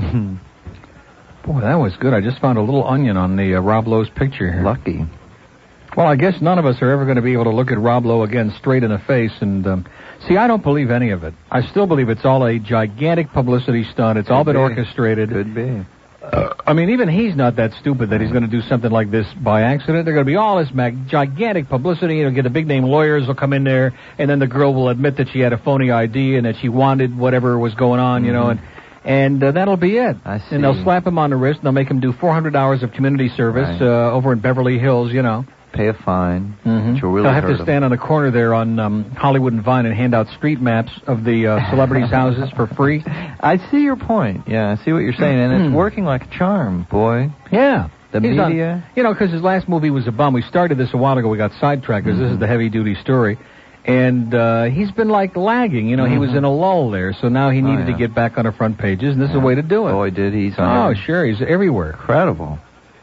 Boy, that was good. I just found a little onion on the uh, Rob Lowe's picture here. Lucky. Well, I guess none of us are ever going to be able to look at Rob Lowe again straight in the face and... Um, see, I don't believe any of it. I still believe it's all a gigantic publicity stunt. It's all Could been be. orchestrated. Could be. I mean, even he's not that stupid that he's going to do something like this by accident. They're going to be all this mag- gigantic publicity. You know, get the big name lawyers will come in there, and then the girl will admit that she had a phony I D and that she wanted whatever was going on, mm-hmm. you know, and and uh, that'll be it. I see. And they'll slap him on the wrist, and they'll make him do four hundred hours of community service Right. uh, over in Beverly Hills, you know. Pay a fine. Mm-hmm. Which will really They'll have hurt to him. stand on the corner there on um, Hollywood and Vine and hand out street maps of the uh, celebrities' houses for free. I see your point. Yeah, I see what you're saying, and it's working like a charm, boy. Yeah. The He's media. on- you know, because his last movie was a bum. We started this a while ago. We got sidetracked because this is the heavy-duty story. And uh, he's been, like, lagging. You know, he was in a lull there, so now he needed yeah. to get back on the front pages, and this is a way to do it. Boy, did he's on Oh, there. sure. He's everywhere. Incredible.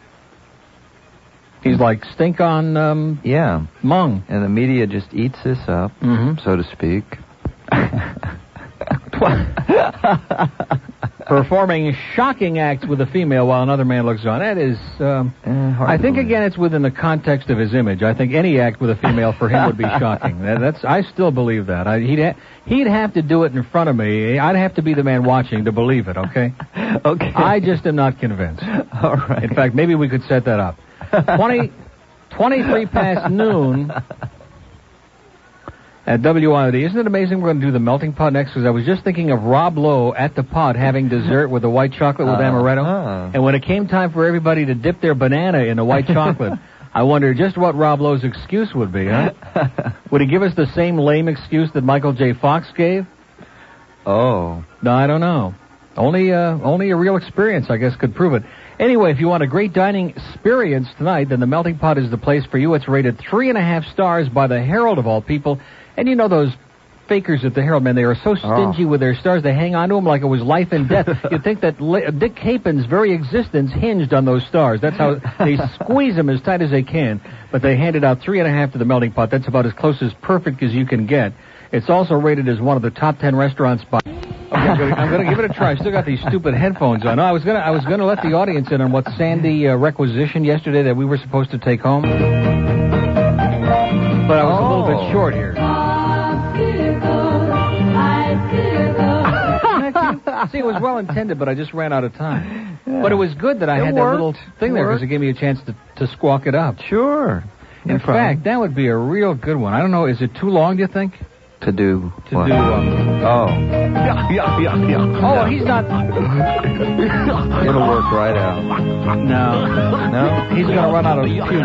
He's like stink on um, Yeah. mung. And the media just eats this up, Mhm. so to speak. Performing shocking acts with a female while another man looks on. That is, um, hard I to think, believe. again, it's within the context of his image. I think any act with a female for him would be shocking. That, that's, I still believe that. I, he'd, ha- he'd have to do it in front of me. I'd have to be the man watching to believe it, okay? Okay. I just am not convinced. All right. In fact, maybe we could set that up. twenty, twenty-three past noon at W I O D. Isn't it amazing we're going to do the melting pot next? Because I was just thinking of Rob Lowe at the pot having dessert with the white chocolate with Uh, amaretto. uh. And when it came time for everybody to dip their banana in the white chocolate, I wonder just what Rob Lowe's excuse would be, huh? Would he give us the same lame excuse that Michael J. Fox gave? Oh. No, I don't know. Only, uh, only a real experience, I guess, could prove it. Anyway, if you want a great dining experience tonight, then the Melting Pot is the place for you. It's rated three and a half stars by the Herald of all people. And you know those fakers at the Herald, man, they are so stingy Oh. with their stars, they hang on to them like it was life and death. You'd think that li- Dick Capen's very existence hinged on those stars. That's how they squeeze them as tight as they can. But they handed out three and a half to the Melting Pot. That's about as close as perfect as you can get. It's also rated as one of the top ten restaurants by... Okay, I'm gonna, I'm gonna give it a try. I still got these stupid headphones on. No, I was gonna, I was gonna let the audience in on what Sandy uh, requisitioned yesterday that we were supposed to take home, but I was a little bit short here. See, it was well intended, but I just ran out of time. Yeah. But it was good that I It had worked. that little thing It there because worked. it gave me a chance to, to squawk it up. Sure. No In problem. fact, that would be a real good one. I don't know, is it too long, do you think? To do To what? do, um... Oh. Yeah, yeah, yeah, yeah. Oh, he's not... It'll work right out. No. No? He's going to run out of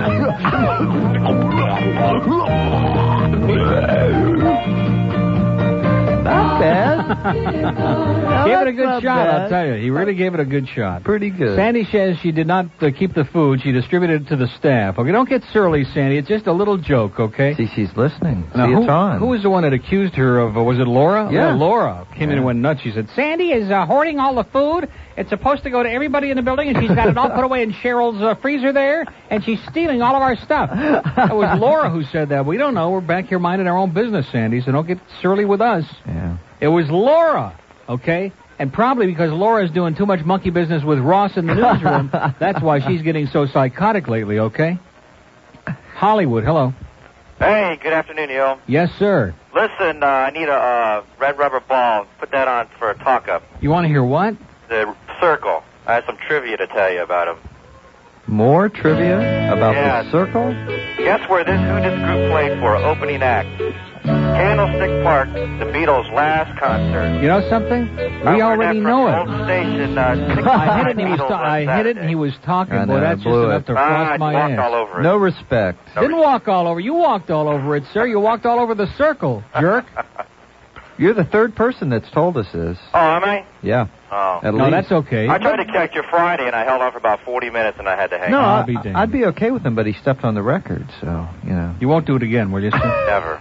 Not bad. Gave it a that's good not shot, bad. I'll tell you. He really gave it a good shot. Pretty good. Sandy says she did not uh, keep the food. She distributed it to the staff. Okay, don't get surly, Sandy. It's just a little joke, okay? See, she's listening. Now, See, who, it's on. who was the one that accused her of, uh, was it Laura? Yeah. Laura came in Yeah. and went nuts. She said, Sandy is uh, hoarding all the food. It's supposed to go to everybody in the building, and she's got it all put away in Cheryl's uh, freezer there, and she's stealing all of our stuff. It was Laura who said that. We don't know. We're back here minding our own business, Sandy, so don't get surly with us. Yeah. It was Laura, okay? And probably because Laura's doing too much monkey business with Ross in the newsroom, that's why she's getting so psychotic lately, okay? Hollywood, hello. Hey, good afternoon, Neil. Yes, sir. Listen, uh, I need a uh, red rubber ball. Put that on for a talk-up. You want to hear what? The Circle. I have some trivia to tell you about him. More trivia about Yeah. the circle? Guess where this Who Dis group played for opening act? Candlestick Park, the Beatles' last concert. You know something? We already know it. Station, uh, I hit it, and he was ta- I hit it, and he was talking. I Boy, know, that's just blew enough it. to Ah, frost you my walked ass. all over it. No respect. Didn't walk all over. You walked all over it, sir. You walked all over the circle, jerk. You're the third person that's told us this. Oh, am I? Yeah. Oh. At No, least. that's okay. I tried to catch you Friday, and I held on for about forty minutes, and I had to hang No, on. I'll I, be damned. I'd be okay with him, but he stepped on the record, so, you know. You won't do it again, will you, sir? Never.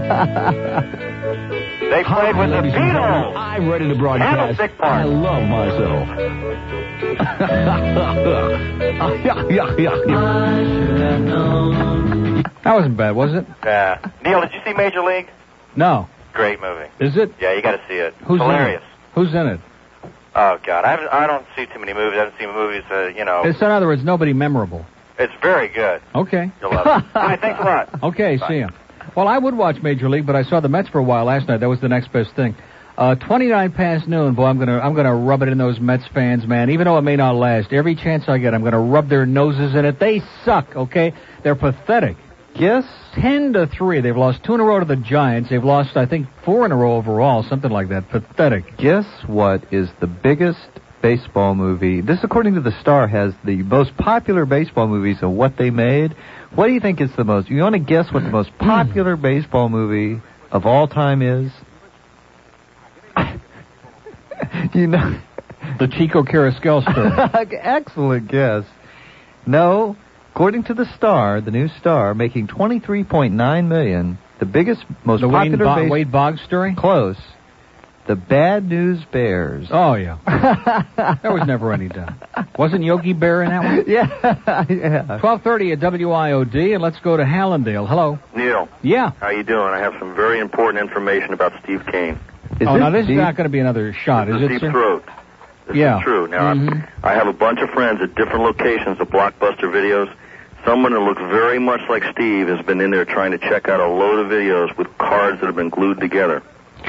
They played with the Beatles. I'm ready to broadcast. Candlestick Park. I love myself. That wasn't bad, was it? Yeah. Neil, did you see Major League? No. Great movie. Is it? Yeah, you got to see it. Who's Hilarious. in it? Who's in it? Oh God, I haven't, I don't see too many movies. I haven't seen movies. Uh, you know, It's, in other words, nobody memorable. it's very good. Okay. You'll love it. All right, thanks a lot. Okay, see ya. Well, I would watch Major League, but I saw the Mets for a while last night. That was the next best thing. Uh, twenty-nine past noon, boy, I'm gonna I'm gonna rub it in those Mets fans, man. Even though it may not last, every chance I get, I'm gonna rub their noses in it. They suck, okay? They're pathetic. Yes. Ten to three. They've lost two in a row to the Giants. They've lost, I think, four in a row overall, something like that. Pathetic. Guess what is the biggest baseball movie? This, according to the Star, has the most popular baseball movies and what they made. What do you think is the most? You want to guess what the most popular baseball movie of all time is? You know, the Chico Carrasquel story. Excellent guess. No, according to the Star, the new Star, making twenty-three point nine million. The biggest, most the popular Wayne Bo- base- Wade Boggs story. Close. The Bad News Bears. Oh yeah, that was never any done. Wasn't Yogi Bear in that one? Yeah, yeah. Twelve thirty at W I O D, and let's go to Hallandale. Hello. Neil. Yeah. How you doing? I have some very important information about Steve Kane. Is oh, this now this deep? is not going to be another shot, this is is it, Deep sir? Throat. This yeah. is true. Now, mm-hmm. I have a bunch of friends at different locations of Blockbuster Videos. Someone that looks very much like Steve has been in there trying to check out a load of videos with cards that have been glued together.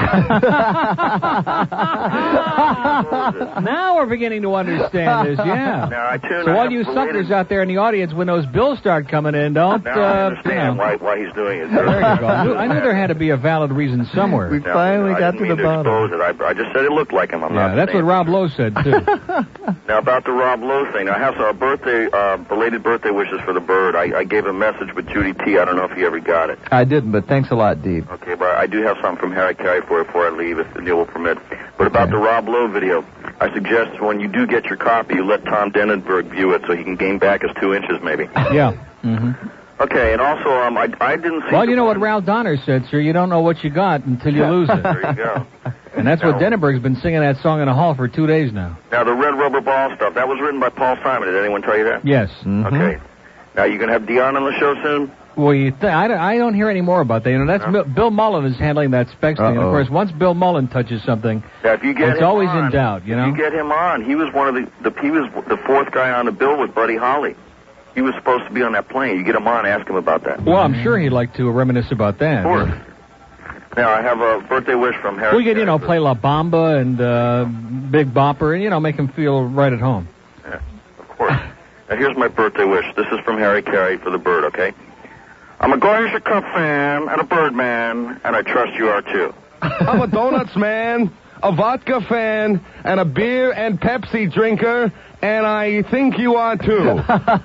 Now we're beginning to understand this, yeah. Now, I tune so I all have you related- suckers out there in the audience, when those bills start coming in, don't... Now uh, I understand you know. why, why he's doing it. There you go. I knew, I knew there had to be a valid reason somewhere. We Now, finally I got didn't to mean the to bottom. expose it. I, I just said it looked like him. I'm Yeah, not that's what saying- Rob Lowe said, too. Now, about the Rob Lowe thing, I have some birthday, uh, belated birthday wishes for the bird. I, I gave a message with Judy T. I don't know if you ever got it. I didn't, but thanks a lot, Deep. Okay, but I do have something from Harry Carey for you before I leave, if Neil will permit. But about the Rob Lowe video, I suggest when you do get your copy, you let Tom Denenberg view it so he can gain back his two inches, maybe. Yeah. Mm-hmm. Okay, and also, um, I, I didn't see... Well, you know what Ralph Donner said, sir. You don't know what you got until you lose it. There you go. And that's what Denenberg's been singing that song in the hall for two days now. Now, the red rubber ball stuff, that was written by Paul Simon. Did anyone tell you that? Yes. Mm-hmm. Okay. Now, you going to have Dion on the show soon? Well, you th- I, don't, I don't hear any more about that. You know, that's Bill, Bill Mullen is handling that specs thing. And, of Uh-oh. course, once Bill Mullen touches something, Now, if you get it's him always on, in doubt, you know? If you get him on, he was one of the, the he was the fourth guy on the bill with Buddy Holly. He was supposed to be on that plane. You get him on, ask him about that. Well, I'm sure he'd like to reminisce about that. Of course. Now, I have a birthday wish from Harry. We could, you know, play La Bamba and uh, Big Bopper and, you know, make him feel right at home. Yeah, of course. Now, here's my birthday wish. This is from Harry Carey for the bird, okay? I'm a Goyish Cup fan and a bird man, and I trust you are too. I'm a donuts man, a vodka fan, and a beer and Pepsi drinker, and I think you are too.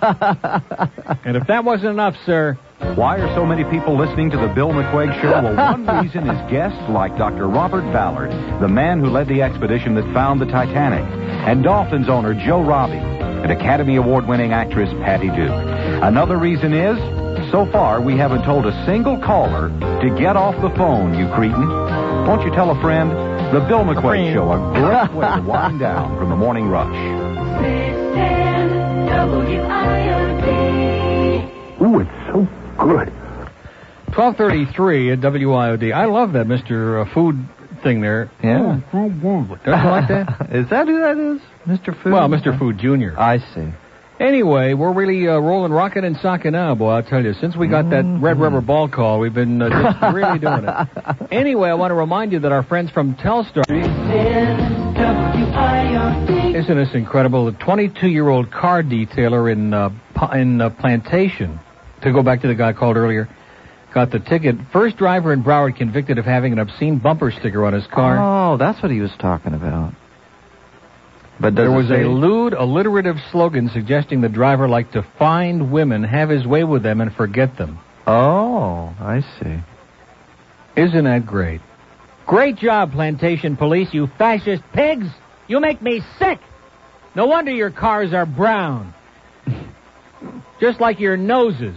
And if that wasn't enough, sir... Why are so many people listening to the Bill McQuaig Show? Well, one reason is guests like Doctor Robert Ballard, the man who led the expedition that found the Titanic, and Dolphins owner Joe Robbie, and Academy Award-winning actress Patty Duke. Another reason is, so far, we haven't told a single caller to get off the phone, you cretin. Won't you tell a friend? The Bill McQuaig Show, a great way to wind down from the morning rush. six ten W I O D. Ooh, it's so good. twelve thirty-three at W I O D. I love that Mister Uh, food thing there. Yeah. Oh, Don't you like that? Is that who that is? Mister Food? Well, Mister Food Junior I see. Anyway, we're really uh, rolling, rocking, and socking now, boy, I'll tell you. Since we got that red rubber ball call, we've been uh, just really doing it. Anyway, I want to remind you that our friends from Telstar... Isn't this incredible? The twenty-two-year-old car detailer in, uh, in uh, Plantation, to go back to the guy called earlier, got the ticket. First driver in Broward convicted of having an obscene bumper sticker on his car. Oh, that's what he was talking about. But does There it was say- a lewd, alliterative slogan suggesting the driver liked to find women, have his way with them, and forget them. Oh, I see. Isn't that great? Great job, Plantation Police, you fascist pigs! You make me sick! No wonder your cars are brown. Just like your noses.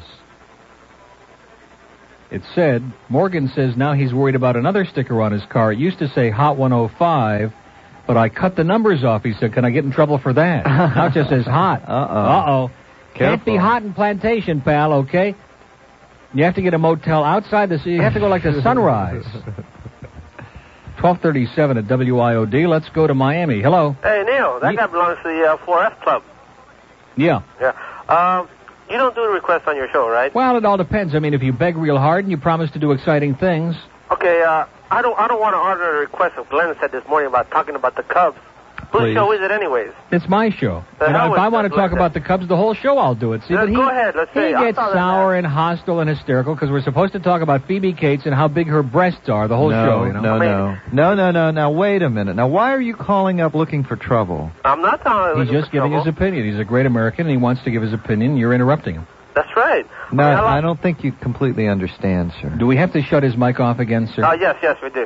It said, Morgan says now he's worried about another sticker on his car. It used to say Hot one oh five, but I cut the numbers off. He said, can I get in trouble for that? Now it just says hot. Uh-oh. Uh-oh. Can't Careful. be hot in Plantation, pal, okay? You have to get a motel outside the... You have to go like the Sunrise. twelve thirty-seven at W I O D. Let's go to Miami. Hello. Hey, Neil, that guy belongs to the uh, four F Club. Yeah. Yeah. Um, you don't do requests on your show, right? Well, it all depends. I mean, if you beg real hard and you promise to do exciting things... Okay, uh, I don't I don't want to honor the request of Glenn said this morning about talking about the Cubs. Whose Please. show is it anyways? It's my show. The You know, hell if I with want to that, talk Glenn. about the Cubs, the whole show, I'll do it. See, Uh, but he, go ahead, let's he see. I'll gets tell him sour and hostile and hysterical because we're supposed to talk about Phoebe Cates and how big her breasts are the whole no, show. You know? no, no, no, no, no. Now wait a minute. Now why are you calling up looking for trouble? I'm not telling He's just giving his opinion. He's a great American and he wants to give his opinion. You're interrupting him. That's right. No, I mean, I like- I don't think you completely understand, sir. Do we have to shut his mic off again, sir? Oh, yes, yes, we do.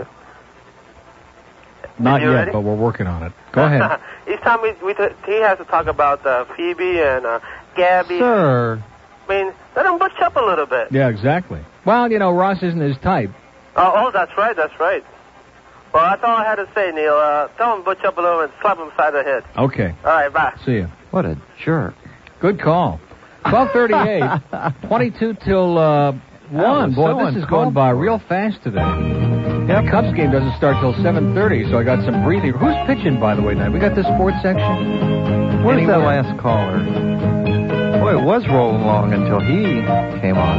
Not you yet, ready? but we're working on it. Go ahead. Each time we, we t- he has to talk about uh, Phoebe and uh, Gabby. Sir. I mean, let him butch up a little bit. Yeah, exactly. Well, you know, Ross isn't his type. Oh, oh, that's right, that's right. Well, that's all I had to say, Neil. Uh, tell him butch up a little and slap him side of the head. Okay. All right, bye. See you. What a jerk. Good call. twelve thirty-eight, twenty-two till uh, one. was Boy, so this is uncalled going by for. real fast today. Yeah, the Cubs game doesn't start till seven thirty, so I got some breathing. Who's pitching, by the way, tonight? We got the sports section? Where's that Anywhere? last caller? Boy, it was rolling along until he came on.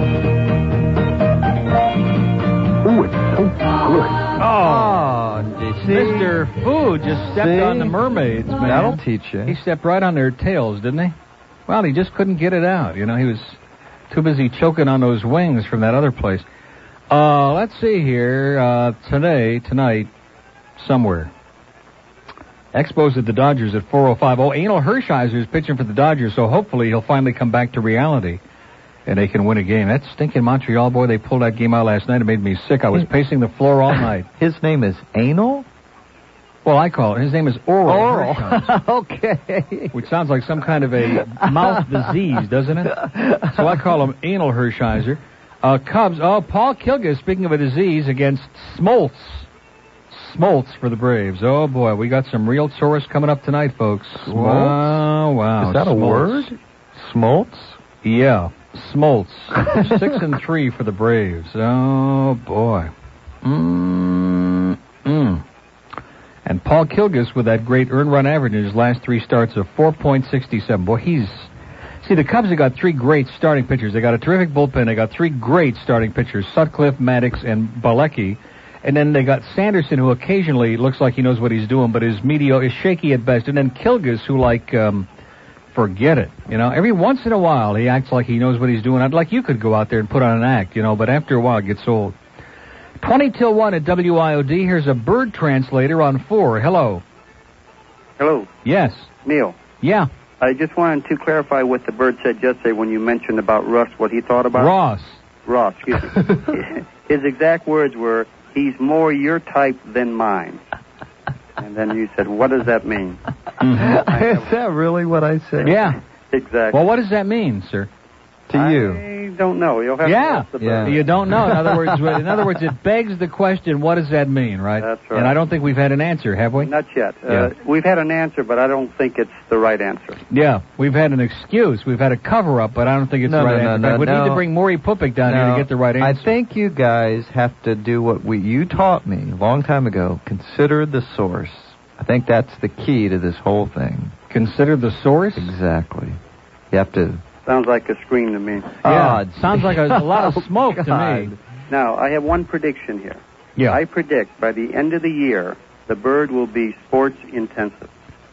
Ooh, it's so good. Oh, see? Mister Food just stepped See? on the mermaids, man. That'll teach you. He stepped right on their tails, didn't he? Well, he just couldn't get it out. You know, he was too busy choking on those wings from that other place. Uh, let's see here. Uh, today, tonight, somewhere. Expos at the Dodgers at four oh five. Oh, Anil Hershiser is pitching for the Dodgers, so hopefully he'll finally come back to reality and they can win a game. That stinking Montreal boy, they pulled that game out last night. It made me sick. I was pacing the floor all night. His name is Anal? Well, I call it. His name is Oral. Oral. Hershiser, Okay. which sounds like some kind of a mouth disease, doesn't it? So I call him Anal Hershiser. Uh, Cubs. Oh, Paul Kilgus, speaking of a disease, against Smoltz. Smoltz for the Braves. Oh, boy. We got some real tourists coming up tonight, folks. Smoltz? Wow, wow. Is that a Smoltz. word? Smoltz? Yeah. Smoltz. Six and three for the Braves. Oh, boy. Mm, mm. And Paul Kilgus with that great earned run average in his last three starts of four point six seven. Boy, he's... See, the Cubs have got three great starting pitchers. They got a terrific bullpen. They got three great starting pitchers, Sutcliffe, Maddox, and Balecki. And then they got Sanderson, who occasionally looks like he knows what he's doing, but is medio is shaky at best. And then Kilgus, who, like, um, forget it. You know, every once in a while he acts like he knows what he's doing. I'd like you could go out there and put on an act, you know, but after a while it gets old. twenty till one at W I O D. Here's a bird translator on four. Hello. Hello, Yes. Neil. Yeah. I just wanted to clarify what the bird said yesterday when you mentioned about Russ, what he thought about Ross. Ross, excuse me. His exact words were, he's more your type than mine. And then you said, what does that mean? Is that really what I said? Yeah. Exactly. Well, what does that mean, sir? To you. I don't know. You'll have Yeah. to ask the bird. You don't know. In other words, in other words, it begs the question, what does that mean, right? That's right. And I don't think we've had an answer, have we? Not yet. Yeah. Uh, we've had an answer, but I don't think it's the right answer. Yeah, we've had an excuse. We've had a cover-up, but I don't think it's No, the right no, no, answer. no, we no. need to bring Maury Pupik down here No, to get the right answer. I think you guys have to do what we you taught me a long time ago. Consider the source. I think that's the key to this whole thing. Consider the source? Exactly. You have to... Sounds like a scream to me. Yeah, it sounds like a, a lot of smoke to God. me. Now, I have one prediction here. Yeah. I predict by the end of the year, the bird will be sports intensive.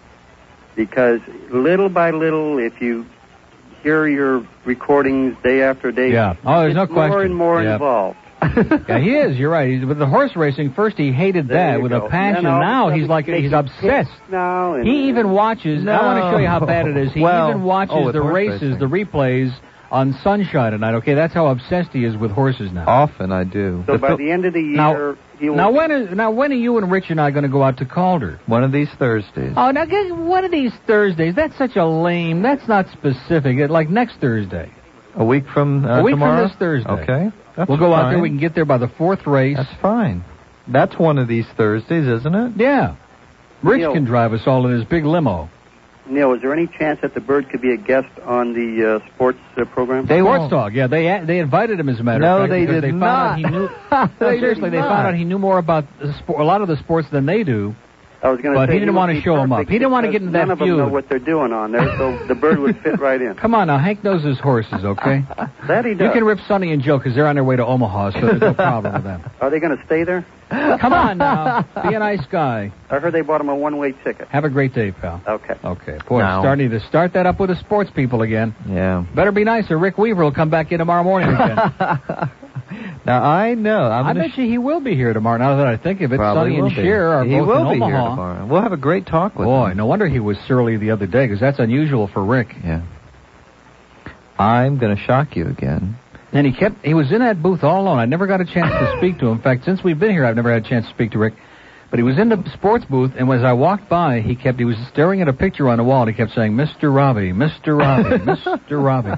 Because little by little, if you hear your recordings day after day, Yeah. Oh, there's it's no more question. and more Yeah. involved. Yeah, he is. You're right. He's, with the horse racing, first he hated There that you with go. a passion. And then all of a Now sudden he's like making he's obsessed. hits Now and He even watches. I want to show you how bad it is. He Well, even watches oh, with the horse races, racing. the replays on Sunshine at night. Okay, that's how obsessed he is with horses now. Often I do. So The by fil- the end of the year, Now- he will Now be- when is now when are you and Rich and I going to go out to Calder? One of these Thursdays. Oh, now get one of these Thursdays. That's such a lame. That's not specific. It, like next Thursday. A week from uh, a week tomorrow? from this Thursday. Okay. That's we'll go out there. fine. We can get there by the fourth race. That's fine. That's one of these Thursdays, isn't it? Yeah. Rich Neil. can drive us all in his big limo. Neil, is there any chance that the bird could be a guest on the uh, sports uh, program? They Sports won't. Talk. Yeah, they they invited him as a matter No, of fact. they because did they found not. Out he knew, They no, did seriously, they not. found out he knew more about the sport, a lot of the sports than they do. I was going to But say he didn't would want to be show him up. perfect He didn't want to because get in that None of them know feud. what they're doing on there, so the bird would fit right in. Come on now, Hank knows his horses, okay? That he does. You can rip Sonny and Joe because they're on their way to Omaha, so there's no problem with them. Are they going to stay there? Come on now, be a nice guy. I heard they bought him a one-way ticket. Have a great day, pal. Okay. Okay. Boy, No. starting to start that up with the sports people again. Yeah. Better be nice or Rick Weaver will come back in tomorrow morning again. Now, I know. I'm I gonna bet you he will be here tomorrow, now that I think of it. Probably Sonny will and be. Cher are He both will in be here Omaha. tomorrow. We'll have a great talk with Boy, him. no wonder he was surly the other day, because that's unusual for Rick. Yeah. I'm going to shock you again. And he kept, he was in that booth all alone. I never got a chance to speak to him. In fact, since we've been here, I've never had a chance to speak to Rick. But he was in the sports booth, and as I walked by, he kept, he was staring at a picture on the wall, and he kept saying, Mister Robbie, Mister Robbie, Mister Robbie.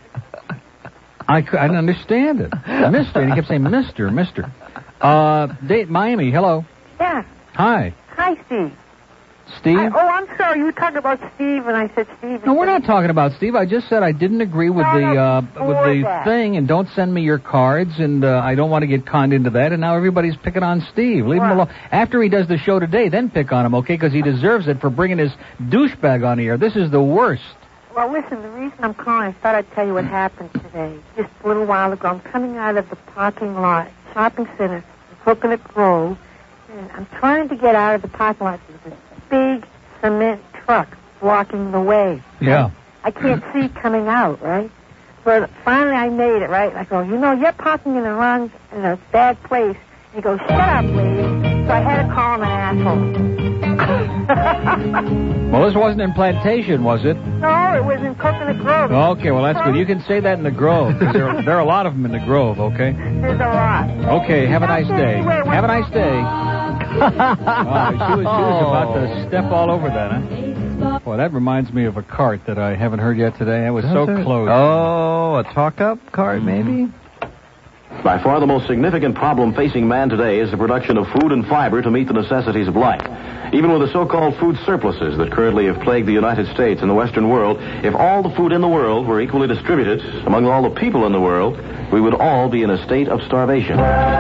I, cou- I didn't understand it. Mister, and he kept saying, Mister, Mister. Uh, Dave, Miami, hello. Yeah. Hi. Hi, Steve. Steve? I, oh, I'm sorry. You were talking about Steve, and I said Steve. No, we're not talking about Steve. I just said I didn't agree with No, the no, uh, before with the that. thing, and don't send me your cards, and uh, I don't want to get conned into that. And now everybody's picking on Steve. Leave him Right. alone. After he does the show today, then pick on him, okay? Because he deserves it for bringing his douchebag on the air. This is the worst. Well, listen, the reason I'm calling, I thought I'd tell you what happened today. Just a little while ago, I'm coming out of the parking lot, shopping center, in Coconut Grove, and I'm trying to get out of the parking lot. There's this big cement truck blocking the way. Yeah. I can't see coming out, right? But finally I made it, right? And I go, you know, you're parking in the wrong, in a bad place. And he goes, shut up, lady. So I had to call him an asshole. Well, this wasn't in Plantation, was it? No, it was in Coconut Grove. Okay, well, that's good. You can say that in the Grove, 'cause there, are- there are a lot of them in the Grove, okay? There's a lot. Okay, have a nice day. Have a nice day. Oh, she, was, she was about to step all over that, huh? Boy, that reminds me of a cart that I haven't heard yet today. It was so Does it? close. Oh, a talk-up card, maybe? By far the most significant problem facing man today is the production of food and fiber to meet the necessities of life. Even with the so-called food surpluses that currently have plagued the United States and the Western world, if all the food in the world were equally distributed among all the people in the world, we would all be in a state of starvation.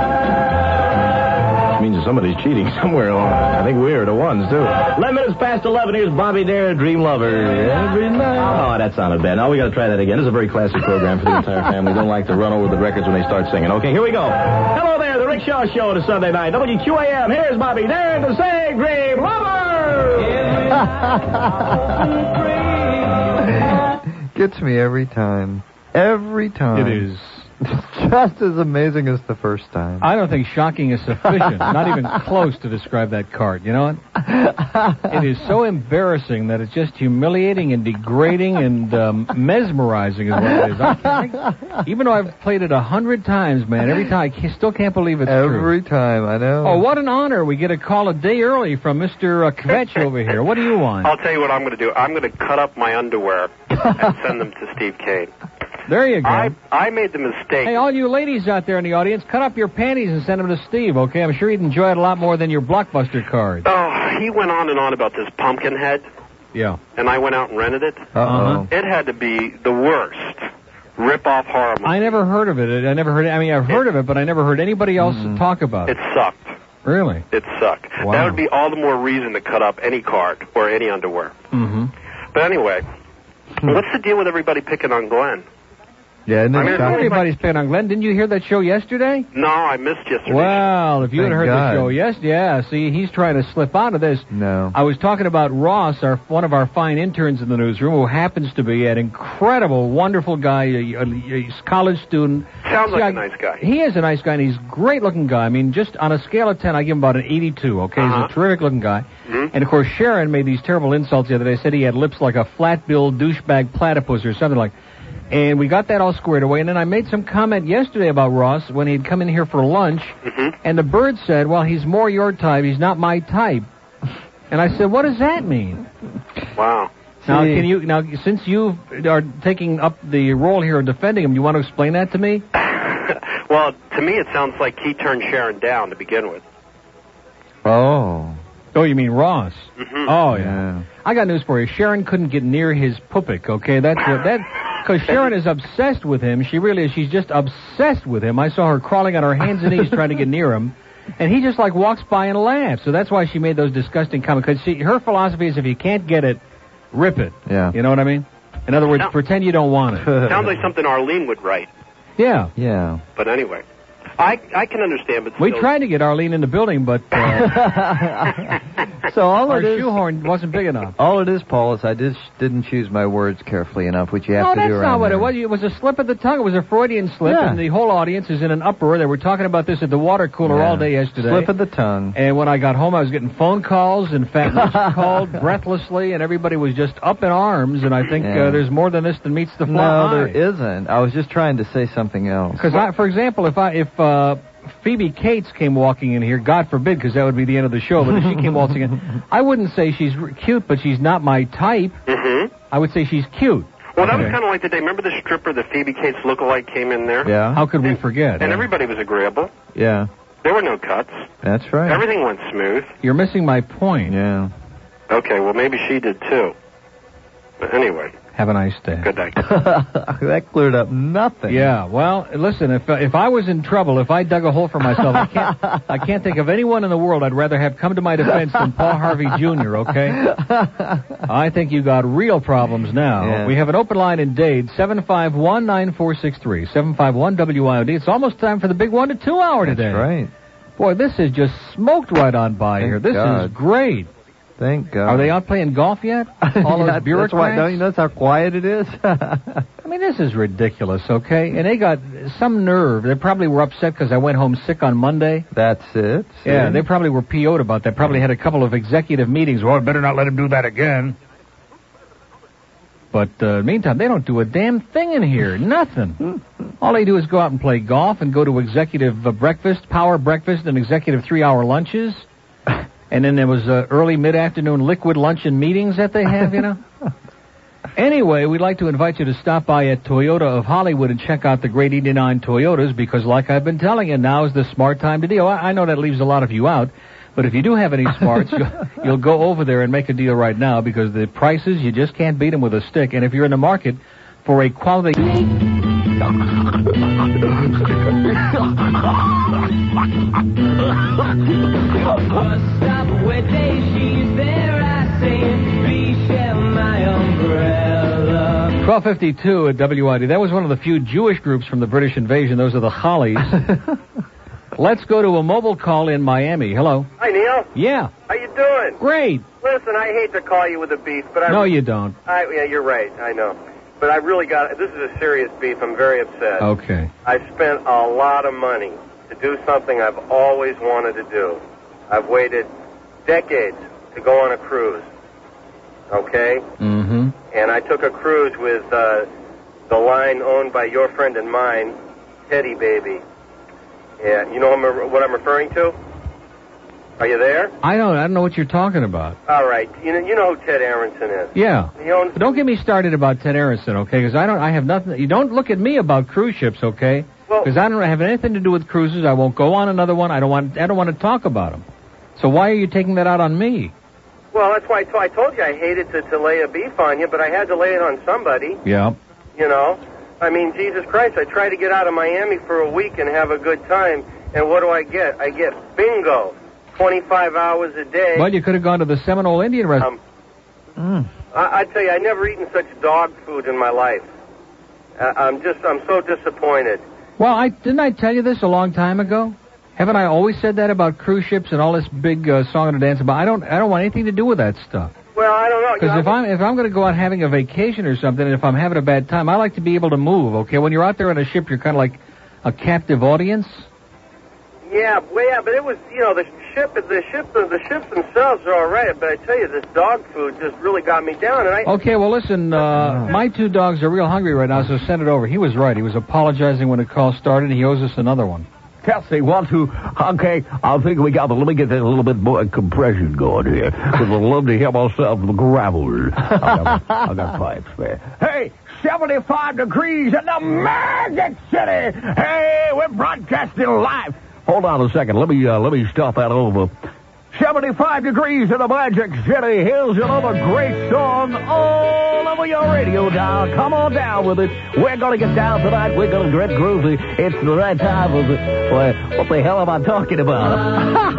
Means somebody's cheating somewhere along. I think we're the ones, too. eleven minutes past eleven. Here's Bobby Dare, Dream Lover. Every night. Oh, that sounded bad. Now we got to try that again. This is a very classic program for the entire family. Don't like to run over the records when they start singing. Okay, here we go. Hello there, the Rick Shaw Show to Sunday night. W Q A M. Here's Bobby Dare to say Dream Lover. Gets me every time. Every time. It is. Just as amazing as the first time. I don't think shocking is sufficient. Not even close to describe that cart. You know what? It is so embarrassing that it's just humiliating and degrading and um, mesmerizing is what it is. I can't, even though I've played it a hundred times, man, every time I ca- still can't believe it's true. Every time, I know. Oh, what an honor. We get a call a day early from Mister Uh, Kvetch over here. What do you want? I'll tell you what I'm going to do. I'm going to cut up my underwear and send them to Steve Kane. There you go. I, I made the mistake. Hey, all you ladies out there in the audience, cut up your panties and send them to Steve, okay? I'm sure he'd enjoy it a lot more than your Blockbuster card. Oh, he went on and on about this pumpkin head, Yeah. and I went out and rented it. Uh-huh. It had to be the worst rip-off horror movie. I never heard of it. I never heard it. I mean, I've heard of it, but I never heard anybody else talk about It it. sucked. Really? It sucked. Wow. That would be all the more reason to cut up any card or any underwear. Mm-hmm. But anyway, what's the deal with everybody picking on Glenn? Yeah, I mean, everybody's picking on Glenn. Didn't you hear that show yesterday? No, I missed yesterday. Well, if you Thank had heard God. the show, yes, yeah. See, he's trying to slip out of this. No. I was talking about Ross, our one of our fine interns in the newsroom, who happens to be an incredible, wonderful guy, a, a, a college student. Sounds See, like I- a nice guy. He is a nice guy, and he's a great-looking guy. I mean, just on a scale of ten, I give him about an eighty-two, okay? Uh-huh. He's a terrific-looking guy. Mhm. And, of course, Sharon made these terrible insults the other day. Said he had lips like a flat-billed douchebag platypus or something like. And we got that all squared away. And then I made some comment yesterday about Ross when he'd come in here for lunch. Mhm. And the bird said, well, he's more your type. He's not my type. And I said, what does that mean? Wow. Now, See- can you now since you are taking up the role here of defending him, you want to explain that to me? Well, to me, it sounds like he turned Sharon down to begin with. Oh. Oh, you mean Ross? Mhm. Oh, yeah. I got news for you. Sharon couldn't get near his pupik, okay? That's what that... Because Sharon is obsessed with him. She really is. She's just obsessed with him. I saw her crawling on her hands and knees trying to get near him. And he just, like, walks by and laughs. So that's why she made those disgusting comments. Because she, her philosophy is if you can't get it, rip it. Yeah. You know what I mean? In other words, No. pretend you don't want it. Sounds like something Arlene would write. Yeah. Yeah. But anyway, I I can understand, but We still, tried to get Arlene in the building, but uh, So all our it is, shoehorn wasn't big enough. all it is, Paul, is I just didn't choose my words carefully enough, which you have No, to that's do around not what there. it was. It was a slip of the tongue. It was a Freudian slip, Yeah. and the whole audience is in an uproar. They were talking about this at the water cooler Yeah. all day yesterday. Slip of the tongue. And when I got home, I was getting phone calls, and Fat Mitch called breathlessly, and everybody was just up in arms. And I think Yeah. uh, there's more than this that meets the fly. No, there isn't. I was just trying to say something else. Because, I, for example, if I if uh, Phoebe Cates came walking in here, God forbid, because that would be the end of the show. But if she came waltzing in, I wouldn't say she's r- cute, but she's not my type. Mm-hmm. I would say she's cute. Well, that was Okay. kind of like the day. Remember the stripper, the Phoebe Cates lookalike came in there? Yeah. How could we forget? And everybody was agreeable. Yeah, There were no cuts. that's right. Everything went smooth. You're missing my point. Yeah. Okay, well, maybe she did too. But anyway, Have a nice day. good night. That cleared up nothing. Yeah, well, listen, if if I was in trouble, if I dug a hole for myself, I can't I can't think of anyone in the world I'd rather have come to my defense than Paul Harvey Junior, okay? I think you got real problems now. Yeah. We have an open line in Dade, seven five one, nine four six three, seven five one W I O D. It's almost time for the big one to two hour today. That's right. Boy, this is just smoked right on by Thank here. This God. is great. Thank God. Are they out playing golf yet? All Yeah, those that's bureaucrats? why, don't you notice how quiet it is? I mean, this is ridiculous, okay? And they got some nerve. They probably were upset because I went home sick on Monday. That's it. Yeah, See? they probably were P O'd about that. Probably had a couple of executive meetings. Well, I better not let him do that again. But uh, meantime, they don't do a damn thing in here. Nothing. All they do is go out and play golf and go to executive uh, breakfast, power breakfast, and executive three-hour lunches. And then there was uh, early mid-afternoon liquid luncheon meetings that they have, you know. Anyway, we'd like to invite you to stop by at Toyota of Hollywood and check out the great eighty-nine Toyotas because, like I've been telling you, now is the smart time to deal. I, I know that leaves a lot of you out, but if you do have any smarts, you'll, you'll go over there and make a deal right now because the prices, you just can't beat them with a stick. And if you're in the market for a quality... twelve fifty-two at W I D. That was one of the few Jewish groups from the British invasion. Those are the Hollies. Let's go to a mobile call in Miami. Hello. Hi, Neil. Yeah. How you doing? Great. Listen, I hate to call you with a beef, but I... No, you don't. I, yeah, you're right. I know. But I really got... This is a serious beef. I'm very upset. Okay. I spent a lot of money to do something I've always wanted to do. I've waited decades to go on a cruise. Okay? Mm-hmm. And I took a cruise with uh, the line owned by your friend and mine, Teddy Baby. Yeah, you know what I'm referring to? Are you there? I don't. I don't know what you're talking about. All right. You know, you know who Ted Aronson is. Yeah. He owns. But don't get me started about Ted Aronson, okay? Because I don't. I have nothing. You don't look at me about cruise ships, okay? Because I don't have anything to do with cruises. I won't go on another one. I don't want. I don't want to talk about them. So why are you taking that out on me? Well, that's why I, t- I told you I hated to, to lay a beef on you, but I had to lay it on somebody. Yeah. You know, I mean, Jesus Christ! I tried to get out of Miami for a week and have a good time, and what do I get? I get bingo, twenty-five hours a day. Well, you could have gone to the Seminole Indian restaurant. Um, I, I tell you, I never eaten such dog food in my life. Uh, I'm just, I'm so disappointed. Well, I didn't I tell you this a long time ago? Haven't I always said that about cruise ships and all this big uh, song and dance about? I don't, I don't want anything to do with that stuff. Well, I don't know. Because if I'm if I'm going to go out having a vacation or something, and if I'm having a bad time, I like to be able to move. Okay, when you're out there on a ship, you're kind of like a captive audience. Yeah, well, yeah, but it was, you know, the ship, the ship, the, the ships themselves are all right. But I tell you, this dog food just really got me down. And I. Okay, well, listen, uh, my two dogs are real hungry right now, so send it over. He was right. He was apologizing when the call started. He owes us another one. Testing, one, two. Okay, I think we got it. Let me get a little bit more compression going here. Because I'd love to hear myself the gravel. I got, I got pipes there. Hey, seventy-five degrees in the Magic City. Hey, we're broadcasting live. Hold on a second. Let me uh, let me start that over. seventy-five degrees in the Magic City. Here's another great song all over your radio dial. Come on down with it. We're going to get down tonight. We're going to get groovy. It's the right time of it. Well, what the hell am I talking about?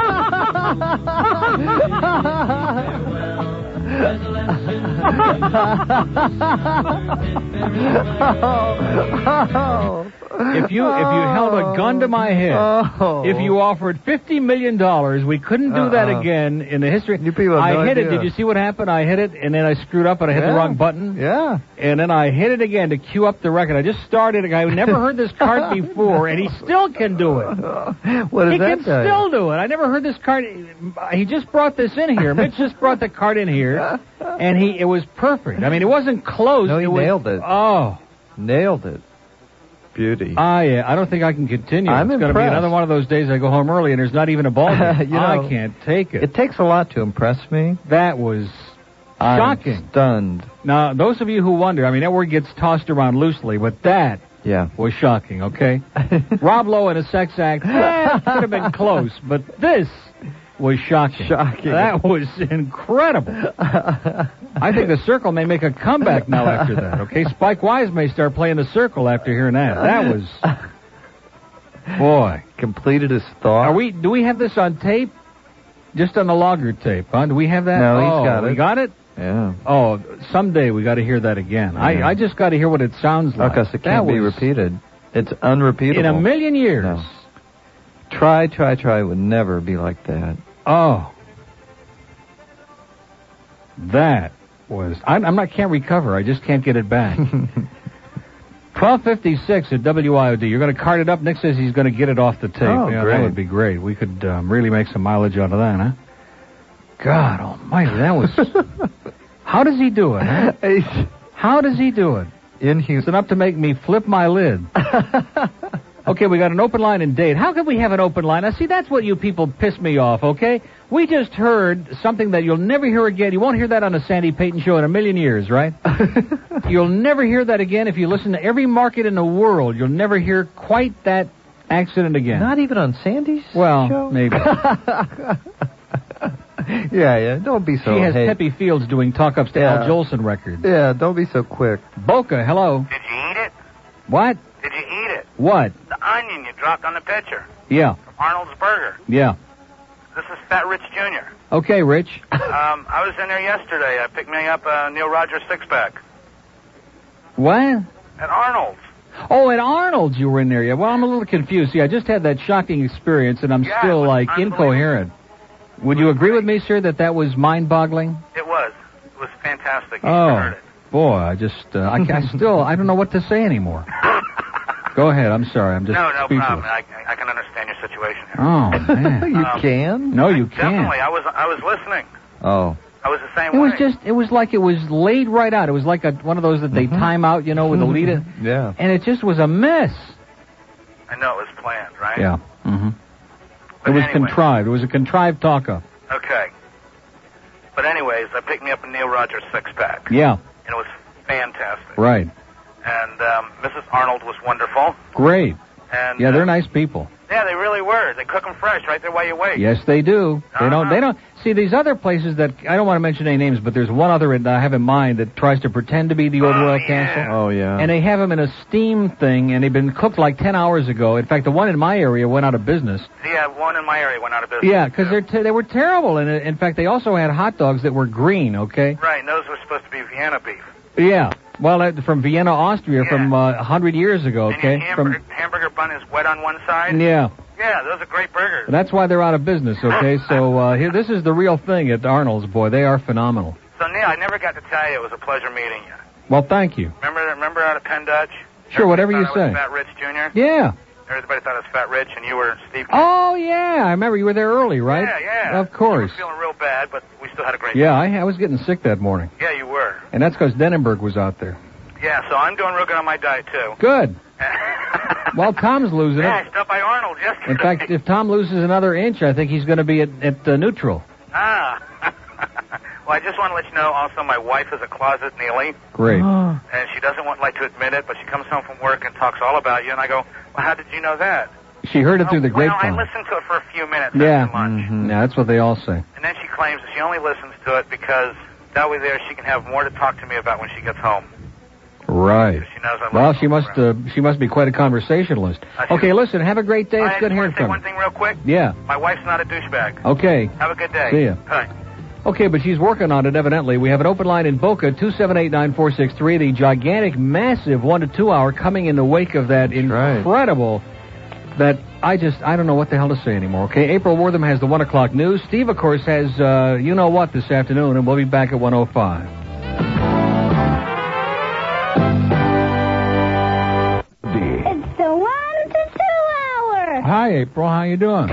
If you if you held a gun to my head, Oh. if you offered fifty million dollars, we couldn't do that Uh-uh. again in the history. You people have I no hit it. idea. Did you see what happened? I hit it, and then I screwed up, and I hit the Yeah. wrong button. Yeah. And then I hit it again to cue up the record. I just started a guy who never heard this card before, and he still can do it. What does he that can tell you? still do it. I never heard this card. He just brought this in here. Mitch just brought the card in here, and he it was perfect. I mean, it wasn't close. No, he it was, nailed it. Oh. Nailed it. Beauty. I, uh, I don't think I can continue. I'm it's going to be impressed. another one of those days I go home early and there's not even a ball game. You know, I can't take it. It takes a lot to impress me. That was I'm shocking. Stunned. Now, those of you who wonder, I mean, that word gets tossed around loosely, but that Yeah. was shocking, okay? Rob Lowe in a sex act, eh, could have been close, but this was shocking. Shocking. That was incredible. I think the Circle may make a comeback now after that, okay? Spike Wise may start playing the Circle after hearing that. That was... Boy. Completed his thought. Are we? Do we have this on tape? Just on the logger tape, huh? Do we have that? No, he's oh, got it. We got it? Yeah. Oh, someday we got to hear that again. Yeah. I, I just got to hear what it sounds like. Because it can't That be was- repeated. It's unrepeatable. In a million years. No. Try, try, try would never be like that. Oh. That was... I'm, I'm not can't recover. I just can't get it back. twelve fifty-six at W I O D. You're going to cart it up. Nick says he's going to get it off the tape. Oh, yeah, great. that would be great. We could um, really make some mileage out of that, huh? God almighty, that was... How does he do it, huh? How does he do it? Inhuman. It's enough to make me flip my lid. Okay, we got an open line in Dade. How could we have an open line? Now, see, that's what you people piss me off, okay? We just heard something that you'll never hear again. You won't hear that on a Sandy Payton show in a million years, right? You'll never hear that again. If you listen to every market in the world, you'll never hear quite that accident again. Not even on Sandy's well, show? maybe. Yeah, yeah. Don't be so... She has hey. Peppy Fields doing talk-ups to Yeah. Al Jolson records. Yeah, don't be so quick. Boca, hello. Did you eat it? What? Did you eat it? What? The onion you dropped on the pitcher Yeah, from Arnold's Burger. yeah. This is Fat Rich Junior Okay, Rich. Um, I was in there yesterday. I picked me up a Neil Rogers six-pack What? at Arnold's. Oh, at Arnold's you were in there. Yeah. Well, I'm a little confused. See, I just had that shocking experience, and I'm Yeah, still, it was like, unbelievable. incoherent. Would you agree with me, sir, that that was mind-boggling? It was. It was fantastic. You Oh, heard it. boy, I just, uh, I, I still, I don't know what to say anymore. Go ahead. I'm sorry. I'm just No, no speechless. problem. I, I can understand your situation here. Oh, man. You Um, can? No, you can't. Definitely. I was I was listening. Oh. I was the same It way. was just, it was like it was laid right out. It was like a, one of those that they time out, you know, with a lead in. Yeah. And it just was a mess. I know it was planned, right? Yeah. Mm-hmm. It But was anyway. contrived. It was a contrived talk-up. Okay. But anyways, I picked me up a Neil Rogers six-pack. Yeah. And it was fantastic. Right. And um, Missus Arnold was wonderful. Great. And Yeah, they're uh, nice people. Yeah, they really were. They cook them fresh right there while you wait. Yes, they do. They don't. Uh-huh. They don't. See, these other places that I don't want to mention any names, but there's one other that I have in mind that tries to pretend to be the old Royal Castle. Oh, yeah. And they have them in a steam thing, and they've been cooked like ten hours ago. In fact, the one in my area went out of business. Yeah, one in my area went out of business. Yeah, because they're te- they were terrible. And uh, in fact, they also had hot dogs that were green. Okay. Right, and those were supposed to be Vienna beef. Yeah. Well, uh, from Vienna, Austria, from uh, a hundred years ago. Okay. And your hamburger, hamburger bun is wet on one side. From yeah. Yeah, those are great burgers. That's why they're out of business. Okay. So uh, here, this is the real thing at Arnold's. Boy, they are phenomenal. So, Neil, I never got to tell you it was a pleasure meeting you. Well, thank you. Remember remember out of Penn Dutch? Sure, whatever you Everybody thought I say. was Fat Rich Junior? Yeah. Everybody thought I was Fat Rich, and you were Steve. Oh, yeah. I remember you were there early, right? Yeah, yeah. Of course. You were feeling real bad, but we still had a great Yeah, I, I was getting sick that morning. Yeah, you were. And that's because Denenberg was out there. Yeah, so I'm doing real good on my diet, too. Good. Well, Tom's losing Yeah, I it. stopped by Arnold yesterday. In fact, if Tom loses another inch, I think he's going to be at, at uh, neutral. Ah. Well, I just want to let you know, also, my wife is a closet Neely. Great. And she doesn't want like to admit it, but she comes home from work and talks all about you. And I go, well, how did you know that? She heard it through the Well, I grapevine. listened to it for a few minutes Yeah. after lunch. Mhm. Yeah, that's what they all say. And then she claims that she only listens to it because that way there she can have more to talk to me about when she gets home. Right. She knows I'm Well, she must uh, she must be quite a conversationalist. Okay, listen, have a great day. I It's good just hearing want to say from one you. thing real quick. Yeah. My wife's not a douchebag. Okay. Have a good day. See ya. Bye. Okay, but she's working on it, evidently. We have an open line in Boca, two seven eight, nine four six three. The gigantic, massive one to two hour coming in the wake of that incredible, that I just, I don't know what the hell to say anymore, okay? April Wortham has the one o'clock news. Steve, of course, has uh, you know what this afternoon, and we'll be back at one oh five. It's the one to two hour. Hi, April. How you doing?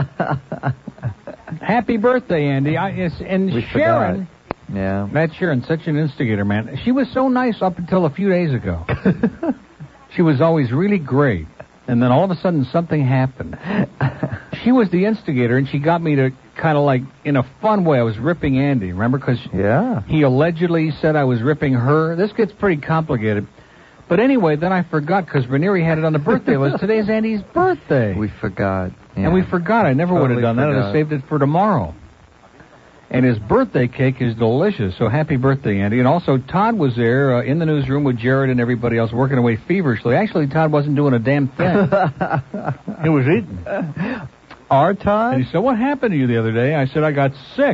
Happy birthday, Andy. I, yes, and We Sharon. Yeah. Matt Sharon, such an instigator, man. She was so nice up until a few days ago. She was always really great. And then all of a sudden something happened. She was the instigator, and she got me to kind of like, in a fun way, I was ripping Andy, remember? Because yeah. he allegedly said I was ripping her. This gets pretty complicated. But anyway, then I forgot because Ranieri had it on the birthday list. Today's Andy's birthday. We forgot. Yeah. And we forgot. I never would have Totally done that. I'd have forgot. saved it for tomorrow. And his birthday cake is delicious. So happy birthday, Andy. And also, Todd was there uh, in the newsroom with Jared and everybody else working away feverishly. Actually, Todd wasn't doing a damn thing. He was eating. Our Todd? And he said, what happened to you the other day? I said, I got sick.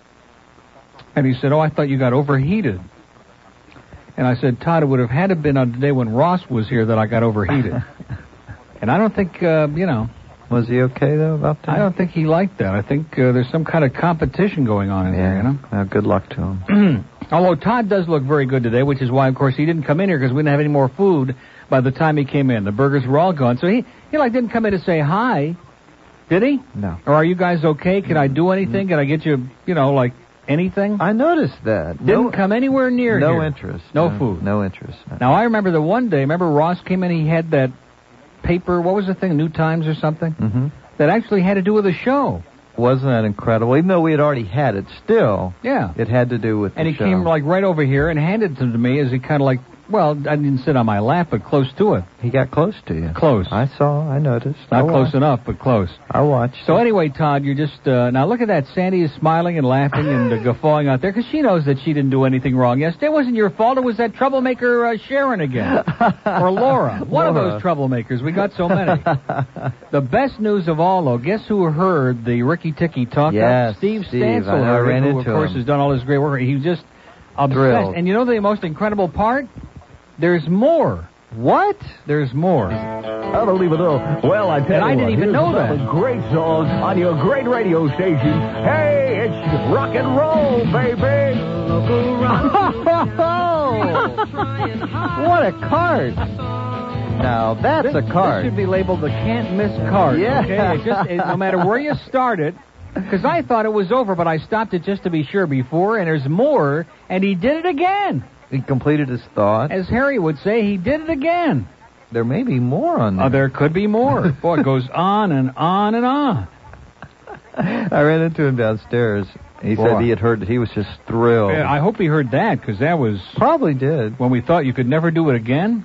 And he said, oh, I thought you got overheated. And I said, Todd, it would have had to have been on the day when Ross was here that I got overheated. And I don't think, uh, you know... Was he okay, though, about that? I don't think he liked that. I think uh, there's some kind of competition going on in there, you know? Uh, good luck to him. Although Todd does look very good today, which is why, of course, he didn't come in here because we didn't have any more food by the time he came in. The burgers were all gone. So he, he like, didn't come in to say hi, did he? No. Or are you guys okay? Can I do anything? Can I get you, you know, like anything? I noticed that. Didn't No- come anywhere near No here. interest. No No- food. No interest. Now, I remember the one day, remember Ross came in, he had that paper, what was the thing, New Times or something? Mm-hmm. That actually had to do with the show. Wasn't that incredible? Even though we had already had it, still, Yeah. it had to do with And the he show. came like right over here and handed it to me as he kind of like, well, I didn't sit on my lap, but close to it. He got close to you. Close. I saw. I noticed. I Not close watched. enough, but close. I watched. So anyway, Todd, you're just, uh, now look at that. Sandy is smiling and laughing and uh, guffawing out there because she knows that she didn't do anything wrong yesterday. It wasn't your fault. It was that troublemaker uh, Sharon again. Or Laura. One of Laura. those troublemakers. We got so many. The best news of all, though, guess who heard the Ricky Ticky talk? Yes, Steve Steve. Stansel, I know, I heard it, ran who, into of course, him. has done all this great work. He was just obsessed. Thrilled. And you know the most incredible part? There's more. What? There's more. I don't even know. Well, I tell And you I didn't what, even here's know that. another great song on your great radio station. Hey, it's rock and roll, baby. What a card! Now that's This, a card. this should be labeled the can't miss card. Yeah. Okay? It just, it, no matter where you start it, because I thought it was over, but I stopped it just to be sure before, and there's more, and he did it again. He completed his thought. As Harry would say, he did it again. There may be more on there. Oh, there could be more. Boy, it goes on and on and on. I ran into him downstairs. He Boy. said he had heard it. He was just thrilled. Yeah, I hope he heard that, because that was... Probably did. When we thought you could never do it again.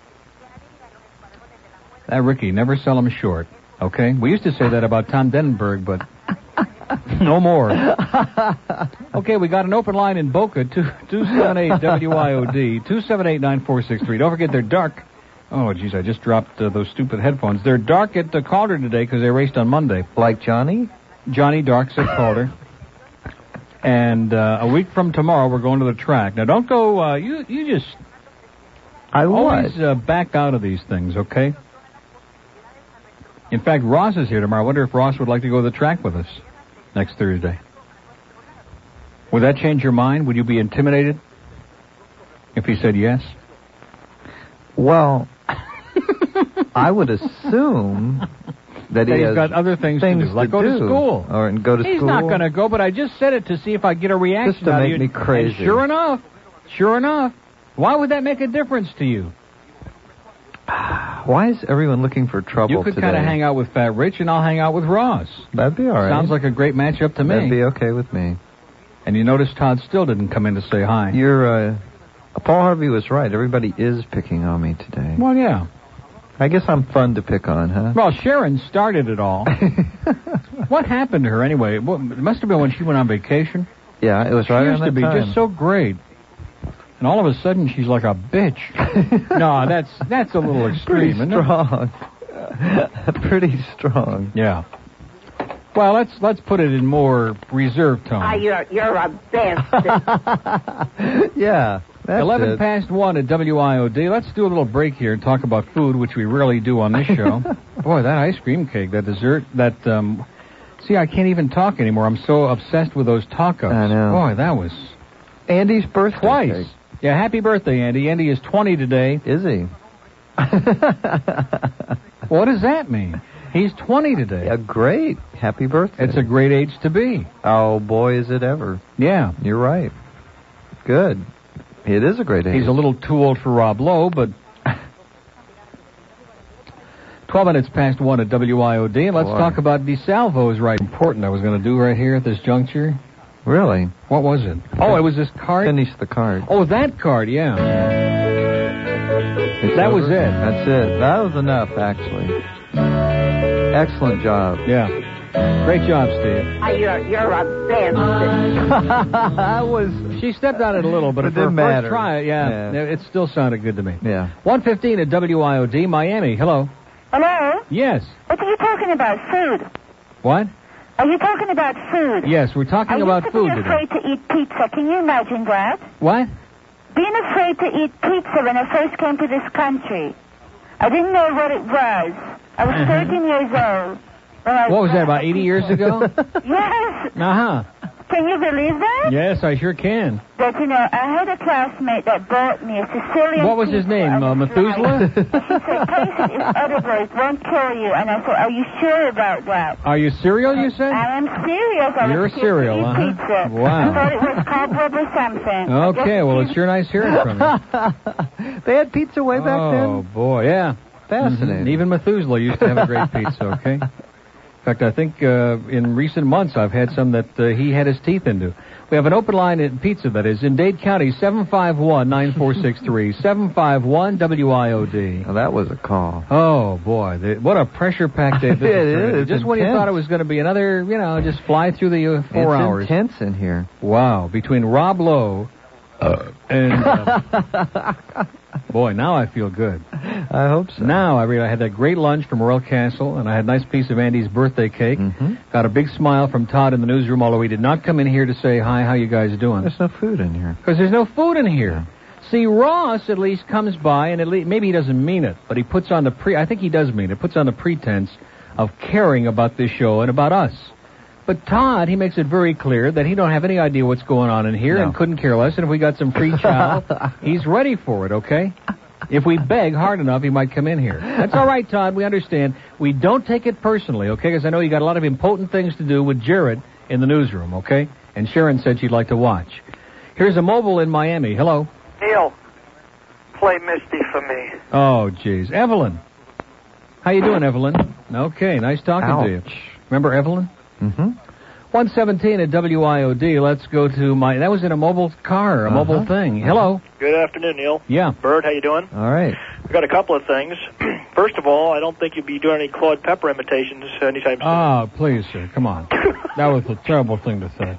That Ricky, never sell him short. Okay? We used to say that about Tom Denenberg, but... No more. Okay, we got an open line in Boca, two seven eight W I O D, two seven eight, nine four six three. Don't forget, they're dark. Oh, geez, I just dropped uh, those stupid headphones. They're dark at uh, Calder today because they raced on Monday. Like Johnny? Johnny Darks at Calder. And uh, a week from tomorrow, we're going to the track. Now, don't go, uh, you, you just I always uh, back out of these things, okay? In fact, Ross is here tomorrow. I wonder if Ross would like to go to the track with us next Thursday. Would that change your mind? Would you be intimidated if he said yes? Well, I would assume that he That he's has got other things, to do, like to go to do. school. Or and go to He's school. not going to go, but I just said it to see if I get a reaction Just to out of make you. me crazy. And sure enough, sure enough, why would that make a difference to you? Why is everyone looking for trouble You could today? kind of hang out with Fat Rich, and I'll hang out with Ross. That'd be all right. Sounds like a great matchup to me. That'd be okay with me. And you notice Todd still didn't come in to say hi. You're, uh, Paul Harvey was right. Everybody is picking on me today. Well, yeah. I guess I'm fun to pick on, huh? Well, Sharon started it all. What happened to her anyway? Well, it must have been when she went on vacation. Yeah, it was She right used on to that be time. just so great. And all of a sudden, she's like a bitch. No, that's that's a little extreme, Pretty isn't it? strong. Pretty strong. Yeah. Well, let's let's put it in more reserved tone. Ah, you're, you're a bastard. Yeah. That's Eleven it. past one at W I O D. Let's do a little break here and talk about food, which we rarely do on this show. Boy, that ice cream cake, that dessert, that um. See, I can't even talk anymore. I'm so obsessed with those tacos. I know. Boy, that was Andy's birthday. twice. cake. Yeah, happy birthday, Andy. Andy is twenty today. Is he? What does that mean? He's twenty today. Yeah, great. Happy birthday. It's a great age to be. Oh, boy, is it ever. Yeah. You're right. Good. It is a great age. He's a little too old for Rob Lowe, but twelve minutes past one at W I O D, and let's Boy. talk about DeSalvo's right important I was going to do right here at this juncture. Really? What was it? Oh, it was this card? Finish the card. Oh, that card, yeah. It's that was over? it. That's it. That was enough, actually. Excellent job. Yeah. Great job, Steve. Ah, you're, you're a bastard. I was... She stepped on it a little, but It for her didn't first matter. try, yeah, Yeah. it still sounded good to me. Yeah. one fifteen at W I O D, Miami. Hello. Hello? Yes. What are you talking about? Food. What? Are you talking about food? Yes, we're talking I about used to food be today. afraid to eat pizza. Can you imagine that? What? Being afraid to eat pizza when I first came to this country. I didn't know what it was. I was Uh-huh. thirteen years old. When I What was that, about eighty years ago? Yes. Uh-huh. Can you believe that? Yes, I sure can. That, you know, I had a classmate that bought me a Sicilian What was his pizza. name, I uh, was Methuselah? like- She said, taste it, it's edible, it won't kill you. And I said, are you sure about that? Are you cereal, you said? I am serious. I You're was a cereal, scared to eat uh-huh. pizza. Wow. I thought it was cobweb or something. Okay, well, it's sure nice hearing from you. They had pizza way back Oh, then? boy, yeah. Fascinating. Mhm. Even Methuselah used to have a great pizza, okay? In fact, I think uh, in recent months I've had some that uh, he had his teeth into. We have an open line at pizza, that is, in Dade County, seven five one, nine four six three, seven five one W I O D. Well, that was a call. Oh, boy. The, what a pressure-packed day this It is. is. It's Just when you intense. thought it was going to be another, you know, just fly through the uh, four it's hours. intense in here. Wow. Between Rob Lowe uh, and... Uh, boy, now I feel good. I hope so. Now I really I had that great lunch from Royal Castle, and I had a nice piece of Andy's birthday cake. Mm-hmm. Got a big smile from Todd in the newsroom, although he did not come in here to say, hi, how you guys doing? There's no food in here. Because there's no food in here. See, Ross at least comes by, and at least, maybe he doesn't mean it, but he puts on the pre... I think he does mean it. Puts on the pretense of caring about this show and about us. But Todd, he makes it very clear that he don't have any idea what's going on in here No. and couldn't care less. And if we got some free chow, he's ready for it, okay? If we beg hard enough, he might come in here. That's all right, Todd. We understand. We don't take it personally, okay? Because I know you got a lot of important things to do with Jared in the newsroom, okay? And Sharon said she'd like to watch. Here's a mobile in Miami. Hello. Neil, play Misty for me. Oh, jeez. Evelyn. How you doing, Evelyn? Okay, nice talking to you. Remember Evelyn? Mm-hmm. one seventeen at W I O D. Let's go to my... That was in a mobile car, a mobile Uh-huh. thing. Hello. Good afternoon, Neil. Yeah. Bird, how you doing? All right. We got a couple of things. First of all, I don't think you'll be doing any Claude Pepper imitations anytime soon. Ah, please, sir. Come on. That was a terrible thing to say.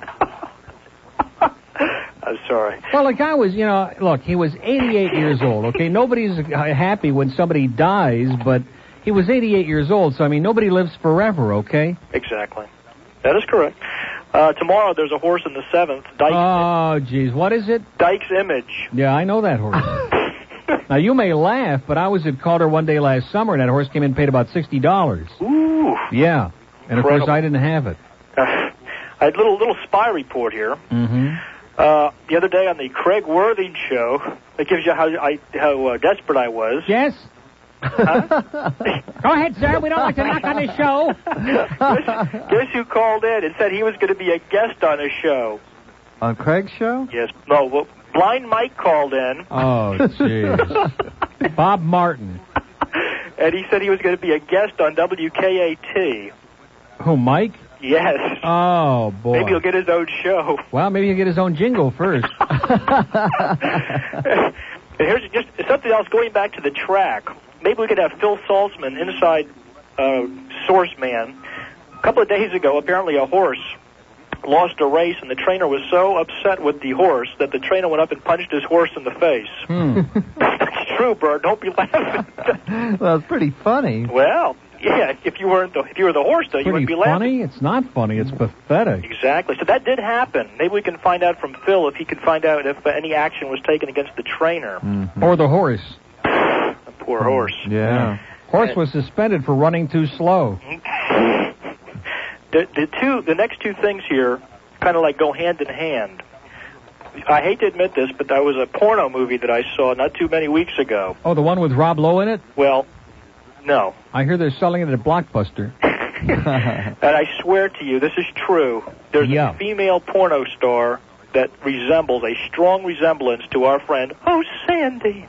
I'm sorry. Well, the guy was, you know, look, he was eighty-eight years old, okay? Nobody's happy when somebody dies, but he was eighty-eight years old, so, I mean, nobody lives forever, okay? Exactly. That is correct. Uh, tomorrow there's a horse in the seventh, Dyke's, Oh, jeez. What is it? Dyke's Image. Yeah, I know that horse. Now, you may laugh, but I was at Calder one day last summer, and that horse came in and paid about sixty dollars. Ooh. Yeah. And, of Incredible. course, I didn't have it. Uh, I had a little, little spy report here. Mm-hmm. Uh, the other day on the Craig Worthing show, it gives you how I, how uh, desperate I was. Yes? Huh? Go ahead, sir. We don't like to knock on the show. guess, guess who called in and said he was going to be a guest on his show? On Craig's show? Yes. No, well, Blind Mike called in. Oh, jeez. Bob Martin. And he said he was going to be a guest on W K A T. Who, Mike? Yes. Oh, boy. Maybe he'll get his own show. Well, maybe he'll get his own jingle first. And here's just something else going back to the track. maybe we could have Phil Saltzman, inside uh, source man. A couple of days ago, apparently a horse lost a race, and the trainer was so upset with the horse that the trainer went up and punched his horse in the face. Hmm. It's true, Bert. Don't be laughing. Well, it's pretty funny. Well, yeah. If you weren't the if you were the horse, though, you Pretty wouldn't be laughing. funny? It's not funny. It's pathetic. Exactly. So that did happen. Maybe we can find out from Phil if he can find out if uh, any action was taken against the trainer. Mm-hmm. Or the horse. The poor horse. Yeah. Horse was suspended for running too slow. The, the two, the next two things here, kind of like go hand in hand. I hate to admit this, but there was a porno movie that I saw not too many weeks ago. Oh, the one with Rob Lowe in it? Well, no. I hear they're selling it at Blockbuster. And I swear to you, this is true. There's Yeah. a female porno star that resembles, a strong resemblance to our friend, oh, Sandy.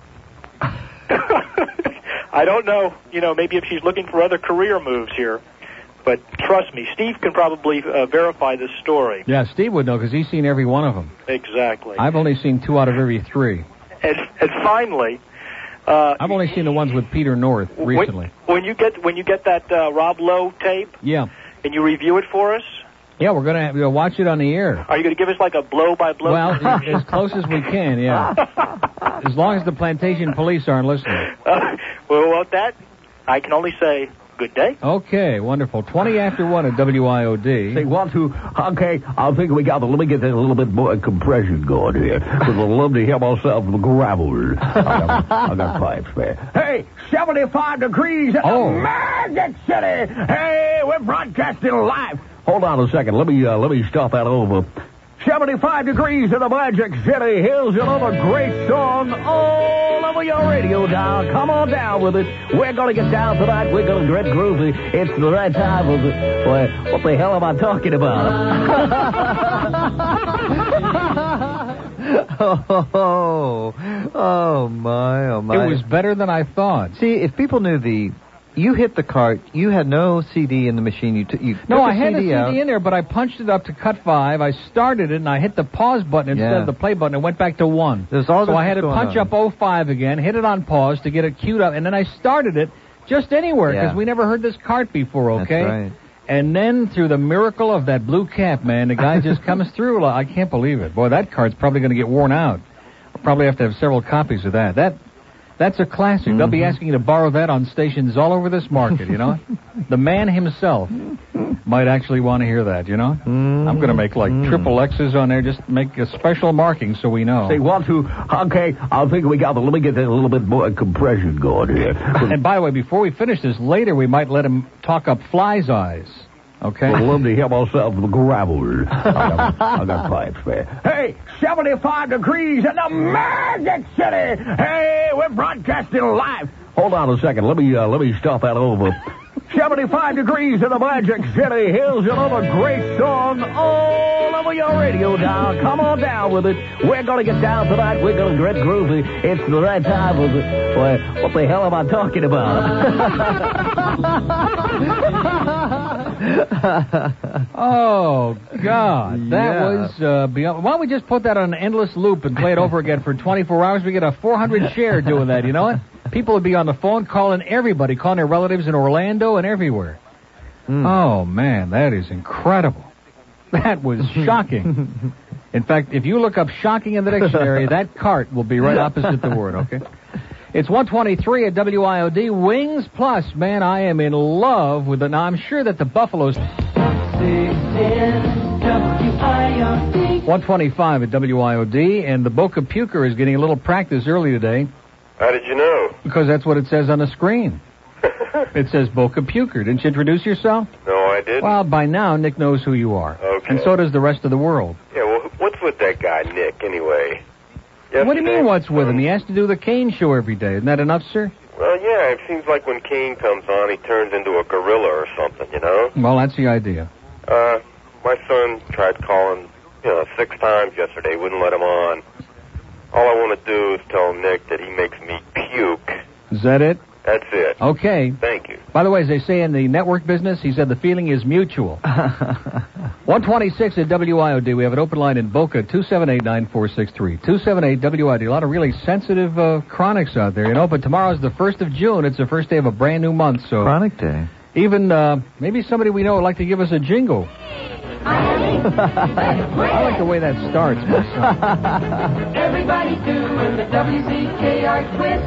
I don't know, you know, maybe if she's looking for other career moves here. But trust me, Steve can probably uh, verify this story. Yeah, Steve would know because he's seen every one of them. Exactly. I've only seen two out of every three. And, and finally, uh, I've only seen the ones with Peter North recently. When, when you get when you get that uh, Rob Lowe tape, Yeah. and you review it for us, Yeah, we're going to have to watch it on the air. are you going to give us like a blow by blow? Well, as close as we can, yeah. As long as the plantation police aren't listening. Uh, well, well, that I can only say good day. Okay, wonderful. twenty after one at W I O D. Say one, two. Okay, I think we got the. Let me get a little bit more compression going here. Because I'd love to hear myself the gravel. I got, I got pipes, man. Hey, seventy-five degrees in Oh. the Magic City. Hey, we're broadcasting live. Hold on a second. Let me uh, let me start that over. seventy-five degrees in the Magic City. Here's another great song all over your radio dial. Come on down with it. We're going to get down tonight. We're going to get groovy. It's the right time of the... Well, what the hell am I talking about? oh, oh, my, oh, my. It was better than I thought. See, if people knew the... You hit the cart. You had no C D in the machine. You, t- you No, took I the had a C D C D out. in there, but I punched it up to cut five. I started it, and I hit the pause button instead Yeah. of the play button. It went back to one. There's all so this I had to going punch on. up oh five again, hit it on pause to get it queued up, and then I started it just anywhere because Yeah. we never heard this cart before, okay? That's right. And then through the miracle of that blue cap, man, the guy just comes through. I can't believe it. Boy, that cart's probably going to get worn out. I'll probably have to have several copies of that. That That's a classic. Mm-hmm. They'll be asking you to borrow that on stations all over this market, you know? The man himself might actually want to hear that, you know? Mm-hmm. I'm going to make like triple X's on there, just make a special marking so we know. Say one, two. Okay, I think we got the. Let me get a little bit more compression going here. And by the way, before we finish this, later we might let him talk up Fly's eyes. Okay? I'd love to hear myself the gravel. I got, I got pipes, man. Hey, seventy-five degrees in the Magic City. Hey, we're broadcasting live. Hold on a second. Let me uh, let me start that over. seventy-five degrees in the Magic City. Here's another great song all over your radio dial. Come on down with it. We're going to get down tonight. We're going to get groovy. It's the right time of the... Well, what the hell am I talking about? Oh, God. That Yeah. was uh, beyond... Why don't we just put that on an endless loop and play it over again for twenty-four hours? We get a four hundred share doing that, you know what? People would be on the phone calling everybody, calling their relatives in Orlando and everywhere. Oh, man, that is incredible. That was shocking. In fact, if you look up shocking in the dictionary, that cart will be right opposite the word, okay? It's one twenty-three at W I O D. Wings Plus, man, I am in love with it. Now, I'm sure that the Buffaloes... one twenty-five at W I O D, and the Boca Puker is getting a little practice early today. How did you know? Because that's what it says on the screen. It says Boca Puker. Didn't you introduce yourself? No, I didn't. Well, by now, Nick knows who you are. Okay. And so does the rest of the world. Yeah, well, what's with that guy, Nick, anyway? What do you Yesterday- mean, what's with him? He has to do the Kane show every day. Isn't that enough, sir? Well, yeah, it seems like when Kane comes on, he turns into a gorilla or something, you know? Well, that's the idea. Uh, my son tried calling, you know, six times yesterday, wouldn't let him on. All I want to do is tell Nick that he makes me puke. Is that it? That's it. Okay. Thank you. By the way, as they say in the network business, he said the feeling is mutual. one twenty-six at W I O D. We have an open line in Boca, two seven eight, nine four six three. two seven eight W I O D. A lot of really sensitive uh, chronics out there, you know, but tomorrow's the first of June. It's the first day of a brand new month, so... Chronic Day. Even, uh, maybe somebody we know would like to give us a jingle. I like the way that starts. Everybody doing the W C K R twist.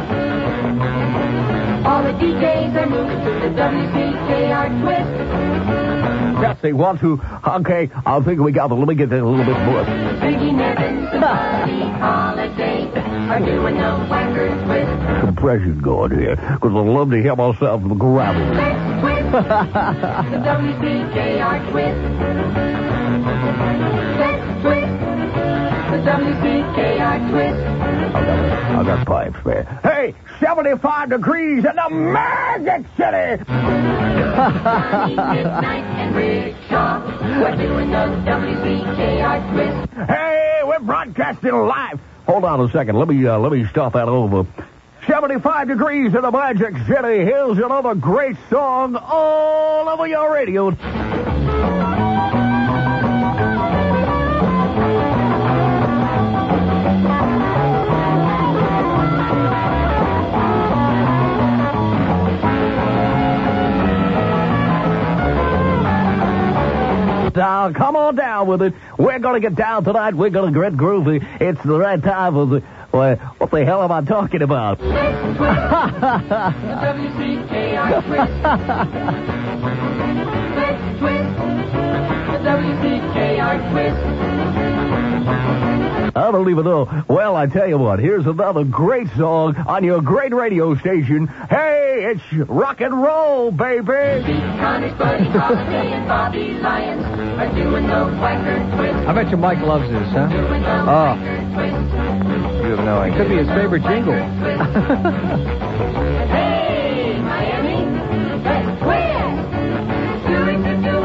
All the D Js are moving to the W C K R twist. Yes, they want to. Okay, I think we got to. Let me get that a little bit more. Biggie Nevins and Buddy Holiday are doing the whacker twist. Compression going here, because I love to hear myself in the gravel. Let's twist. The W C K R twist. Let's twist. The W C K R twist. I got, I got pipes, man. Hey, seventy-five degrees in the Magic City. Midnight and Rickshaw are doing the W C K R twist. Hey, we're broadcasting live. Hold on a second. Let me uh, let me start that over. seventy-five degrees in the Magic City. Here's another great song all over your radio. Down, come on down with it. We're going to get down tonight. We're going to get groovy. It's the right time of the... Well, what the hell am I talking about? Let's twist. The W C K R twist. Let's twist. The W C K R twist. I don't even know. Well, I tell you what, here's another great song on your great radio station. Hey, it's rock and roll, baby. Conic, Buddy Holiday, and Bobby Lyons are doing the whacker twist. I bet you Mike loves this, huh? Doing the Oh. whacker twist. You have no It idea. could be his favorite jingle. Hey, Miami, let's twist. Do it to do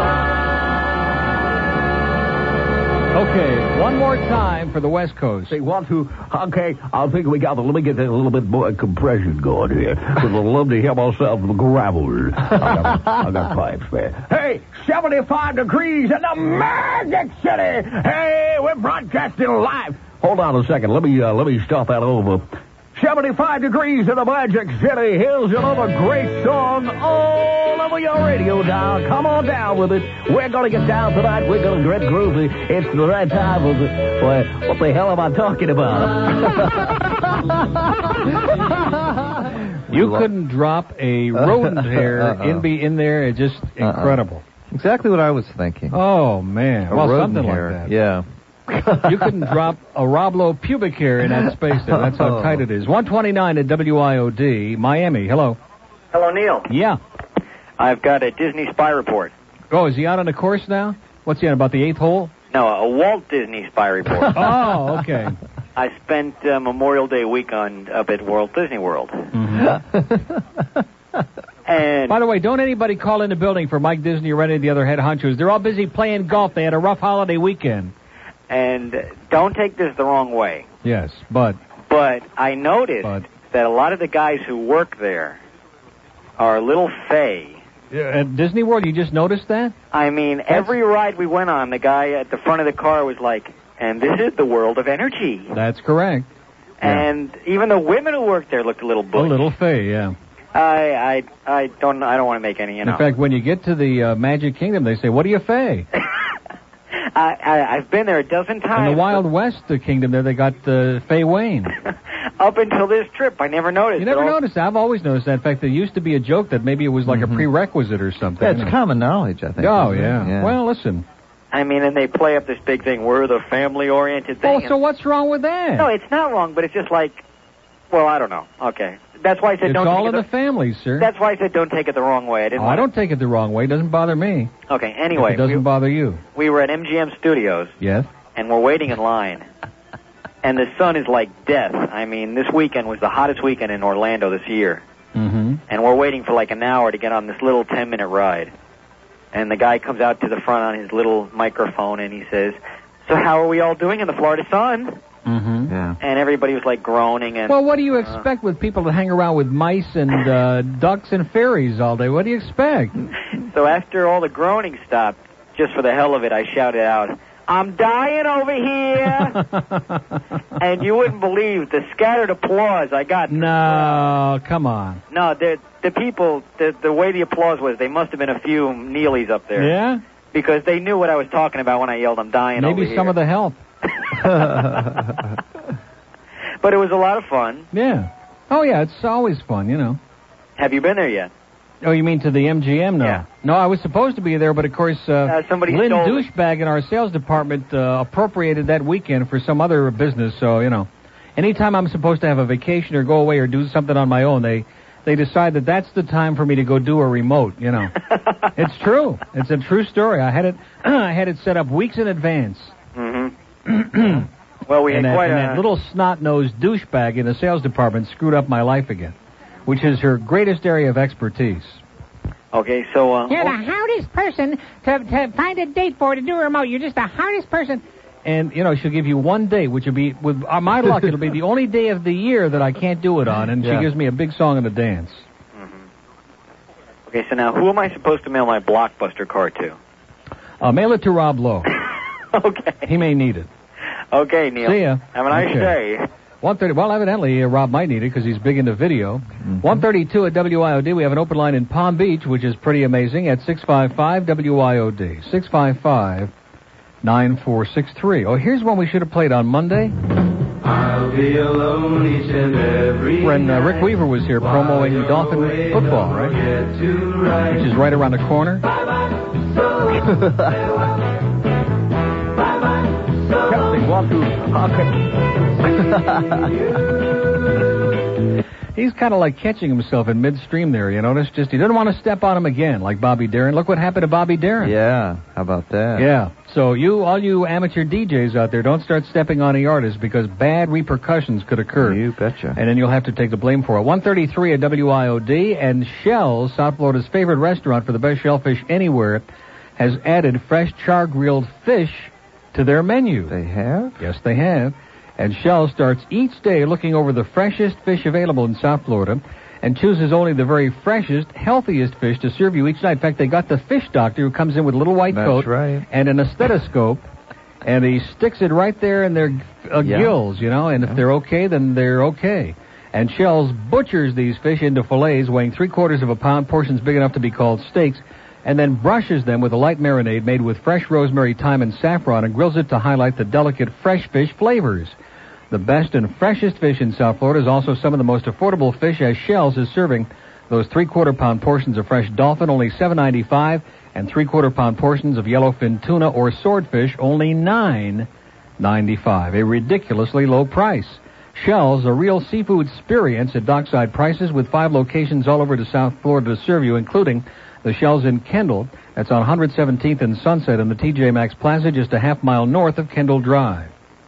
Okay, one more time for the West Coast. They want to. Okay, I think we got to. Let me get that a little bit more compression going here, because I love to hear myself in the gravel. I got, I got pipes, man. Hey, seventy-five degrees in the Magic City. Hey, we're broadcasting live. Hold on a second. Let me uh, let me start that over. seventy-five degrees in the Magic City. Here's another great song all over your radio now. Come on down with it. We're going to get down tonight. We're going to get groovy. It's the right time of the... Well, what the hell am I talking about? You couldn't drop a rodent hair Uh-uh. in be in there. It's just incredible. Exactly what I was thinking. Oh, man. A well, rodent something hair. like that. Yeah. You couldn't drop a Roblo pubic hair in that space there. That's how tight it is. one twenty-nine at W I O D, Miami. Hello. Hello, Neil. Yeah. I've got a Disney spy report. Oh, is he out on the course now? What's he on, about the eighth hole? No, a Walt Disney spy report. Oh, okay. I spent uh, Memorial Day weekend up at Walt Disney World. And by the way, don't anybody call in the building for Mike Disney or any of the other head honchos. They're all busy playing golf. They had a rough holiday weekend. And don't take this the wrong way, Yes, but but I noticed that a lot of the guys who work there are a little fey. at Disney World, you just noticed that? I mean, every ride we went on, the guy at the front of the car was like, and this is the world of energy. That's correct. And even the women who worked there looked a little A bush. little fey, yeah. I, I, I don't, I don't want to make any, you know. In fact, when you get to the uh, Magic Kingdom, they say, "What are you fey?" I, I, I've been there a dozen times. In the Wild West uh, Kingdom, there they got uh, Fay Wayne. Up until this trip, I never noticed. You never it all- noticed that? I've always noticed that. In fact, there used to be a joke that maybe it was like a prerequisite or something. Yeah, it's common knowledge, I think. Oh, isn't it? yeah. Well, listen. I mean, and they play up this big thing. We're the family-oriented Oh, thing. so what's wrong with that? No, it's not wrong, but it's just like, well, I don't know. Okay, that's why I said It's don't. all take in it the family, sir. That's why I said don't take it the wrong way. I didn't. Oh, I want don't take it the wrong way. It doesn't bother me. to- Okay. Anyway, If it doesn't we, bother you. we were at M G M Studios, Yes? and we're waiting in line, and the sun is like death. I mean, this weekend was the hottest weekend in Orlando this year. Mm-hmm. And we're waiting for like an hour to get on this little ten-minute ride. And the guy comes out to the front on his little microphone, and he says, "So how are we all doing in the Florida sun?" Mm-hmm. Yeah. And everybody was like groaning. And Well, what do you expect with people that hang around with mice and uh, ducks and fairies all day? What do you expect? so after all the groaning stopped, just for the hell of it, I shouted out, "I'm dying over here!" And you wouldn't believe the scattered applause I got. No, come on. No, the the people, the the way the applause was, they must have been a few Neelys up there. Yeah? Because they knew what I was talking about when I yelled, "I'm dying over Maybe here." some of the help. But it was a lot of fun. Yeah. Oh, yeah, it's always fun, you know. Have you been there yet? Oh, you mean to the M G M? No. Yeah. No, I was supposed to be there, but of course, uh, Uh, somebody Lynn stole it. Douchebag in our sales department uh, appropriated that weekend for some other business, so, you know. Anytime I'm supposed to have a vacation or go away or do something on my own, they they decide that that's the time for me to go do a remote, you know. It's true. It's a true story. I had it I had it set up weeks in advance. Mm-hmm. Well, we and had that, quite and a... that little snot-nosed douchebag in the sales department screwed up my life again, which is her greatest area of expertise. Okay, so... Uh, You're the hardest person to, to find a date for to do a remote. You're just the hardest person. And, you know, she'll give you one day, which will be, with uh, my luck, it'll be the only day of the year that I can't do it on, and Yeah. she gives me a big song and a dance. Okay, so now who am I supposed to mail my Blockbuster card to? Uh, mail it to Rob Lowe. Okay. He may need it. Okay, Neil. See ya. Have a nice Okay. day. one thirty. Well, evidently, uh, Rob might need it because he's big into video. one thirty-two at W I O D. We have an open line in Palm Beach, which is pretty amazing, at six five five W I O D. six five five, nine four six three. Oh, here's one we should have played on Monday. I'll be alone each and every When uh, Rick Weaver was here promoting Dolphin football, right? Which is right around the corner. Captain, want He's kind of like catching himself in midstream there, you notice? Just he doesn't want to step on him again, like Bobby Darin. Look what happened to Bobby Darin. Yeah, how about that? Yeah. So you, all you amateur D Js out there, don't start stepping on the artist because bad repercussions could occur. You betcha. And then you'll have to take the blame for it. one thirty-three at W I O D, and Shell's, South Florida's favorite restaurant for the best shellfish anywhere, has added fresh char-grilled fish to their menu. They have? Yes, they have. And Shell starts each day looking over the freshest fish available in South Florida and chooses only the very freshest, healthiest fish to serve you each night. In fact, they got the fish doctor who comes in with a little white That's coat right. and an stethoscope, and he sticks it right there in their uh, Yeah. gills, you know, and if they're okay, then they're okay. And Shell's butchers these fish into fillets weighing three-quarters of a pound, portions big enough to be called steaks, and then brushes them with a light marinade made with fresh rosemary, thyme, and saffron, and grills it to highlight the delicate fresh fish flavors. The best and freshest fish in South Florida is also some of the most affordable fish, as Shell's is serving those three-quarter pound portions of fresh dolphin, only seven ninety-five, and three-quarter pound portions of yellowfin tuna or swordfish, only nine ninety-five. A ridiculously low price. Shell's, a real seafood experience at dockside prices with five locations all over to South Florida to serve you, including the Shell's in Kendall. That's on one hundred seventeenth and Sunset in the T J Maxx Plaza, just a half mile north of Kendall Drive.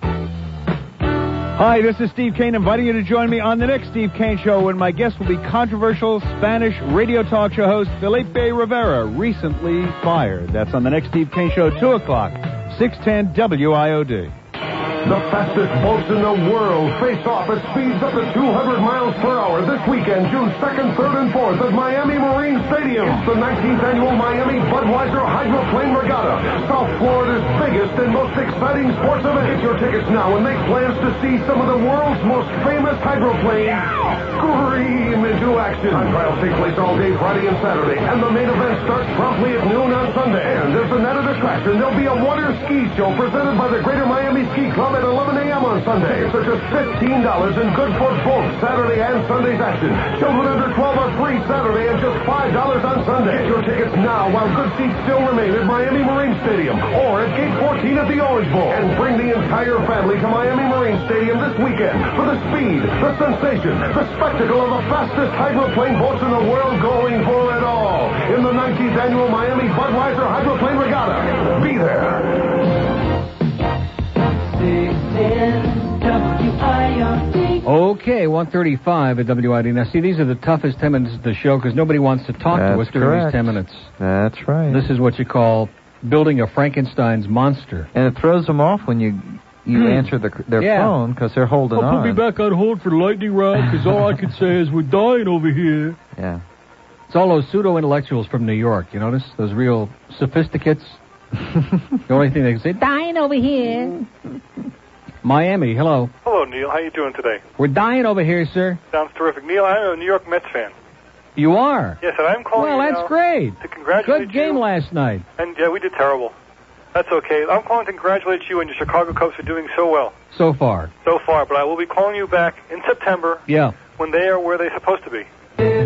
Hi, this is Steve Kane, inviting you to join me on the next Steve Kane Show when my guest will be controversial Spanish radio talk show host Felipe Rivera, recently fired. That's on the next Steve Kane Show, two o'clock, six ten W I O D. The fastest boats in the world face off at speeds up to two hundred miles per hour this weekend, June second, third, and fourth at Miami Marine Stadium. It's the nineteenth annual Miami Budweiser Hydroplane Regatta, South Florida's biggest and most exciting sports event. Get your tickets now and make plans to see some of the world's most famous hydroplanes scream into action. Time trials take place all day Friday and Saturday, and the main event starts promptly at noon on Sunday. And there's an added attraction. There'll be a water ski show presented by the Greater Miami Ski Club at eleven a.m. on Sunday. Tickets are just fifteen dollars and good for both Saturday and Sunday's action. Children under twelve are free Saturday and just five dollars on Sunday. Get your tickets now while good seats still remain at Miami Marine Stadium or at Gate fourteen at the Orange Bowl. And bring the entire family to Miami Marine Stadium this weekend for the speed, the sensation, the spectacle of the fastest hydroplane boats in the world, going for it all in the nineteenth annual Miami Budweiser Hydroplane Regatta. Be there. Okay, one thirty-five at W I D. Now, see, these are the toughest ten minutes of the show because nobody wants to talk to That's us during correct. these ten minutes. That's right. This is what you call building a Frankenstein's monster. And it throws them off when you you Hmm. answer the, their Yeah. phone because they're holding I'll on. put me back on hold for the lightning rod because all I can say is we're dying over here. Yeah. It's all those pseudo-intellectuals from New York, you notice? Those real sophisticates. The only thing they can say, dying over here. Miami, hello. Hello, Neil. How you doing today? We're dying over here, sir. Sounds terrific. Neil, I'm a New York Mets fan. You are? Yes, and I'm calling Well, you that's now great. to congratulate Good game you. last night. And, yeah, we did terrible. That's okay. I'm calling to congratulate you and your Chicago Cubs for doing so well So far. so far, but I will be calling you back in September Yeah. when they are where they're supposed to be.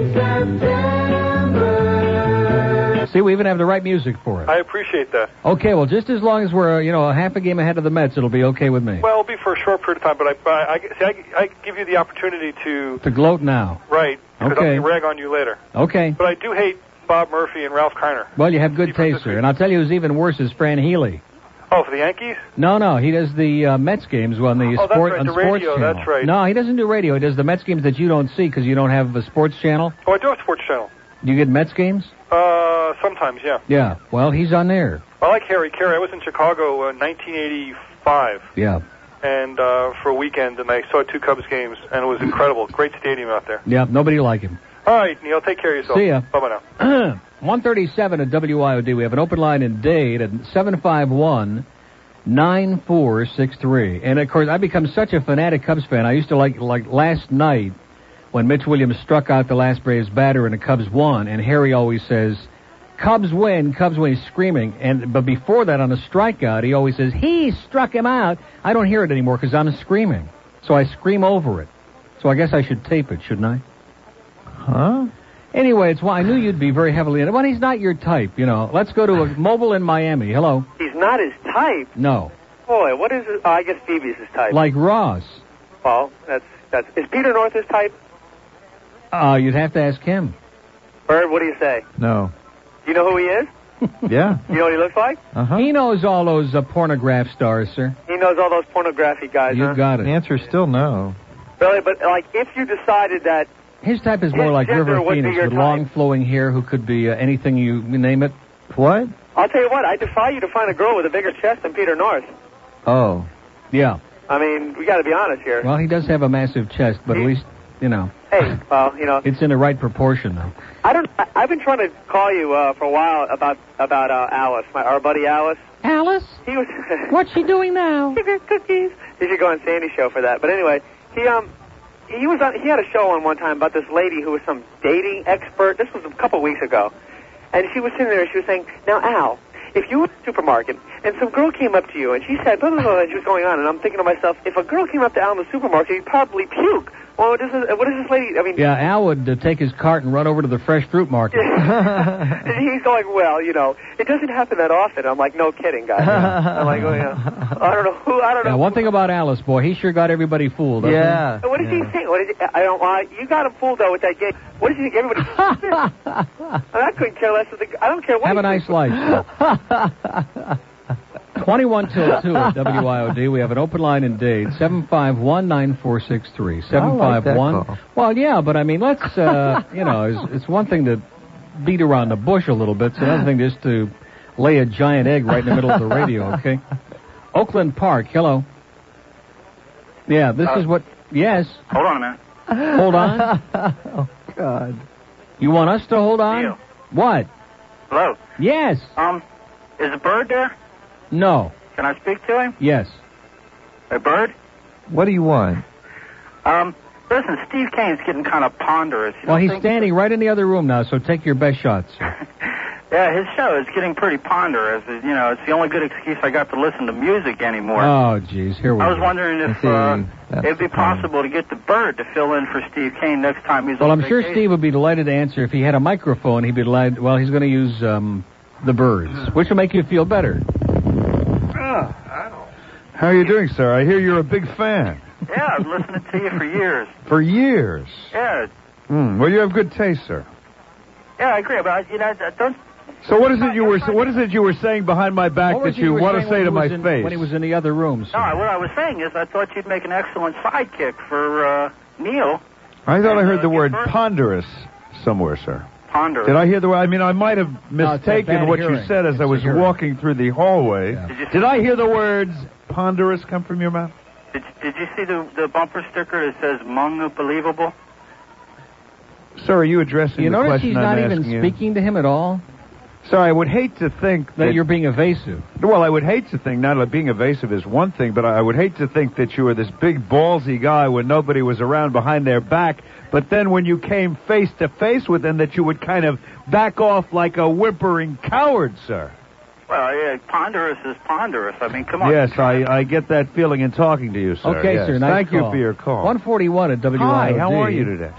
See, we even have the right music for it. I appreciate that. Okay, well, just as long as we're, uh, you know, a half a game ahead of the Mets, it'll be okay with me. Well, it'll be for a short period of time, but I, I, I, see, I, I give you the opportunity to, To gloat now. right, because Okay. I'm going to rag on you later. Okay. But I do hate Bob Murphy and Ralph Kiner. Well, you have good taste, sir. And I'll tell you who's even worse is Fran Healy. Oh, for the Yankees? No, no, he does the uh, Mets games on the Oh, that's sport right, on the Sports radio, Channel. that's right. No, he doesn't do radio. He does the Mets games that you don't see because you don't have a Sports Channel. Oh, I do have Sports Channel. Do you get Mets games? Uh, sometimes, yeah. Yeah. Well, he's on there. I like Harry Carey. I was in Chicago in nineteen eighty-five, Yeah. and uh, for a weekend, and I saw two Cubs games, and it was incredible. Great stadium out there. Yeah. Nobody like him. All right, Neil, take care of yourself. See ya. Bye-bye now. one thirty-seven at W I O D. We have an open line in Dade at seven five one, nine four six three. And, of course, I become such a fanatic Cubs fan. I used to like, like last night when Mitch Williams struck out the last Braves batter and the Cubs won, and Harry always says, Cubs win, Cubs win, he's screaming. And But before that, on a strikeout, he always says, he struck him out. I don't hear it anymore because I'm screaming. So I scream over it. So I guess I should tape it, shouldn't I? Huh? Anyway, it's why I knew you'd be very heavily in it. Well, he's not your type, you know. Let's go to a mobile in Miami. Hello. He's not his type. No. Boy, what is it? Oh, I guess Phoebe's his type. Like Ross. Well, that's that's. Is Peter North his type? Uh, you'd have to ask him. Bird, what do you say? No. Do you know who he is? Yeah. You know what he looks like? Uh-huh. He knows all those uh, pornograph stars, sir. He knows all those pornography guys. You huh? got it. The answer is still no. Really, but like, if you decided that His type is more His like gender River would be Phoenix your with type. long flowing hair who could be uh, anything you name it. What? I'll tell you what, I defy you to find a girl with a bigger chest than Peter North. Oh. Yeah. I mean, we got to be honest here. Well, he does have a massive chest, but at least, you know, Hey, well, you know, it's in the right proportion, though. I don't. I, I've been trying to call you uh, for a while about about uh, Alice, my, our buddy Alice. Alice? He was. What's she doing now? Cookies. You should go on Sandy's show for that. But anyway, he um he was on. He had a show on one time about this lady who was some dating expert. This was a couple weeks ago, and she was sitting there. and She was saying, "Now, Al, if you were in the supermarket and some girl came up to you and she said blah blah blah," and she was going on, and I'm thinking to myself, if a girl came up to Al in the supermarket, he'd probably puke. Well, what is this, what is this lady? I mean, Yeah, Al would uh, take his cart and run over to the fresh fruit market. and he's going, well, you know, it doesn't happen that often. I'm like, no kidding, guys. I'm like, oh yeah. I don't know who. I don't know. Now, one thing about Alice, boy, he sure got everybody fooled. doesn't Yeah. What did he think? What did he, I don't. Uh, you got him fooled though with that game. What did you think? Everybody. I couldn't care less. Of the, I don't care he? what. Have he a nice life. twenty-one till two at W I O D. We have an open line in Dade. seven five one, nine four six three. seven five one. I like that call. Well, yeah, but I mean, let's, uh, you know, it's, it's one thing to beat around the bush a little bit. It's another thing just to lay a giant egg right in the middle of the radio, okay? Oakland Park, hello. Yeah, this Uh, is what, yes. Hold on a minute. Hold on. Oh, God. You want us to hold on? Neil. What? Hello. Yes. Um, is a bird there? No. Can I speak to him? Yes. A bird? What do you want? Um, listen, Steve Kane's getting kind of ponderous. You Well, don't he's think- standing right in the other room now, so take your best shots. Yeah, his show is getting pretty ponderous. It- You know, it's the only good excuse I got to listen to music anymore. Oh, jeez, here we I was go. wondering if See, uh, that's it'd be the problem. possible to get the bird to fill in for Steve Kane next time he's Well, on I'm sure vacation. Steve would be delighted to answer. If he had a microphone, he'd be delighted. Well, he's going to use um, the birds, which will make you feel better. How are you doing, sir? I hear you're a big fan. Yeah, I've listened to you for years. For years. Yeah, Hmm. Well, you have good taste, sir. yeah, I agree. But I- you know, I don't. So what is it you were what is it you were saying behind my back What was that it you were want to saying say when to he my was in- face? When he was in the other room, sir? No, what I was saying is I thought you'd make an excellent sidekick for uh, Neil. I thought I heard uh, the you word first? ponderous somewhere, sir. Ponderous. Did I hear the word? I mean, I might have No, it's a mistaken bad what you hearing. said as It's I a was hearing. walking through the hallway. Did you Did I hear the words ponderous come from your mouth? Did, did you see the the bumper sticker that says "Mung Unbelievable"? Sir, are you addressing You the notice question he's I'm not asking even you? speaking to him at all? So I would hate to think that, that you're being evasive. Well, I would hate to think, not that being evasive is one thing, but I would hate to think that you were this big ballsy guy when nobody was around behind their back, but then when you came face to face with them that you would kind of back off like a whimpering coward, sir. Well, yeah, ponderous is ponderous. I mean, come on. Yes, I, I get that feeling in talking to you, sir. Okay, yes. sir, nice Thank call. you for your call. one forty-one at W I O D. Hi, how are you today?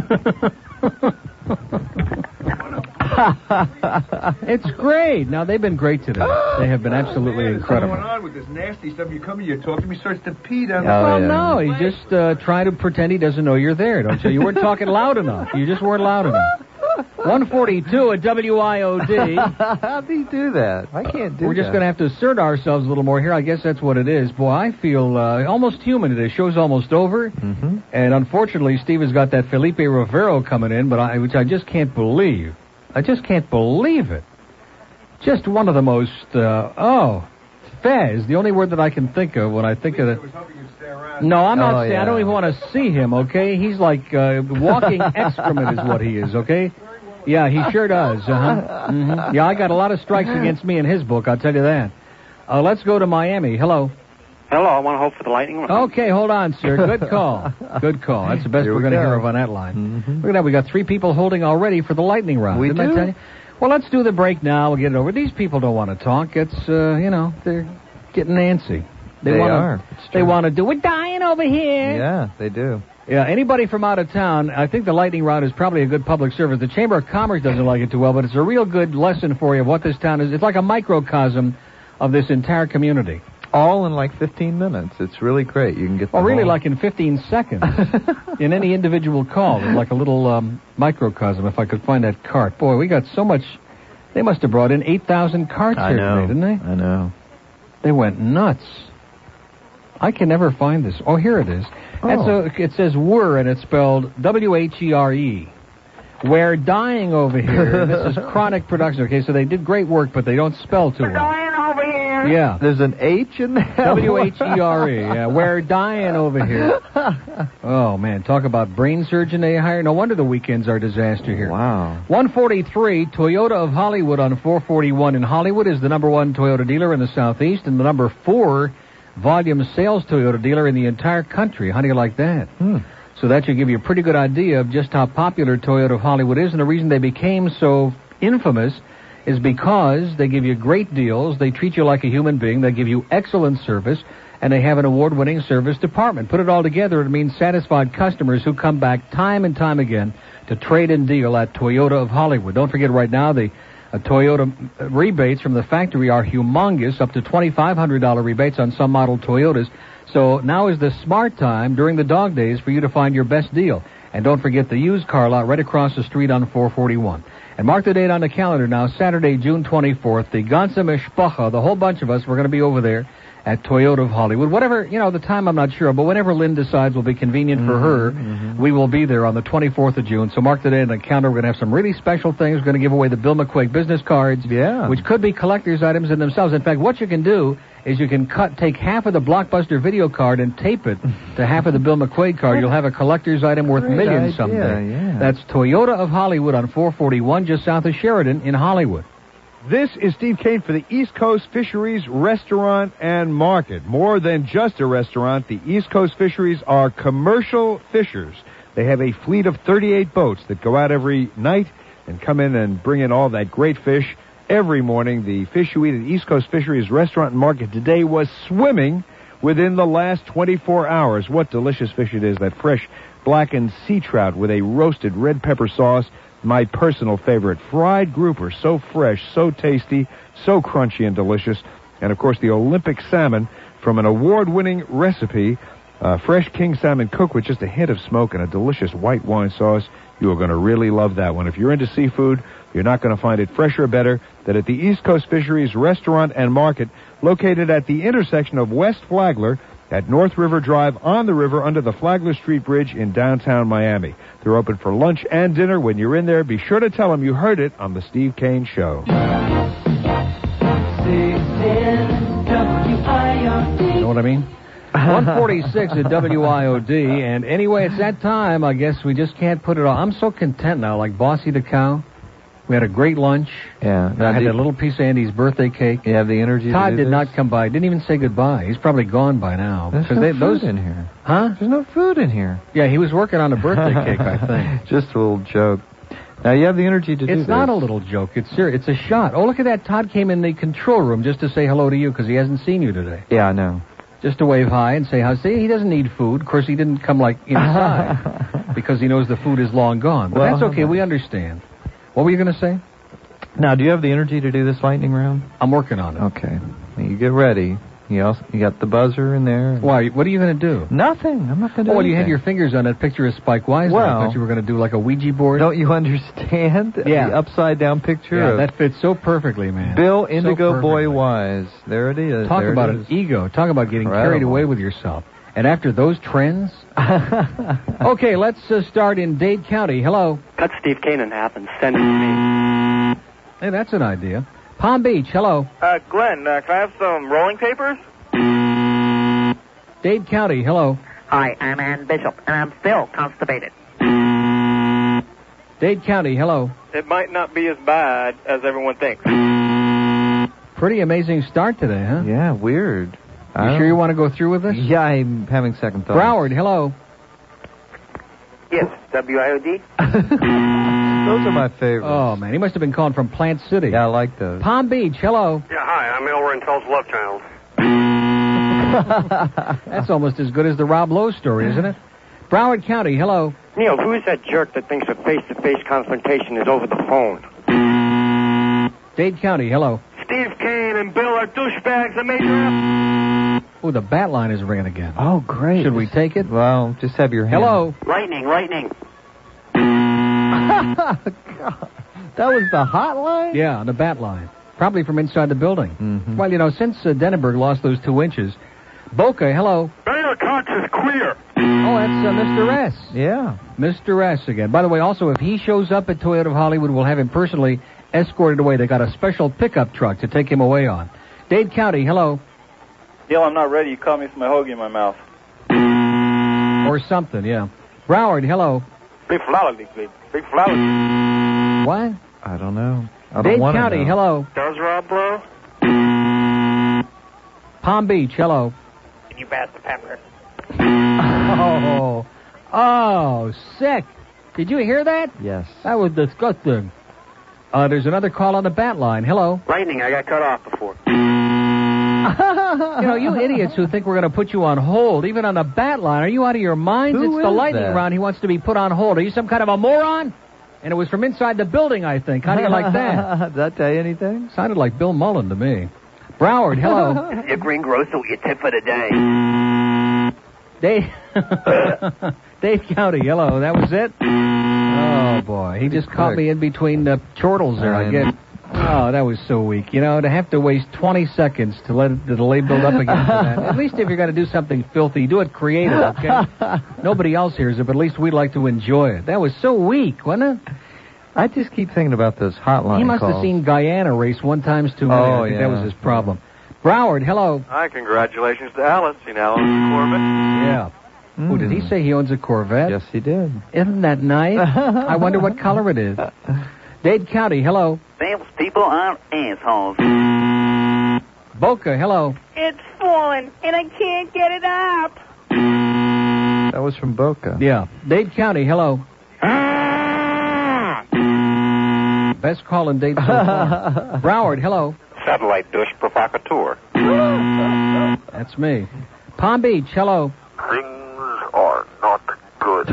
It's great. Now, they've been great today. They have been absolutely incredible. What's going on with this nasty stuff? You come and you talk to me, starts to pee down the Well, yeah. no, he's just uh, trying to pretend he doesn't know you're there, don't you? You weren't talking loud enough. You just weren't loud enough. one forty-two at W I O D. How do you do that? I can't do We're just that. going to have to assert ourselves a little more here. I guess that's what it is. Boy, I feel uh, almost human today. Show's almost over. Mm-hmm. And unfortunately, Steve has got that Felipe Rivero coming in, but I, which I just can't believe. I just can't believe it. Just one of the most, uh, oh, Fez, the only word that I can think of when I think of it. No, I'm not Oh, saying, yeah. I don't even want to see him, okay? He's like uh, walking excrement is what he is, okay? Yeah, he sure does, uh-huh. Mm-hmm. Yeah, I got a lot of strikes against me in his book, I'll tell you that. Uh, let's go to Miami. Hello. Hello, I want to hope for the lightning round. Okay, hold on, sir. Good call. Good call. That's the best Here we're we going to go. hear of on that line. Look at that. We got three people holding already for the lightning round. We Didn't do? I tell you? Well, let's do the break now. We'll get it over. These people don't want to talk. It's, uh, you know, they're getting antsy. They wanna, are. It's They true. want to do, we're dying over here. Yeah, they do. Yeah, anybody from out of town, I think the lightning round is probably a good public service. The Chamber of Commerce doesn't like it too well, but it's a real good lesson for you of what this town is. It's like a microcosm of this entire community. All in like fifteen minutes. It's really great. You can get the Well, really whole- like in fifteen seconds in any individual call. It's like a little um, microcosm, if I could find that cart. Boy, we got so much. They must have brought in eight thousand carts I here know. today, didn't they? I know. They went nuts. I can never find this. Oh, here it is. That's Oh. a, it says "were" and it's spelled W H E R E. We're dying over here. This is Chronic Production. Okay, so they did great work, but they don't spell too well. Dying over here. Yeah. There's an H in there. W H E R E. Yeah, we're dying over here. Oh, man, talk about brain surgeon they hire. No wonder the weekends are a disaster here. Wow. one forty-three, Toyota of Hollywood on four forty-one in Hollywood is the number one Toyota dealer in the Southeast and the number four volume sales Toyota dealer in the entire country. How do you like that? Hmm. So that should give you a pretty good idea of just how popular Toyota of Hollywood is. And the reason they became so infamous is because they give you great deals, they treat you like a human being, they give you excellent service, and they have an award-winning service department. Put it all together, it means satisfied customers who come back time and time again to trade and deal at Toyota of Hollywood. Don't forget right now the uh, Toyota rebates from the factory are humongous, up to twenty-five hundred dollars rebates on some model Toyotas. So now is the smart time during the dog days for you to find your best deal. And don't forget the used car lot right across the street on four forty-one. And mark the date on the calendar now, Saturday, June twenty-fourth, the ganze Mishpacha, the whole bunch of us, we're going to be over there at Toyota of Hollywood. Whatever, you know, the time I'm not sure, but whenever Lynn decides will be convenient for her, mm-hmm. we will be there on the twenty-fourth of June. So mark the date on the calendar. We're going to have some really special things. We're going to give away the Bill McQuaig business cards, Yeah. which could be collector's items in themselves. In fact, what you can do is you can cut, take half of the Blockbuster video card and tape it to half of the Bill McQuaig card. You'll have a collector's item worth Great millions idea, someday. yeah. That's Toyota of Hollywood on four forty-one, just south of Sheridan in Hollywood. This is Steve Kane for the East Coast Fisheries Restaurant and Market. More than just a restaurant, the East Coast Fisheries are commercial fishers. They have a fleet of thirty-eight boats that go out every night and come in and bring in all that great fish every morning. The fish you eat at East Coast Fisheries Restaurant and Market today was swimming within the last twenty-four hours. What delicious fish it is, that fresh blackened sea trout with a roasted red pepper sauce. My personal favorite, fried grouper, so fresh, so tasty, so crunchy and delicious. And, of course, the Olympic salmon from an award-winning recipe, uh, fresh king salmon cooked with just a hint of smoke and a delicious white wine sauce. You are going to really love that one. If you're into seafood, you're not going to find it fresher or better than at the East Coast Fisheries Restaurant and Market, located at the intersection of West Flagler at North River Drive on the river under the Flagler Street Bridge in downtown Miami. They're open for lunch and dinner. When you're in there, be sure to tell them you heard it on the Steve Kane Show. You know what I mean? one forty-six at W I O D, and anyway, it's that time. I guess we just can't put it on. I'm so content now, like Bossy the Cow. We had a great lunch. Yeah. I had a little piece of Andy's birthday cake. You have the energy to Todd do did this? not come by. Didn't even say goodbye. He's probably gone by now. There's Because no they, food those, in here. Huh? There's no food in here. Yeah, he was working on a birthday cake, I think. Just a little joke. Now, you have the energy to do this. It's not a little joke. It's serious. It's a shot. Oh, look at that. Todd came in the control room just to say hello to you because he hasn't seen you today. Yeah, I know. Just to wave hi and say hi. See, he doesn't need food. Of course, he didn't come, like, inside because he knows the food is long gone. But Well, that's okay. We understand. What were you going to say? Now, do you have the energy to do this lightning round? I'm working on it. Okay. Now, you get ready. You also you got the buzzer in there. Why? What are you going to do? Nothing. I'm not going to do Oh, well, you had anything. your fingers on that picture of Spike Weiser. Well, I thought you were going to do like a Ouija board. Don't you understand? Yeah. The upside-down picture Yeah, of that fits so perfectly, man. Bill So Indigo Boy perfectly. Wise. There it is. Talk There about it an is. ego. Talk about getting Incredible. carried away with yourself. And after those trends? Okay, let's uh, start in Dade County. Hello. Cut Steve Kane in half and send it to me. Hey, that's an idea. Palm Beach. Hello. Uh, Glenn, uh, can I have some rolling papers? Dade County. Hello. Hi, I'm Ann Bishop, and I'm still constipated. Dade County. Hello. It might not be as bad as everyone thinks. Pretty amazing start today, huh? Yeah, weird. I You don't- sure you want to go through with this? Yeah, I'm having second thoughts. Broward. Hello. Yes, W I O D. Those are my favorites. Oh, man. He must have been calling from Plant City. Yeah, I like those. Palm Beach. Hello. Yeah, hi, I'm Elmer and Tell's love child. That's almost as good as the Rob Lowe story, isn't it? Broward County. Hello. Neil, who is that jerk that thinks a face-to-face confrontation is over the phone? Dade County. Hello. Steve Kane and Bill are douchebags that made you... Oh, the bat line is ringing again. Oh, great. Should we take it? Well, just have your hand. Hello. Lightning, lightning. That was the hotline? Yeah, on the bat line. Probably from inside the building. Mm-hmm. Well, you know, since uh, Denenberg lost those two inches, Boca, hello. Mayor Cox is queer. Oh, that's uh, Mister S. Yeah. Mister S again. By the way, also, if he shows up at Toyota of Hollywood, we'll have him personally escorted away. They got a special pickup truck to take him away on. Dade County, hello. Neil, I'm not ready. You caught me with my hoagie in my mouth. Or something, yeah. Broward, hello. Big flower, big, big, big flower. What? I don't know. I don't Dade wanna County, know. hello. Does Rob blow? Palm Beach, hello. Can you pass the pepper? Oh, oh, sick. Did you hear that? Yes. That was disgusting. Uh, there's another call on the bat line. Hello. Lightning, I got cut off before. You know, you idiots who think we're going to put you on hold, even on the bat line, are you out of your minds? Who it's the is lightning that? round. He wants to be put on hold. Are you some kind of a moron? And it was from inside the building, I think. How do you like that? Does that tell you anything? Sounded like Bill Mullen to me. Broward, hello. Your green grocer with your tip for the day. Dave, Dave County, hello. That was it? Oh, boy. He just caught me in between the chortles there, I get. Oh, that was so weak. You know, to have to waste twenty seconds to let the delay build up again for that. At least if you're going to do something filthy, do it creative, okay? Nobody else hears it, but at least we'd like to enjoy it. That was so weak, wasn't it? I just keep thinking about those hotline He must calls. have seen Guyana race one times too many. Oh, I think yeah. that was his problem. Broward, hello. Hi, congratulations to Alice. You now own a Corvette. Yeah. Oh, did he say he owns a Corvette? Yes, he did. Isn't that nice? I wonder what color it is. Dade County, hello. Famous people are assholes. Boca, hello. It's fallen, and I can't get it up. That was from Boca. Yeah. Dade County, hello. Best call in Dade so far. Broward, hello. Satellite dish provocateur. That's me. Palm Beach, hello. Things are not good.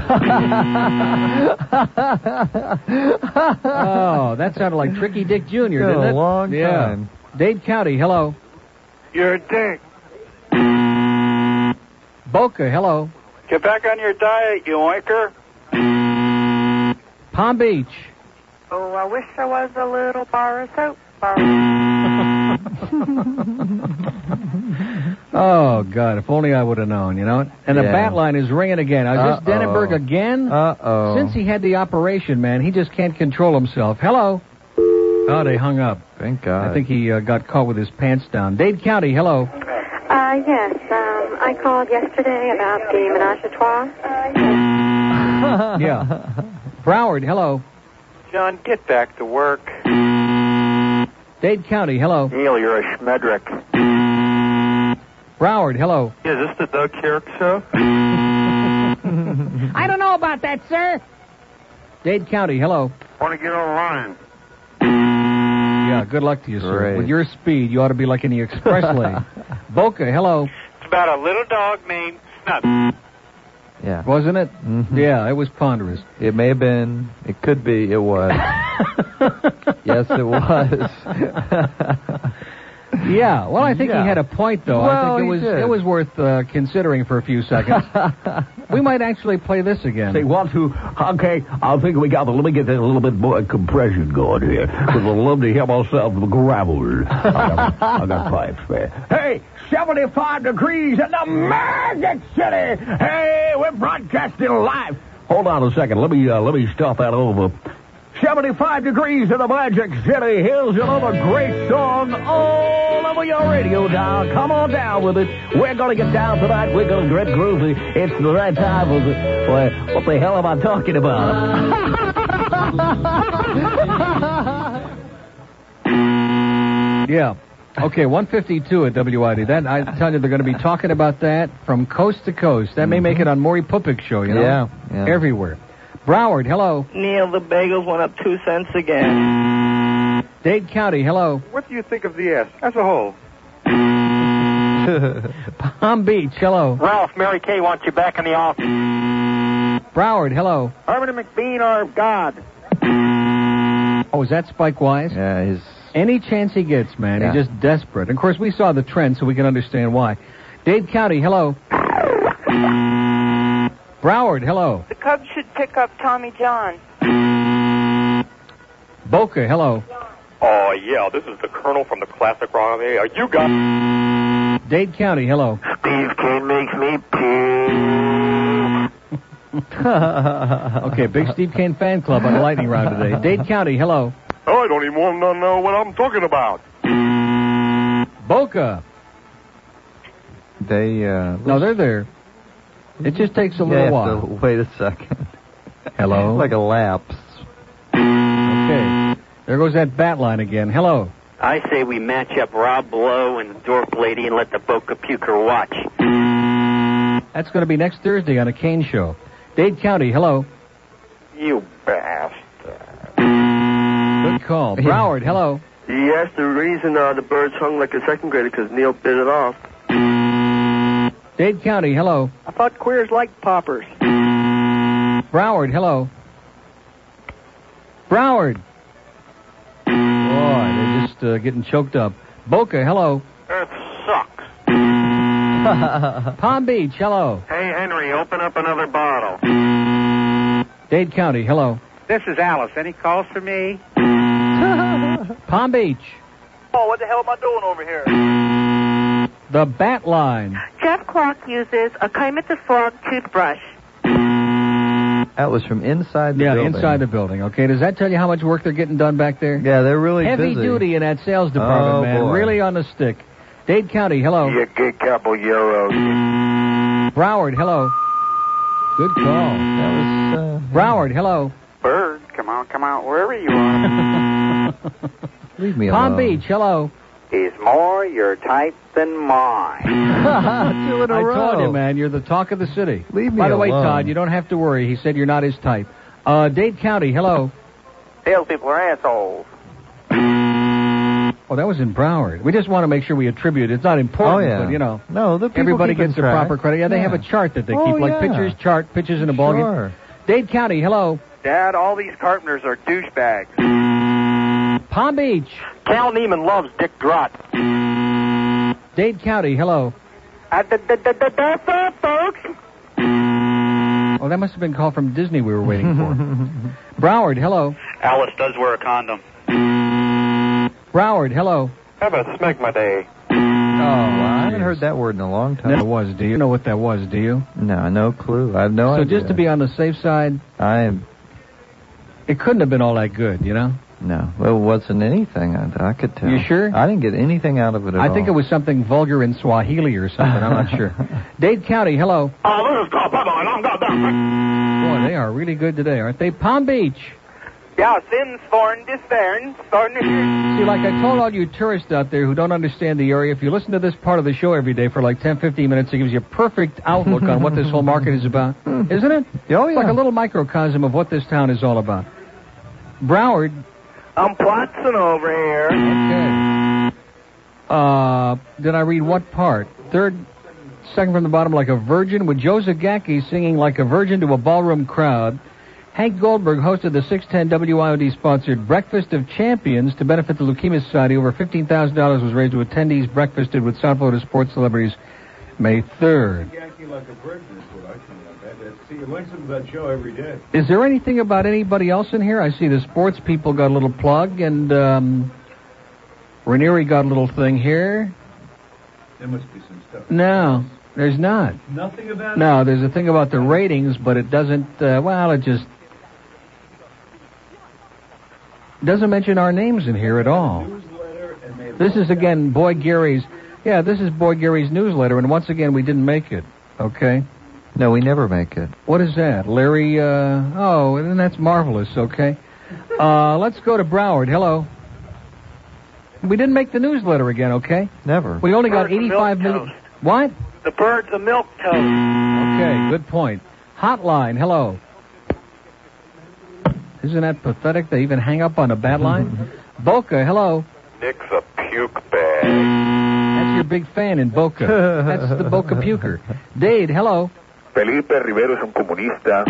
Oh, that sounded like Tricky Dick Junior, Been didn't a it? long yeah. time. Dade County, hello. You're a dick. Boca, hello. Get back on your diet, you oinker. Palm Beach. Oh, I wish there was a little bar of soap. Bar. Oh, God, if only I would have known, you know? And the Yeah. bat line is ringing again. Now, is this Uh-oh. Denenberg again? Uh-oh. Since he had the operation, man, he just can't control himself. Hello? Oh, they hung up. Thank God. I think he uh, got caught with his pants down. Dade County, hello. Uh, yes, um, I called yesterday about the menage a trois. Yeah. Broward, hello. John, get back to work. Dade County, hello. Neil, you're a schmedrick. Broward, hello. Is this the Doug Kirk show? I don't know about that, sir. Dade County, hello. Want to get online? Yeah, good luck to you, sir. Great. With your speed, you ought to be like in the express lane. Boca, hello. It's about a little dog named Snub. Yeah. Wasn't it? Mm-hmm. Yeah, it was ponderous. It may have been. It could be. It was. Yes, it was. Yeah, well, I think Yeah. he had a point, though. Well, I think it he was did. it was worth uh, considering for a few seconds. We might actually play this again. Say, want to? Okay, I think we got to, let me get a little bit more compression going here, because I'd love to hear myself the gravel. I got, I got pipes there. Hey, seventy-five degrees in the Magic City. Hey, we're broadcasting live. Hold on a second. Let me, uh, let me start that over. seventy-five degrees in the Magic City. Here's another great song all over your radio dial. Come on down with it. We're going to get down tonight. We're going to get groovy. It's the right time of the... Well, what the hell am I talking about? Yeah. Okay, one fifty-two at W I D. That, I tell you, they're going to be talking about that from coast to coast. That may make it on Maury Pupik's show, you know? Yeah, yeah. Everywhere. Broward, hello. Neil, the bagels went up two cents again. Dade County, hello. What do you think of the S as a whole? Palm Beach, hello. Ralph, Mary Kay wants you back in the office. Broward, hello. Herman and McBean are God. Oh, is that Spike Wise? Yeah, his... Any chance he gets, man. Yeah. He's just desperate. And of course, we saw the trend, so we can understand why. Dade County, hello. Broward, hello. The Cubs should pick up Tommy John. Boca, hello. Oh, yeah, this is the Colonel from the Classic Rock. Are you guys... Dade County, hello. Steve Kane makes me pee. Okay, big Steve Kane fan club on the lightning round today. Dade County, hello. Oh, I don't even want to know what I'm talking about. Boca. They, uh... No, they're there. It just takes a Yeah, little you while. have to wait a second. Hello? Like a lapse. Okay. There goes that bat line again. Hello. I say we match up Rob Lowe and the Dorp Lady and let the Boca Puker watch. That's going to be next Thursday on a Kane show. Dade County, hello. You bastard. Good call. Broward, hello. Yes, the reason uh, the birds hung like a second grader because Neil bit it off. Dade County, hello. I thought queers liked poppers. Broward, hello. Broward. Boy, they're just uh, getting choked up. Boca, hello. It sucks. Palm Beach, hello. Hey, Henry, open up another bottle. Dade County, hello. This is Alice. Any calls for me? Palm Beach. Oh, what the hell am I doing over here? The bat line. Jeff Clark uses a Kermit the Frog toothbrush. That was from inside the yeah, building. inside the building. Okay, does that tell you how much work they're getting done back there? Yeah, they're really Heavy busy. duty in that sales department, Oh, man. boy. Really on the stick. Dade County, hello. You gay caballero. Broward, hello. Good call. That was, uh... Broward, hello. Bird, come on, come out, wherever you are. Leave me Palm alone. Beach, hello. He's more your type than mine. Two in a I row. told you, man, you're the talk of the city. Leave me By the way, alone. Todd, you don't have to worry. He said you're not his type. Uh, Dade County, hello. Salespeople are assholes. Oh, that was in Broward. We just want to make sure we attribute. It's not important, Oh, yeah. but, you know. No, the people Everybody keeping gets the track. proper credit. Yeah, they Yeah. have a chart that they Oh, keep, like yeah. pitchers, chart, pitches in a ballgame. Sure. Dade County, hello. Dad, all these carpenters are douchebags. Palm Beach. Cal Neiman loves Dick Drott. Dade County, hello. Uh, da, da, da, da, da, da, folks. Oh, that must have been a call from Disney we were waiting for. Broward, hello. Alice does wear a condom. Broward, hello. Have a smegma day. Oh, I haven't heard that word in a long time. That was, do you know what that was, do you? No, no clue. I have no so idea. just to be on the safe side, I am... it couldn't have been all that good, you know? No, well, it wasn't anything I, I could tell. You sure? I didn't get anything out of it at I all. think it was something vulgar in Swahili or something. I'm not sure. Dade County, hello. Oh, this is called Bubba, and I'm got that. Boy, they are really good today, aren't they? Palm Beach. Ja, since vorn dis vern, vorn See, like I told all you tourists out there who don't understand the area, if you listen to this part of the show every day for like ten, fifteen minutes, it gives you a perfect outlook on what this whole market is about. Isn't it? Oh, It's like a little microcosm of what this town is all about. Broward. I'm Watson over here. Okay. Uh, did I read what part? Third, second from the bottom, like a virgin, with Joe Zagacki singing like a virgin to a ballroom crowd. Hank Goldberg hosted the six ten W I O D-sponsored Breakfast of Champions to benefit the Leukemia Society. Over fifteen thousand dollars was raised to attendees breakfasted with South Florida sports celebrities May third. Acting like a virgin is what I think about that. See, you listen to that show every day. Is there anything about anybody else in here? I see the sports people got a little plug, and um, Ranieri got a little thing here. There must be some stuff. No, there's not. Nothing about it? No, there's a thing about the ratings, but it doesn't, uh, well, it just doesn't mention our names in here at all. This is, again, Boy Gary's, yeah, this is Boy Gary's newsletter, and once again, we didn't make it, okay? No, we never make it. What is that? Larry, uh, oh, and that's marvelous, okay? Uh, let's go to Broward. Hello. We didn't make the newsletter again, okay? Never. We only got Birds of eighty-five milk minutes. What? The birds of milk toast. Okay, good point. Hotline, hello. Isn't that pathetic? They even hang up on a bad line? Boca, hello. Nick's a puke bag. That's your big fan in Boca. That's the Boca Puker. Dade, hello. Felipe Rivero es un comunista.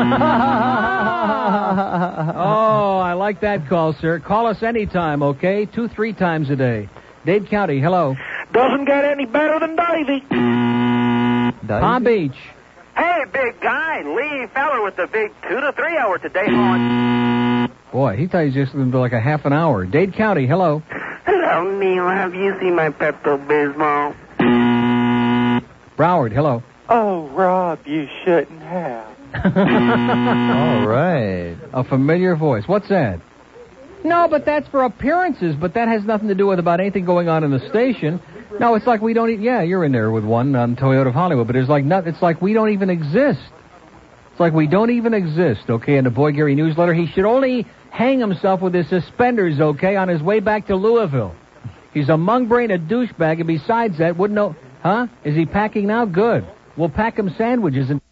Oh, I like that call, sir. Call us anytime, okay? Two, three times a day. Dade County, hello. Doesn't get any better than Davy. Palm Beach. Hey, big guy, Lee Feller with the big two to three hour today on. Boy, he thought he was just going to do like a half an hour. Dade County, hello. Hello, Neil. Have you seen my Pepto-Bismol? Broward, hello. Oh, Rob, you shouldn't have. All right. A familiar voice. What's that? No, but that's for appearances, but that has nothing to do with about anything going on in the station. No, it's like we don't... E- yeah, you're in there with one on Toyota of Hollywood, but it's like not, it's like we don't even exist. It's like we don't even exist, okay, in the Boy Gary newsletter. He should only hang himself with his suspenders, okay, on his way back to Louisville. He's a mung-brain, a douchebag, and besides that, wouldn't know... Huh? Is he packing now? Good. We'll pack him sandwiches and...